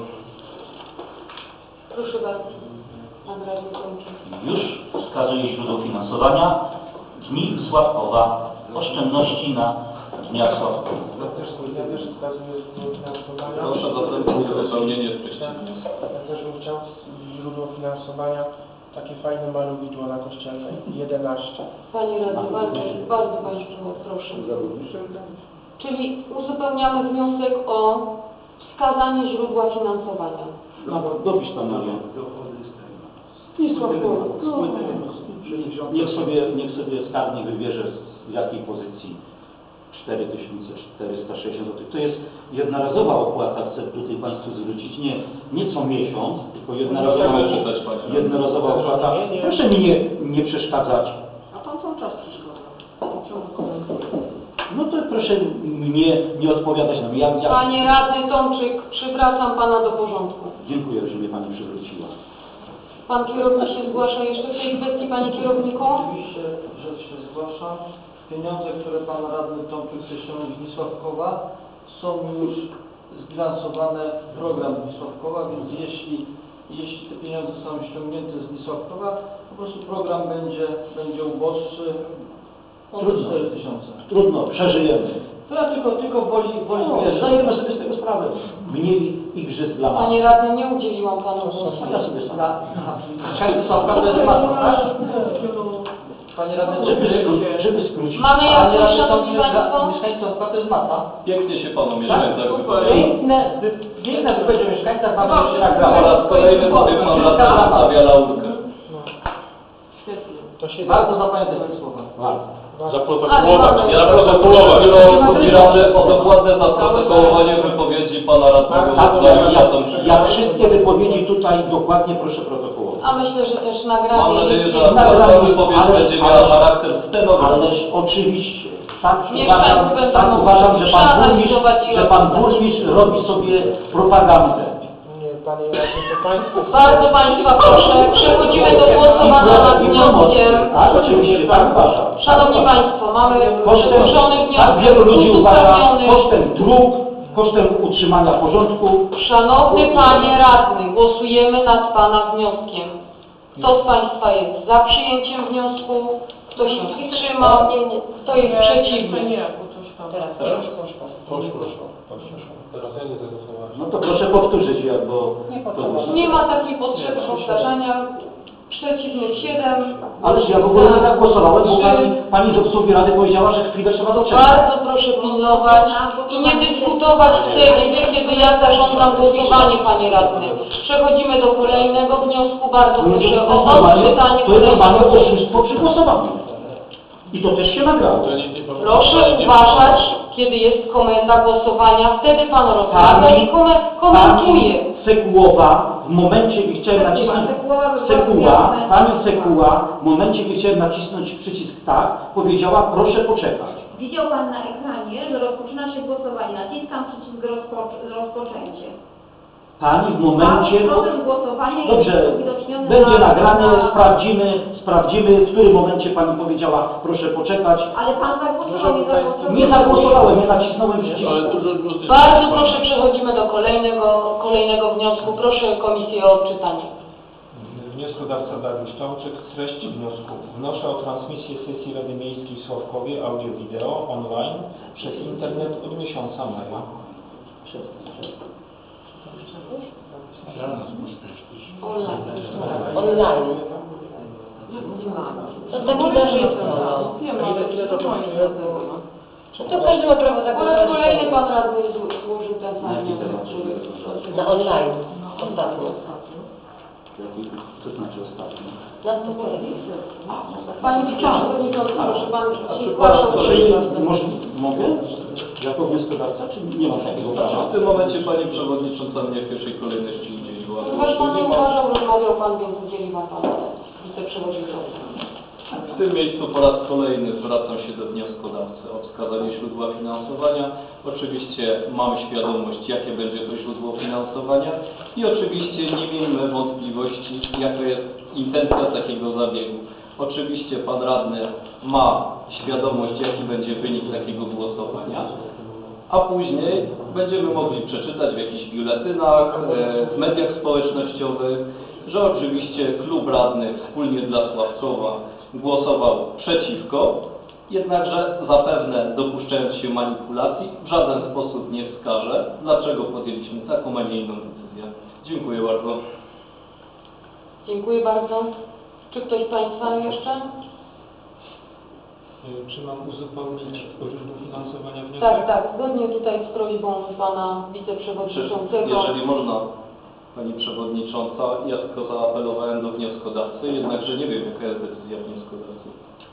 Proszę bardzo. Pan radny Tomczyk. Już wskazuję źródło finansowania. Gmin Sławkowa. Oszczędności na dniach Sławkowa. Ja też wskazuję źródło finansowania. Proszę zatem o wypełnienie treści. Ja też bym chciał źródło finansowania takie fajne malowidło na Kościelnej 11. Panie radny, bardzo Państwu proszę. Czyli uzupełniamy wniosek o wskazanie źródła finansowania. No, dopisz Pan Maria. I Sławkowa. Niech sobie skarbnik wybierze z jakiej pozycji 4460 zł. To jest jednorazowa opłata, chcę tutaj Państwu zwrócić, nie co miesiąc, tylko jednorazowa opłata. Proszę mi nie przeszkadzać. A Pan cały czas przeszkadza. No to proszę mnie nie odpowiadać na mnie. Panie radny Tomczyk, przywracam Pana do porządku. Dziękuję, że mnie Pani przywróciła. Pan kierownik się zgłasza jeszcze w tej kwestii, Panie kierowniku? Oczywiście, że się zgłaszam. Pieniądze, które Pan radny Tomczyk chce ściągnąć z Wisławkowa, są już zbilansowane w program Wisławkowa, więc jeśli te pieniądze są ściągnięte z Wisławkowa, po prostu program będzie uboższy o 4000. Trudno, przeżyjemy. To ja tylko woli zdajemy sobie z tego sprawę. Mniej igrzysk dla nas. Panie radny, nie udzieliłam panu głosu. Ja sobie sam. Mieszkańcy Sławka to jest masło, tak? Panie radny, Żeby skrócić. Mamy Panie jasno, radny, szanowni państwo? mieszkańcy Sławka to jest masa. Pięknie się panu mieszkańcach wypowiedział. Piękne wypowiedzi o mieszkańcach, mamy się Po nagrało. raz kolejny powie pan radny stawia laurkę. Warto zapamiętać te słowa. Zaprotokołować. Ja protokołować. Pobieramy o dokładne zaprotokołowanie wypowiedzi pana radnego Dariusza Tomczyka. Ja wszystkie wypowiedzi tutaj dokładnie proszę protokołować. A myślę, że też nagranie Mam nadzieję, jest że piękne. ta wypowiedź będzie miała charakter stenowy. Ależ oczywiście. Tak Mieszkańcy będą tak uważam, że przeanalizować i pan oglądać. burmistrz robi sobie propagandę. Nie, panie radny, to państwo... Bardzo państwa proszę, przechodzimy do głosowania nad wnioskiem. Tak, oczywiście, tak uważam. Szanowni państwo, mamy Kosztem, przedłożony tak wielu wniosek ludzi uważa, uzupełniony. kosztem dróg, kosztem utrzymania porządku. Szanowny panie radny, głosujemy nad pana wnioskiem. Kto z państwa jest za przyjęciem wniosku? Kto się wstrzymał? Kto jest przeciwny? No to proszę powtórzyć, bo... Nie ma takiej potrzeby powtarzania. Przeciwnych 7. Ależ ja w ogóle nie tak głosowałem, bo pani z obsługi rady powiedziała, że chwilę trzeba doczekać. Bardzo proszę pilnować i nie dyskutować wtedy, kiedy ja zarządzam głosowanie, panie radny. Przechodzimy do kolejnego wniosku. Bardzo proszę o odczytanie To jest normalne kolejnego. oszustwo przy głosowaniu. I to też się nagrało. Proszę uważać, kiedy jest komenda głosowania. Wtedy pan rozmawia i komentuje. Pani Sekułowa w momencie, gdy chciałem nacisnąć pani Sekuła w momencie, gdy chciałem nacisnąć przycisk tak, powiedziała proszę poczekać. Widział pan na ekranie, że rozpoczyna się głosowanie. Naciskam przycisk rozpoczęcie. Pani w momencie... Proces głosowania Dobrze, jest uwidoczniony będzie nagrane, sprawdzimy, w którym momencie pani powiedziała proszę poczekać. Ale pan zagłosował, nie zagłosował. Nie zagłosowałem, nie nacisnąłem przycisku. Bardzo proszę, przechodzimy do kolejnego wniosku. Proszę komisję o odczytanie. Wnioskodawca Dariusz Tomczyk. Treść wniosku. Wnoszę o transmisję sesji Rady Miejskiej w Sławkowie audio-wideo online przez internet od miesiąca maja. Online. To taki darzyństwo. To każdy ma prawo Po raz zagłosować. kolejny pan radny złożył ten sam wniosek. Na online. Ostatnio. To znaczy ostatnio. Na to telewizję. Pani Przewodniczący, proszę pan się Mogę? Jako wnioskodawca, czy nie mam takiego prawa? W tym momencie pani przewodnicząca mnie w pierwszej kolejności udzieliła. Ponieważ pan nie uważał, rozmawiał pan, więc udzieliła pan wiceprzewodniczący. W tym miejscu po raz kolejny zwracam się do wnioskodawcy o wskazanie źródła finansowania. Oczywiście mamy świadomość, jakie będzie to źródło finansowania i oczywiście nie miejmy wątpliwości, jaka jest intencja takiego zabiegu. Oczywiście pan radny ma świadomość, jaki będzie wynik takiego głosowania, a później będziemy mogli przeczytać w jakichś biuletynach, w mediach społecznościowych, że oczywiście klub radnych wspólnie dla Sławkowa głosował przeciwko, jednakże zapewne dopuszczając się manipulacji w żaden sposób nie wskaże, dlaczego podjęliśmy taką, a nie inną decyzję. Dziękuję bardzo. Dziękuję bardzo. Czy ktoś z państwa jeszcze? Czy mam uzupełnić o źródło finansowania wniosku? Tak, zgodnie tutaj z prośbą pana wiceprzewodniczącego. Jeżeli można, pani przewodnicząca, ja tylko zaapelowałem do wnioskodawcy, jednakże nie wiem, jaka jest decyzja wnioskodawcy.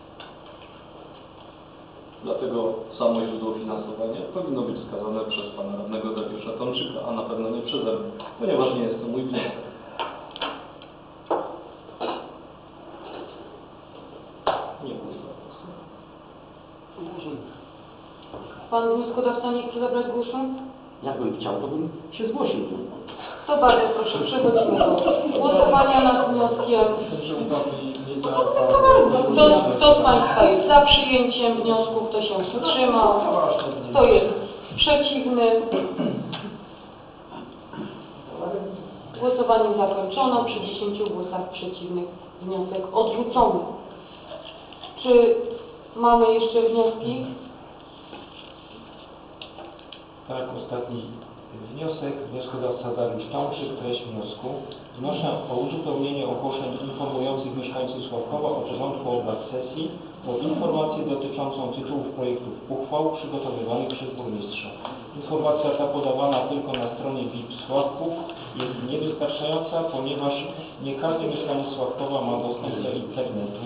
Dlatego samo źródło finansowania powinno być wskazane przez pana radnego Dariusza Tomczyka, a na pewno nie przeze mnie, ponieważ nie jest to mój wniosek. Pan wnioskodawca nie chce zabrać głosu? Jakbym chciał, to bym się zgłosił. To bardzo proszę, przechodzimy do głosowania nad wnioskiem. Kto z państwa jest za przyjęciem wniosku? Kto się wstrzymał? Kto jest przeciwny? Głosowanie zakończono. Przy 10 głosach przeciwnych wniosek odrzucony. Czy mamy jeszcze wnioski? Tak, ostatni wniosek. Wnioskodawca Dariusz Tomczyk. Treść wniosku. Wnoszę o uzupełnienie ogłoszeń informujących mieszkańców Sławkowa o porządku obrad sesji o informację dotyczącą tytułów projektów uchwał przygotowywanych przez burmistrza. Informacja ta podawana tylko na stronie VIP Sławków jest niewystarczająca, ponieważ nie każdy mieszkaniec Sławkowa ma dostęp do internetu.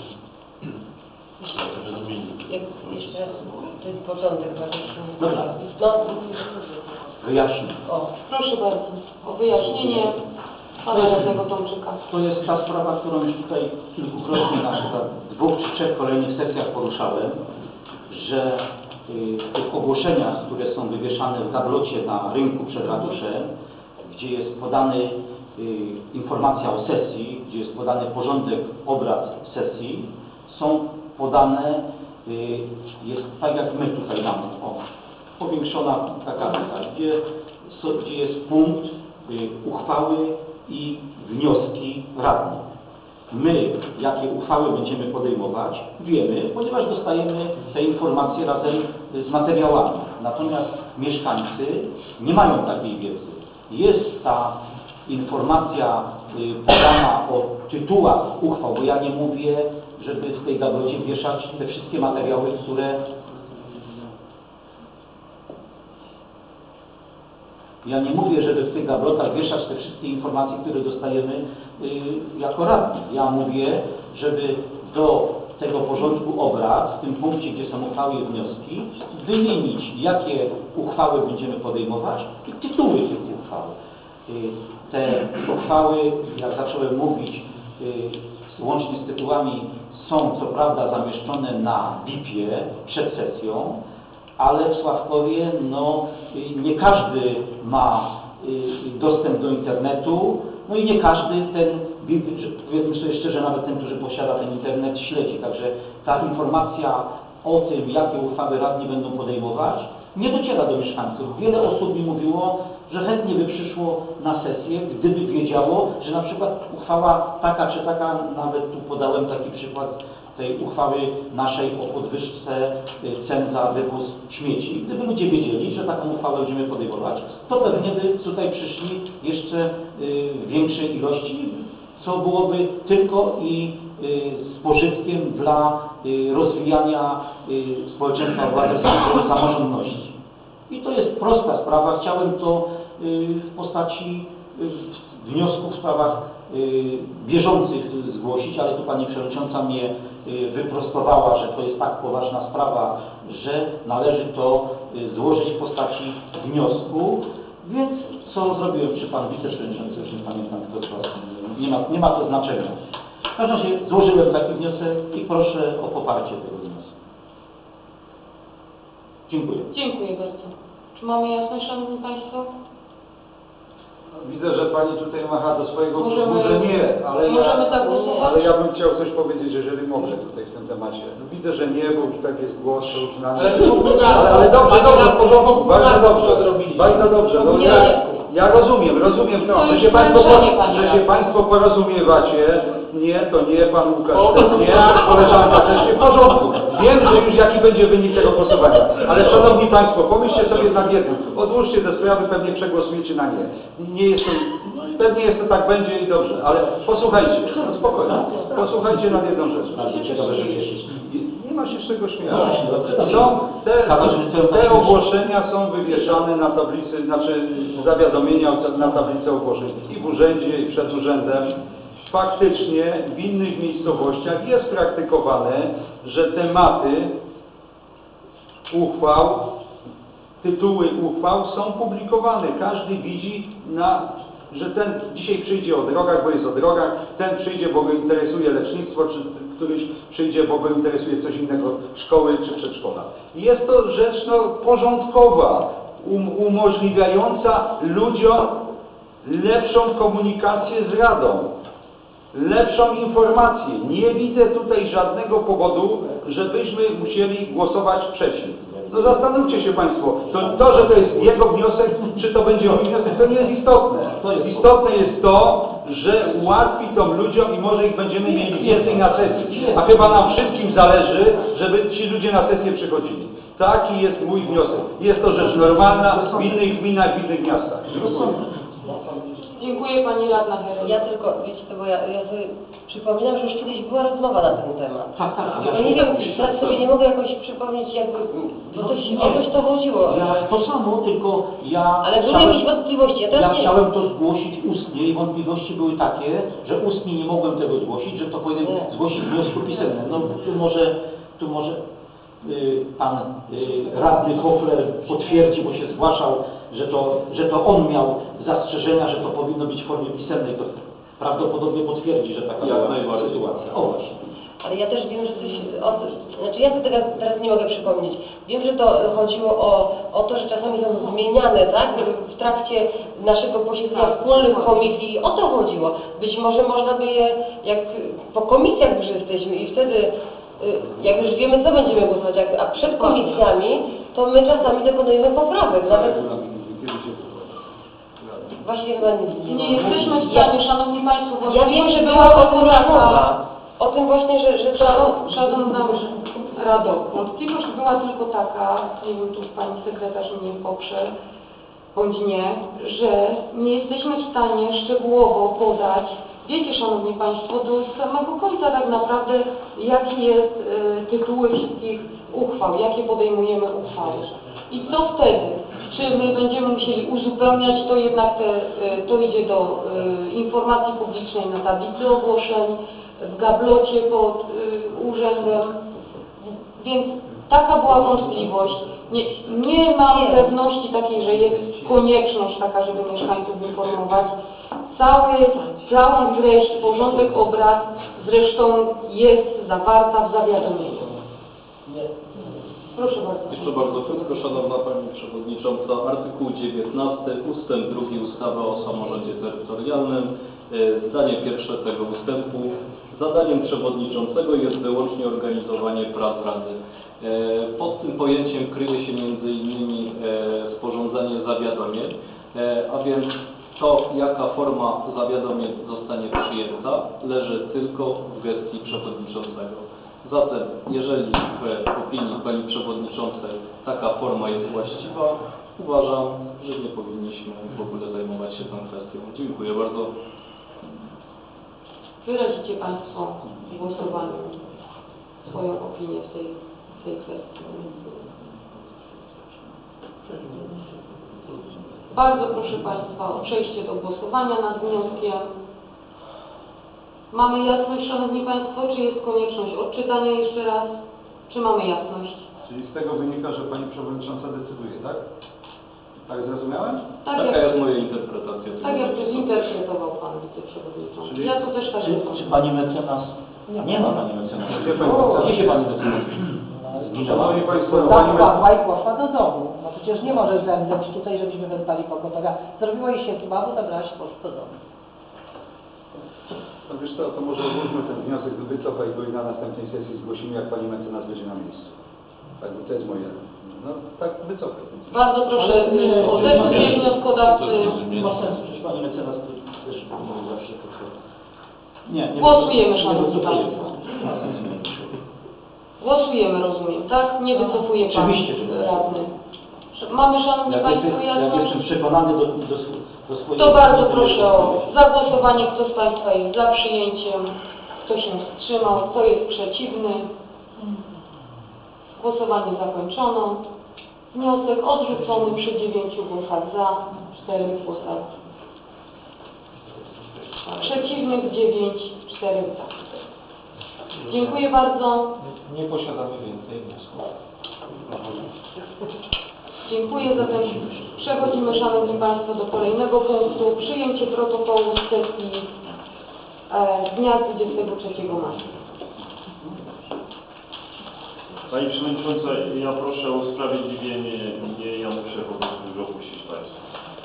Jeszcze raz, ten początek. Dobra. No. Wyjaśnię. Proszę bardzo o wyjaśnienie pana radnego Tomczyka. To jest ta sprawa, którą już tutaj kilkukrotnie na przykład w 2 czy 3 kolejnych sesjach poruszałem, że w tych ogłoszeniach, które są wywieszane w gablocie na rynku przed ratuszem, gdzie jest podany informacja o sesji, gdzie jest podany porządek obrad sesji, są podane, jest tak jak my tutaj mamy, powiększona taka, gdzie jest punkt uchwały i wnioski radnych. My, jakie uchwały będziemy podejmować, wiemy, ponieważ dostajemy te informacje razem z materiałami. Natomiast mieszkańcy nie mają takiej wiedzy. Jest ta informacja podana o tytułach uchwał, bo ja nie mówię, żeby w tej gablocie wieszać te wszystkie materiały, które ja nie mówię, żeby w tych gablotach wieszać te wszystkie informacje, które dostajemy jako radni. Ja mówię, żeby do tego porządku obrad, w tym punkcie, gdzie są uchwały i wnioski, wymienić, jakie uchwały będziemy podejmować i tytuły tych uchwał. Te uchwały, jak zacząłem mówić, łącznie z tytułami, są co prawda zamieszczone na BIP-ie przed sesją, ale w Sławkowie nie każdy ma dostęp do internetu, no i nie każdy ten BIP, powiedzmy sobie szczerze, nawet ten, który posiada ten internet, śledzi. Także ta informacja o tym, jakie uchwały radni będą podejmować, nie dociera do mieszkańców. Wiele osób mi mówiło, że chętnie by przyszło na sesję, gdyby wiedziało, że na przykład uchwała taka czy taka, nawet tu podałem taki przykład tej uchwały naszej o podwyżce cen za wywóz śmieci. Gdyby ludzie wiedzieli, że taką uchwałę będziemy podejmować, to pewnie by tutaj przyszli jeszcze w większej ilości, co byłoby tylko i z pożytkiem dla rozwijania społeczeństwa obywatelskiego, samorządności. I to jest prosta sprawa. Chciałem to w postaci wniosków w sprawach bieżących zgłosić, ale tu Pani Przewodnicząca mnie wyprostowała, że to jest tak poważna sprawa, że należy to złożyć w postaci wniosku, więc co zrobiłem przy Panu Wiceprzewodniczący, już nie pamiętam kto to, nie ma to znaczenia. W każdym razie złożyłem taki wniosek i proszę o poparcie tego wniosku. Dziękuję. Dziękuję bardzo. Czy mamy jasność, Szanowni Państwo? Widzę, że Pani tutaj macha do swojego Możemy- klubu, że nie, możemy zagłosować? ale ja bym chciał coś powiedzieć, jeżeli mogę tutaj w tym temacie. No, widzę, że nie, bo już tak jest głos, to już na mnie. Ale dobrze, w porządku, bardzo dobrze. No, ja rozumiem to, że się Państwo porozumiewacie. Nie, to nie, Pan Łukasz, też nie, koleżanka też nie, w porządku. Wiem, że już jaki będzie wynik tego głosowania. Ale Szanowni Państwo, pomyślcie sobie nad jednym. Odłóżcie te sprawy, pewnie przegłosujecie na nie. Nie jest to, pewnie jest to tak będzie i dobrze, ale posłuchajcie, no spokojnie, posłuchajcie nad jedną rzecz. Nie ma się z czego śmiać. Te ogłoszenia są wywieszane na tablicy, znaczy zawiadomienia na tablicy ogłoszeń i w urzędzie, i przed urzędem. Faktycznie w innych miejscowościach jest praktykowane, że tematy uchwał, tytuły uchwał są publikowane. Każdy widzi, że ten dzisiaj przyjdzie o drogach, bo jest o drogach, ten przyjdzie, bo go interesuje lecznictwo, czy któryś przyjdzie, bo go interesuje coś innego, szkoły czy przedszkola. Jest to rzecz porządkowa, umożliwiająca ludziom lepszą komunikację z Radą. Lepszą informację. Nie widzę tutaj żadnego powodu, żebyśmy musieli głosować przeciw. No zastanówcie się Państwo, to, że to jest jego wniosek, czy to będzie mój wniosek, to nie jest istotne. Istotne jest to, że ułatwi to ludziom i może ich będziemy mieli więcej na sesji. A chyba nam wszystkim zależy, żeby ci ludzie na sesję przychodzili. Taki jest mój wniosek. Jest to rzecz normalna w innych gminach, w innych miastach. Dziękuję Pani Radna Heredia. Ja tylko, wiecie co, bo ja sobie przypominam, że już kiedyś była rozmowa na ten temat. Tak. Ja nie wiem, teraz sobie nie mogę jakoś przypomnieć, jakby, bo jakoś to chodziło. To samo, tylko ja... Ale były jakieś wątpliwości, ja teraz nie chciałem to zgłosić ustnie i wątpliwości były takie, że ustnie nie mogłem tego zgłosić, że to powinienem zgłosić w wniosku pisemnym. No tu może pan radny Hofler potwierdzi, bo się zgłaszał, że to on miał zastrzeżenia, że to powinno być w formie pisemnej. To prawdopodobnie potwierdzi, że taka była sytuacja. O właśnie. Ale ja też wiem, że znaczy ja sobie teraz nie mogę przypomnieć. Wiem, że to chodziło o to, że czasami są zmieniane, tak? W trakcie naszego posiedzenia wspólnych komisji. O to chodziło. Być może można by je, jak po komisjach już jesteśmy i wtedy, jak już wiemy, co będziemy głosować, a przed komisjami, to my czasami dokonujemy poprawek. Nawet właśnie chyba nie jesteśmy w stanie, Szanowni Państwo, ja wiem, że była o tym rozmowa. O tym właśnie, że Szanowna Rado, wątpliwość była tylko taka, nie wiem, tu Pani Sekretarz mnie poprze, bądź nie, że nie jesteśmy w stanie szczegółowo podać, wiecie Szanowni Państwo, do samego końca tak naprawdę, jaki jest tytuły wszystkich uchwał, jakie podejmujemy uchwały. I co wtedy? Czy my będziemy musieli uzupełniać, to jednak to idzie do informacji publicznej na tablicy ogłoszeń, w gablocie pod urzędem, więc taka była wątpliwość. Nie mam pewności takiej, że jest konieczność taka, żeby mieszkańców informować. Całą treść, porządek obrad zresztą jest zawarta w zawiadomieniu. Proszę bardzo. Jeszcze bardzo krótko, Szanowna Pani Przewodnicząca. Artykuł 19 ustęp 2 ustawy o samorządzie terytorialnym. Zdanie pierwsze tego ustępu. Zadaniem przewodniczącego jest wyłącznie organizowanie prac Rady. Pod tym pojęciem kryje się m.in. sporządzanie zawiadomień, a więc to, jaka forma zawiadomień zostanie przyjęta, leży tylko w gestii przewodniczącego. Zatem, jeżeli w opinii Pani Przewodniczącej taka forma jest właściwa, uważam, że nie powinniśmy w ogóle zajmować się tą kwestią. Dziękuję bardzo. Wyrazicie Państwo w głosowaniu swoją opinię w tej kwestii. Bardzo proszę Państwa o przejście do głosowania nad wnioskiem. Mamy jasność, Szanowni Państwo, czy jest konieczność odczytania jeszcze raz? Czy mamy jasność? Czyli z tego wynika, że Pani Przewodnicząca decyduje, tak? Tak zrozumiałem? Taka jest moja interpretacja. Tak jak to zinterpretował Pan Wiceprzewodniczący. Czyli, Ja to też tak Czy Pani Mecenas? Nie ma Pani Mecenas. Gdzie się Pani Mecenas? Szanowni Państwo, Zakładła i poszła do domu. No przecież nie może zemdleć tutaj, żebyśmy wezwali pogotowia. Zrobiło jej się słabo, zabrałaś i poszła do domu. No wiesz co, to może odłóżmy ten wniosek, wycofaj go i na następnej sesji zgłosimy, jak Pani Mecenas będzie na miejscu. Tak, to jest moje. No tak, wycofaj. Bardzo proszę o zezwolenie wnioskodawcy. Nie ma sensu, przecież Pani Mecenas też mówi zawsze to. Nie Głosujemy, Szanowni Państwo. Głosujemy, rozumiem, tak? Nie wycofuje Pan Oczywiście, że nie. radny. Mamy, Szanowni Państwo, Jak jasność? jestem przekonany do swojego... To bardzo proszę o zagłosowanie, kto z Państwa jest za przyjęciem, kto się wstrzymał, kto jest przeciwny. Głosowanie zakończono. Wniosek odrzucony przy 9 głosach za, 4 głosach przeciwnych, 9, 4 za. Dziękuję bardzo. Nie posiadamy więcej wniosków. Dziękuję. Zatem przechodzimy, Szanowni Państwo, do kolejnego punktu. Przyjęcie protokołu z sesji dnia 23 maja. Pani Przewodnicząca, ja proszę o usprawiedliwienie mnie Jan Przewoźnik, opuścić Państwa.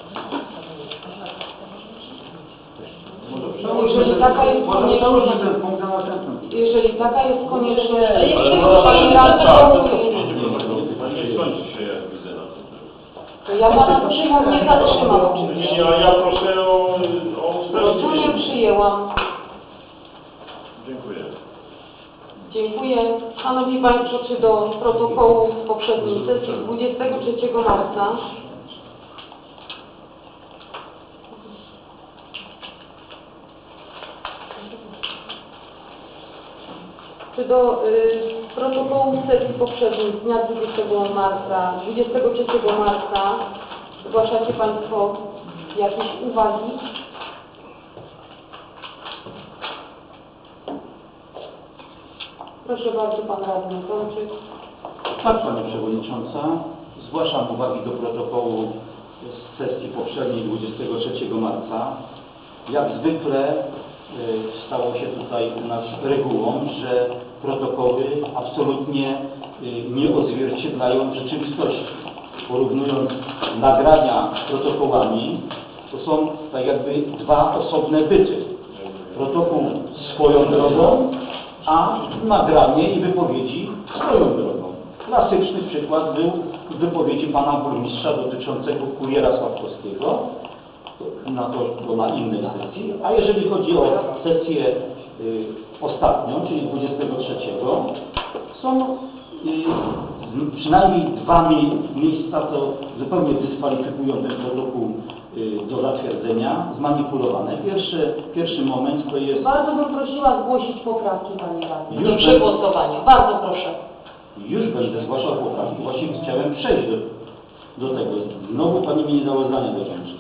Jeżeli taka jest konieczność, ten punkt na następnym. jeżeli taka jest konieczność, Pani radna, Pani nie skończy się, jak widzę na tym. to ja Pana przyjmam, nie zatrzymam oczywiście. Ja proszę o Rozumiem, usprawiedliwienie. przyjęłam. Dziękuję. Dziękuję. Szanowni Państwo, czy do protokołu z poprzedniej sesji 23 marca protokołu sesji poprzedniej z dnia 23 marca zgłaszacie Państwo jakieś uwagi? Proszę bardzo, Pan Radny Tomczyk. Tak, Pani Przewodnicząca. Zgłaszam uwagi do protokołu z sesji poprzedniej 23 marca. Jak zwykle stało się tutaj u nas regułą, że protokoły absolutnie nie odzwierciedlają rzeczywistości. Porównując nagrania z protokołami, to są tak jakby dwa osobne byty. Protokół swoją drogą, a nagranie i wypowiedzi swoją drogą. Klasyczny przykład był wypowiedzi pana burmistrza dotyczącego kuriera Sławkowskiego, na innej sesji, a jeżeli chodzi o sesję ostatnią, czyli 23, są przynajmniej dwa miejsca, co zupełnie dyskwalifikują ten protokół do zatwierdzenia, zmanipulowane. Pierwszy moment to jest... Bardzo bym prosiła zgłosić poprawki, Panie Radny. Już przy głosowaniu. Bardzo proszę. Już będę zgłaszał poprawki. Właśnie chciałem przejść do tego. Znowu Pani mi nie dała zdania dokończyć.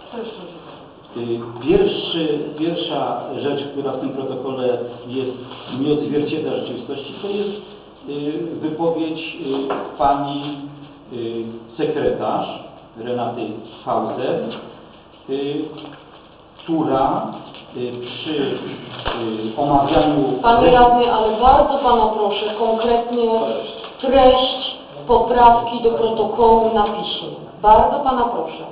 Pierwsza rzecz, która w tym protokole jest, nie odzwierciedla rzeczywistości, to jest wypowiedź pani sekretarz Renaty Hauser, która przy omawianiu... Panie Radny, ale bardzo Pana proszę konkretnie treść poprawki do protokołu na piśmie. Bardzo Pana proszę.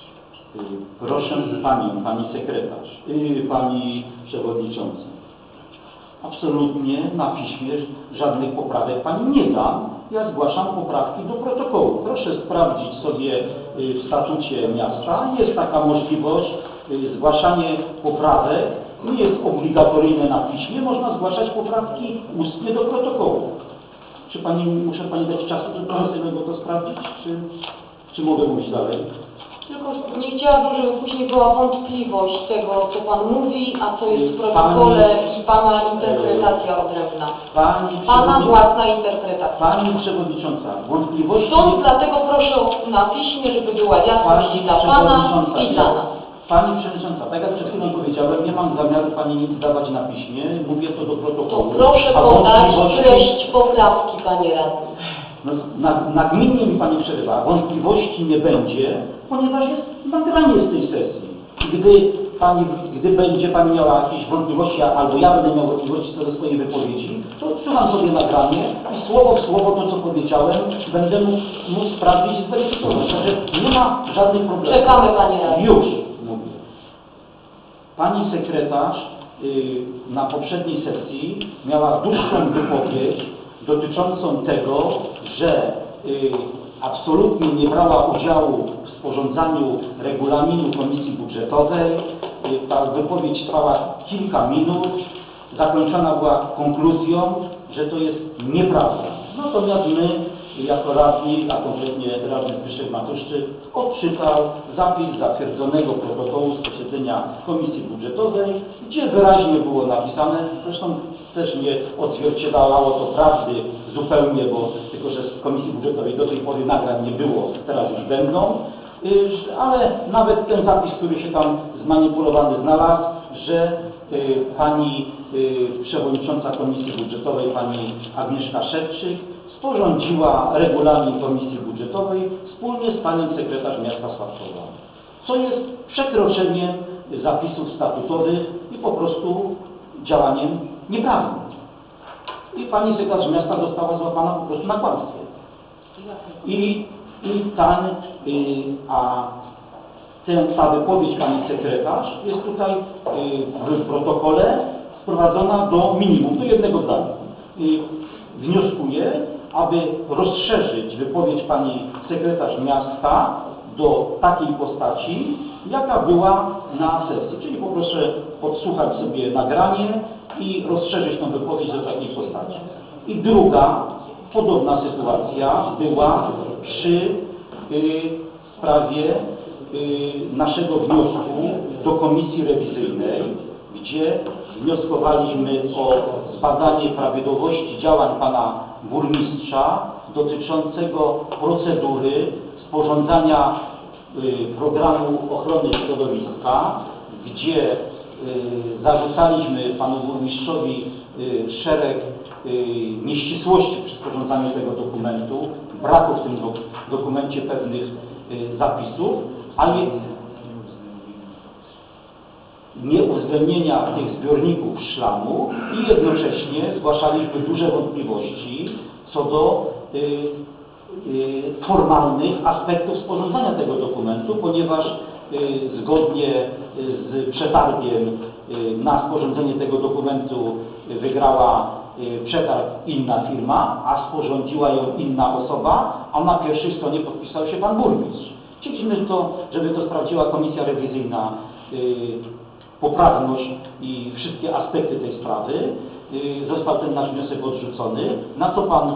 Proszę Pani sekretarz, Pani Przewodnicząca. Absolutnie na piśmie żadnych poprawek Pani nie dam. Ja zgłaszam poprawki do protokołu. Proszę sprawdzić sobie w statucie miasta. Jest taka możliwość. Zgłaszanie poprawek nie jest obligatoryjne na piśmie. Można zgłaszać poprawki ustnie do protokołu. Czy muszę Pani dać czasu, żeby sobie to sprawdzić? Czy mogę mówić dalej? Tylko nie chciałabym, żeby później była wątpliwość tego, co Pan mówi, a co jest w protokole i Pana interpretacja odrębna. Pana własna interpretacja. Pani Przewodnicząca, wątpliwości... Stąd dlatego proszę na piśmie, żeby była jasność dla Pana i dla nas. Pani Przewodnicząca, tak jak przed chwilą powiedziałem, nie mam zamiaru Pani nic dawać na piśmie, mówię to do protokołu. To proszę podać treść poprawki, Panie Radny. No, nagminnie mi Pani przerywa. Wątpliwości nie będzie, ponieważ jest nagranie z tej sesji. Gdy będzie Pani miała jakieś wątpliwości, albo ja będę miał wątpliwości co do swojej wypowiedzi, to odsłucham sobie nagranie i słowo w słowo to, co powiedziałem, będę mógł sprawdzić i zweryfikować. Także nie ma żadnych problemów. Czekamy, Panie Radny. Już mówię. Pani sekretarz na poprzedniej sesji miała dłuższą wypowiedź dotyczącą tego, że absolutnie nie brała udziału w sporządzaniu regulaminu Komisji Budżetowej. Ta wypowiedź trwała kilka minut. Zakończona była konkluzją, że to jest nieprawda. Natomiast my, jako radni, a konkretnie radny Zbyszek Matuszczyk, odczytał zapis zatwierdzonego protokołu z posiedzenia Komisji Budżetowej, gdzie wyraźnie było napisane, zresztą też nie odzwierciedlało to prawdy zupełnie, bo tylko że z Komisji Budżetowej do tej pory nagrań nie było, teraz już będą, ale nawet ten zapis, który się tam zmanipulowany znalazł, że pani przewodnicząca Komisji Budżetowej, pani Agnieszka Szewczyk, sporządziła regulamin Komisji Budżetowej wspólnie z panią sekretarz miasta Sławkowa, co jest przekroczeniem zapisów statutowych i po prostu działaniem nieprawnym. I pani sekretarz miasta została złapana po prostu na kłamstwie. Ta wypowiedź pani sekretarz jest tutaj w protokole sprowadzona do minimum, do jednego zdania. Wnioskuję, aby rozszerzyć wypowiedź pani sekretarz miasta do takiej postaci, jaka była na sesji. Czyli poproszę odsłuchać sobie nagranie i rozszerzyć tę wypowiedź do takiej postaci. I druga, podobna sytuacja była przy sprawie naszego wniosku do komisji rewizyjnej, gdzie wnioskowaliśmy o zbadanie prawidłowości działań pana burmistrza dotyczącego procedury sporządzania programu ochrony środowiska, gdzie zarzucaliśmy panu burmistrzowi szereg nieścisłości przy sporządzaniu tego dokumentu, braku w tym dokumencie pewnych zapisów, a nie uwzględnienia tych zbiorników szlamu i jednocześnie zgłaszaliśmy duże wątpliwości co do formalnych aspektów sporządzania tego dokumentu, ponieważ zgodnie z przetargiem na sporządzenie tego dokumentu wygrała przetarg inna firma, a sporządziła ją inna osoba, a na pierwszej stronie podpisał się pan burmistrz. Chcieliśmy to, żeby to sprawdziła komisja rewizyjna poprawność i wszystkie aspekty tej sprawy. Został ten nasz wniosek odrzucony, na co pan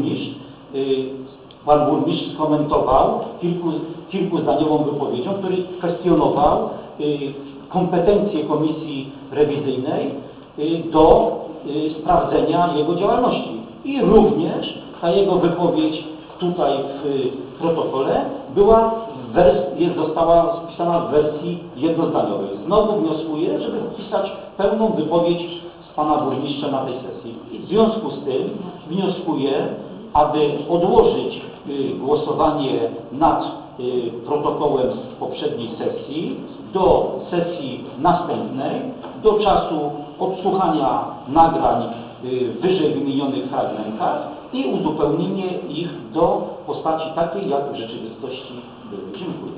burmistrz skomentował kilkuzdaniową wypowiedzią, który kwestionował kompetencje komisji rewizyjnej do sprawdzenia jego działalności. I również ta jego wypowiedź tutaj w protokole została spisana w wersji jednozdaniowej. Znowu wnioskuję, żeby wpisać pełną wypowiedź z pana burmistrza na tej sesji. I w związku z tym wnioskuję, aby odłożyć głosowanie nad protokołem z poprzedniej sesji do sesji następnej, do czasu odsłuchania nagrań w wyżej wymienionych fragmentach i uzupełnienie ich do postaci takiej, jak w rzeczywistości były. Dziękuję.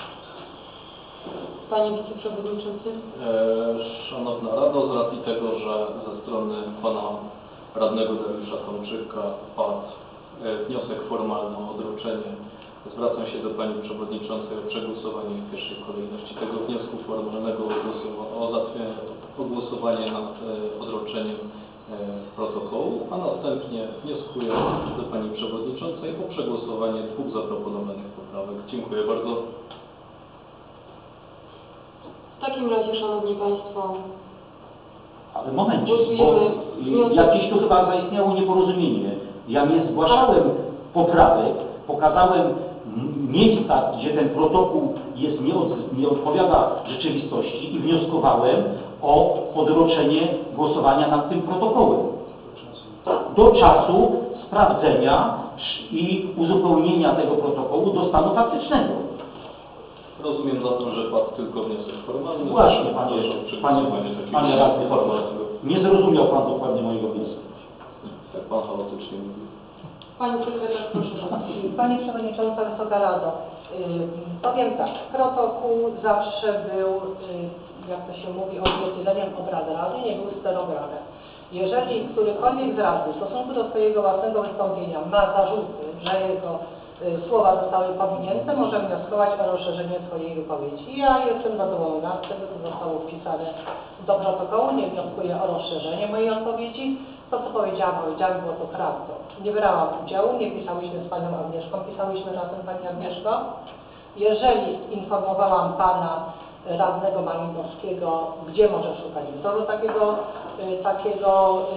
Panie Wiceprzewodniczący. Szanowna Rado, z racji tego, że ze strony pana radnego Dariusza Tomczyka padł wniosek formalny o odroczenie, zwracam się do pani przewodniczącej o przegłosowanie w pierwszej kolejności tego wniosku formalnego o głosowanie nad odroczeniem protokołu, a następnie wnioskuję do pani przewodniczącej o przegłosowanie dwóch zaproponowanych poprawek. Dziękuję bardzo. W takim razie, Szanowni Państwo, ale momencie, bo jakieś tu chyba zaistniało nieporozumienie. Ja nie zgłaszałem poprawek, pokazałem miejsca, gdzie ten protokół nie odpowiada rzeczywistości i wnioskowałem o odroczenie głosowania nad tym protokołem do czasu sprawdzenia i uzupełnienia tego protokołu do stanu faktycznego. Rozumiem zatem, że padł tylko wniosek formalny. Właśnie, panie radny, nie zrozumiał pan dokładnie mojego wniosku. Jak pan chaotycznie mówi. Pani sekretarz, proszę bardzo. Pani Przewodnicząca, Wysoka Rado, powiem tak, protokół zawsze był, jak to się mówi, odzwierciedleniem obrad Rady, nie był stenogramem. Jeżeli którykolwiek z Rady w stosunku do swojego własnego wystąpienia ma zarzuty, że jego słowa zostały pominięte, może wnioskować o rozszerzenie swojej wypowiedzi. Ja jestem zadowolona z tego, co zostało wpisane do protokołu, nie wnioskuję o rozszerzenie mojej odpowiedzi. To, co powiedziałam, było to prawdą. Nie brałam udziału, nie pisałyśmy z panią Agnieszką, pisałyśmy razem pani Agnieszko. Jeżeli informowałam pana radnego Malinowskiego, gdzie może szukać wzoru takiego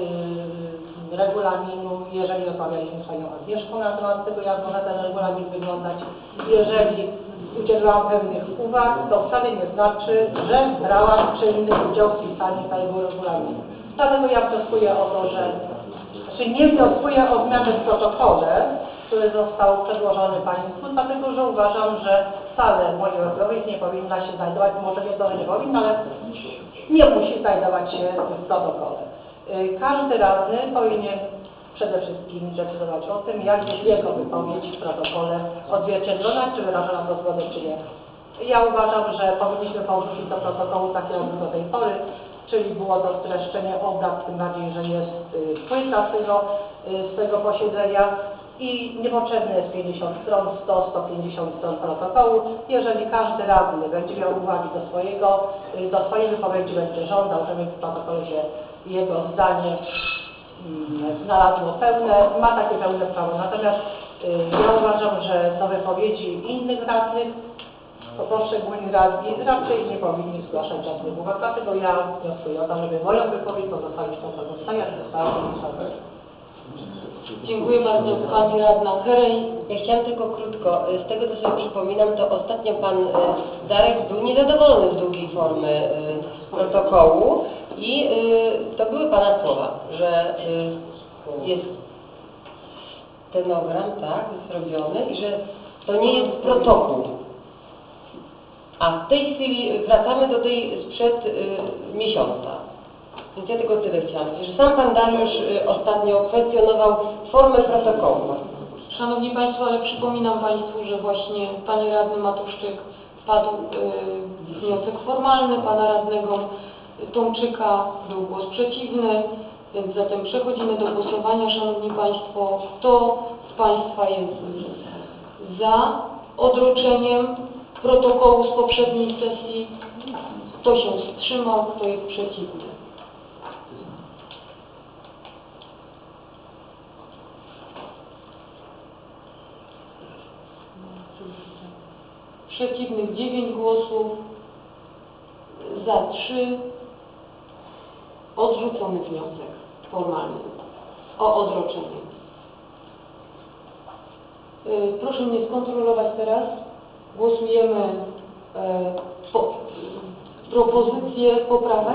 regulaminu, jeżeli rozmawialiśmy z panią Agnieszką na temat tego, jak może ten regulamin wyglądać, jeżeli udzielałam pewnych uwag, to wcale nie znaczy, że brałam czynny udział w pisaniu tego regulaminu. Dlatego ja wnioskuję o to, nie wnioskuję o zmianę w protokole, który został przedłożony Państwu, dlatego że uważam, że wcale moja odpowiedź nie powinna się znajdować, może nie to, że nie powinna, ale nie musi znajdować się w protokole. Każdy radny powinien przede wszystkim decydować o tym, jak jest jego wypowiedź w protokole odzwierciedlona, czy wyrażona to zgodę, czy nie. Ja uważam, że powinniśmy powrócić do protokołu tak jak do tej pory, czyli było to streszczenie obrad, tym bardziej, że jest płyta z tego posiedzenia i niepotrzebne jest 50 stron, 100, 150 stron protokołu. Jeżeli każdy radny będzie miał uwagi do swojej wypowiedzi, będzie żądał, żeby w protokole się jego zdanie znalazło pełne, ma takie pełne prawo. Natomiast ja uważam, że do wypowiedzi innych radnych, poszczególni radni raczej nie powinni zgłaszać żadnych uwag. Dlatego ja wnioskuję o to, żeby moją wypowiedź pozostawić w protokole, jak została zapisana. Dziękuję bardzo Pani Radna Herej. Ja chciałam tylko krótko, z tego co sobie przypominam, to ostatnio Pan Darek był niezadowolony z długiej formy protokołu i to były Pana słowa, że jest stenogram, tak, zrobiony i że to nie jest protokół. A w tej chwili wracamy do tej sprzed miesiąca. Więc ja tylko tyle chciałam powiedzieć, że sam Pan Dariusz ostatnio kwestionował formę protokołu. Szanowni Państwo, ale przypominam Państwu, że właśnie Pani Radny Matuszczyk padł wniosek formalny Pana Radnego Tomczyka, był głos przeciwny, więc zatem przechodzimy do głosowania. Szanowni Państwo, kto z Państwa jest za odroczeniem protokołu z poprzedniej sesji? Kto się wstrzymał? Kto jest przeciwny? Przeciwnych 9 głosów, za 3, odrzucony wniosek formalny o odroczenie. Proszę mnie skontrolować teraz. Głosujemy propozycje poprawek?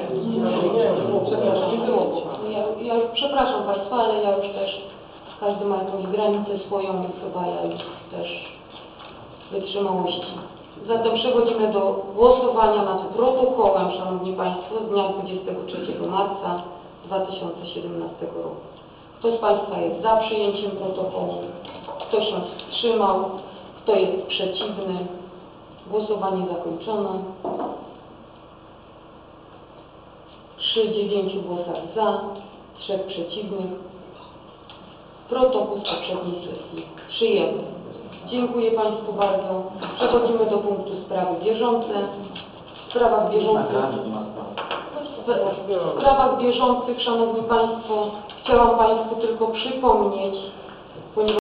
Przepraszam Państwa, ale ja już też, każdy ma jakąś granicę swoją, chyba ja już też wytrzymałości. Zatem przechodzimy do głosowania nad protokołem, Szanowni Państwo, z dnia 23 marca 2017 roku. Kto z Państwa jest za przyjęciem protokołu? Kto się wstrzymał? Kto jest przeciwny? Głosowanie zakończone. Przy 9 głosach za, 3 przeciwnych. Protokół z poprzedniej sesji przyjęty. Dziękuję Państwu bardzo. Przechodzimy do punktu sprawy bieżące. W sprawach bieżących, Szanowni Państwo, chciałam Państwu tylko przypomnieć, ponieważ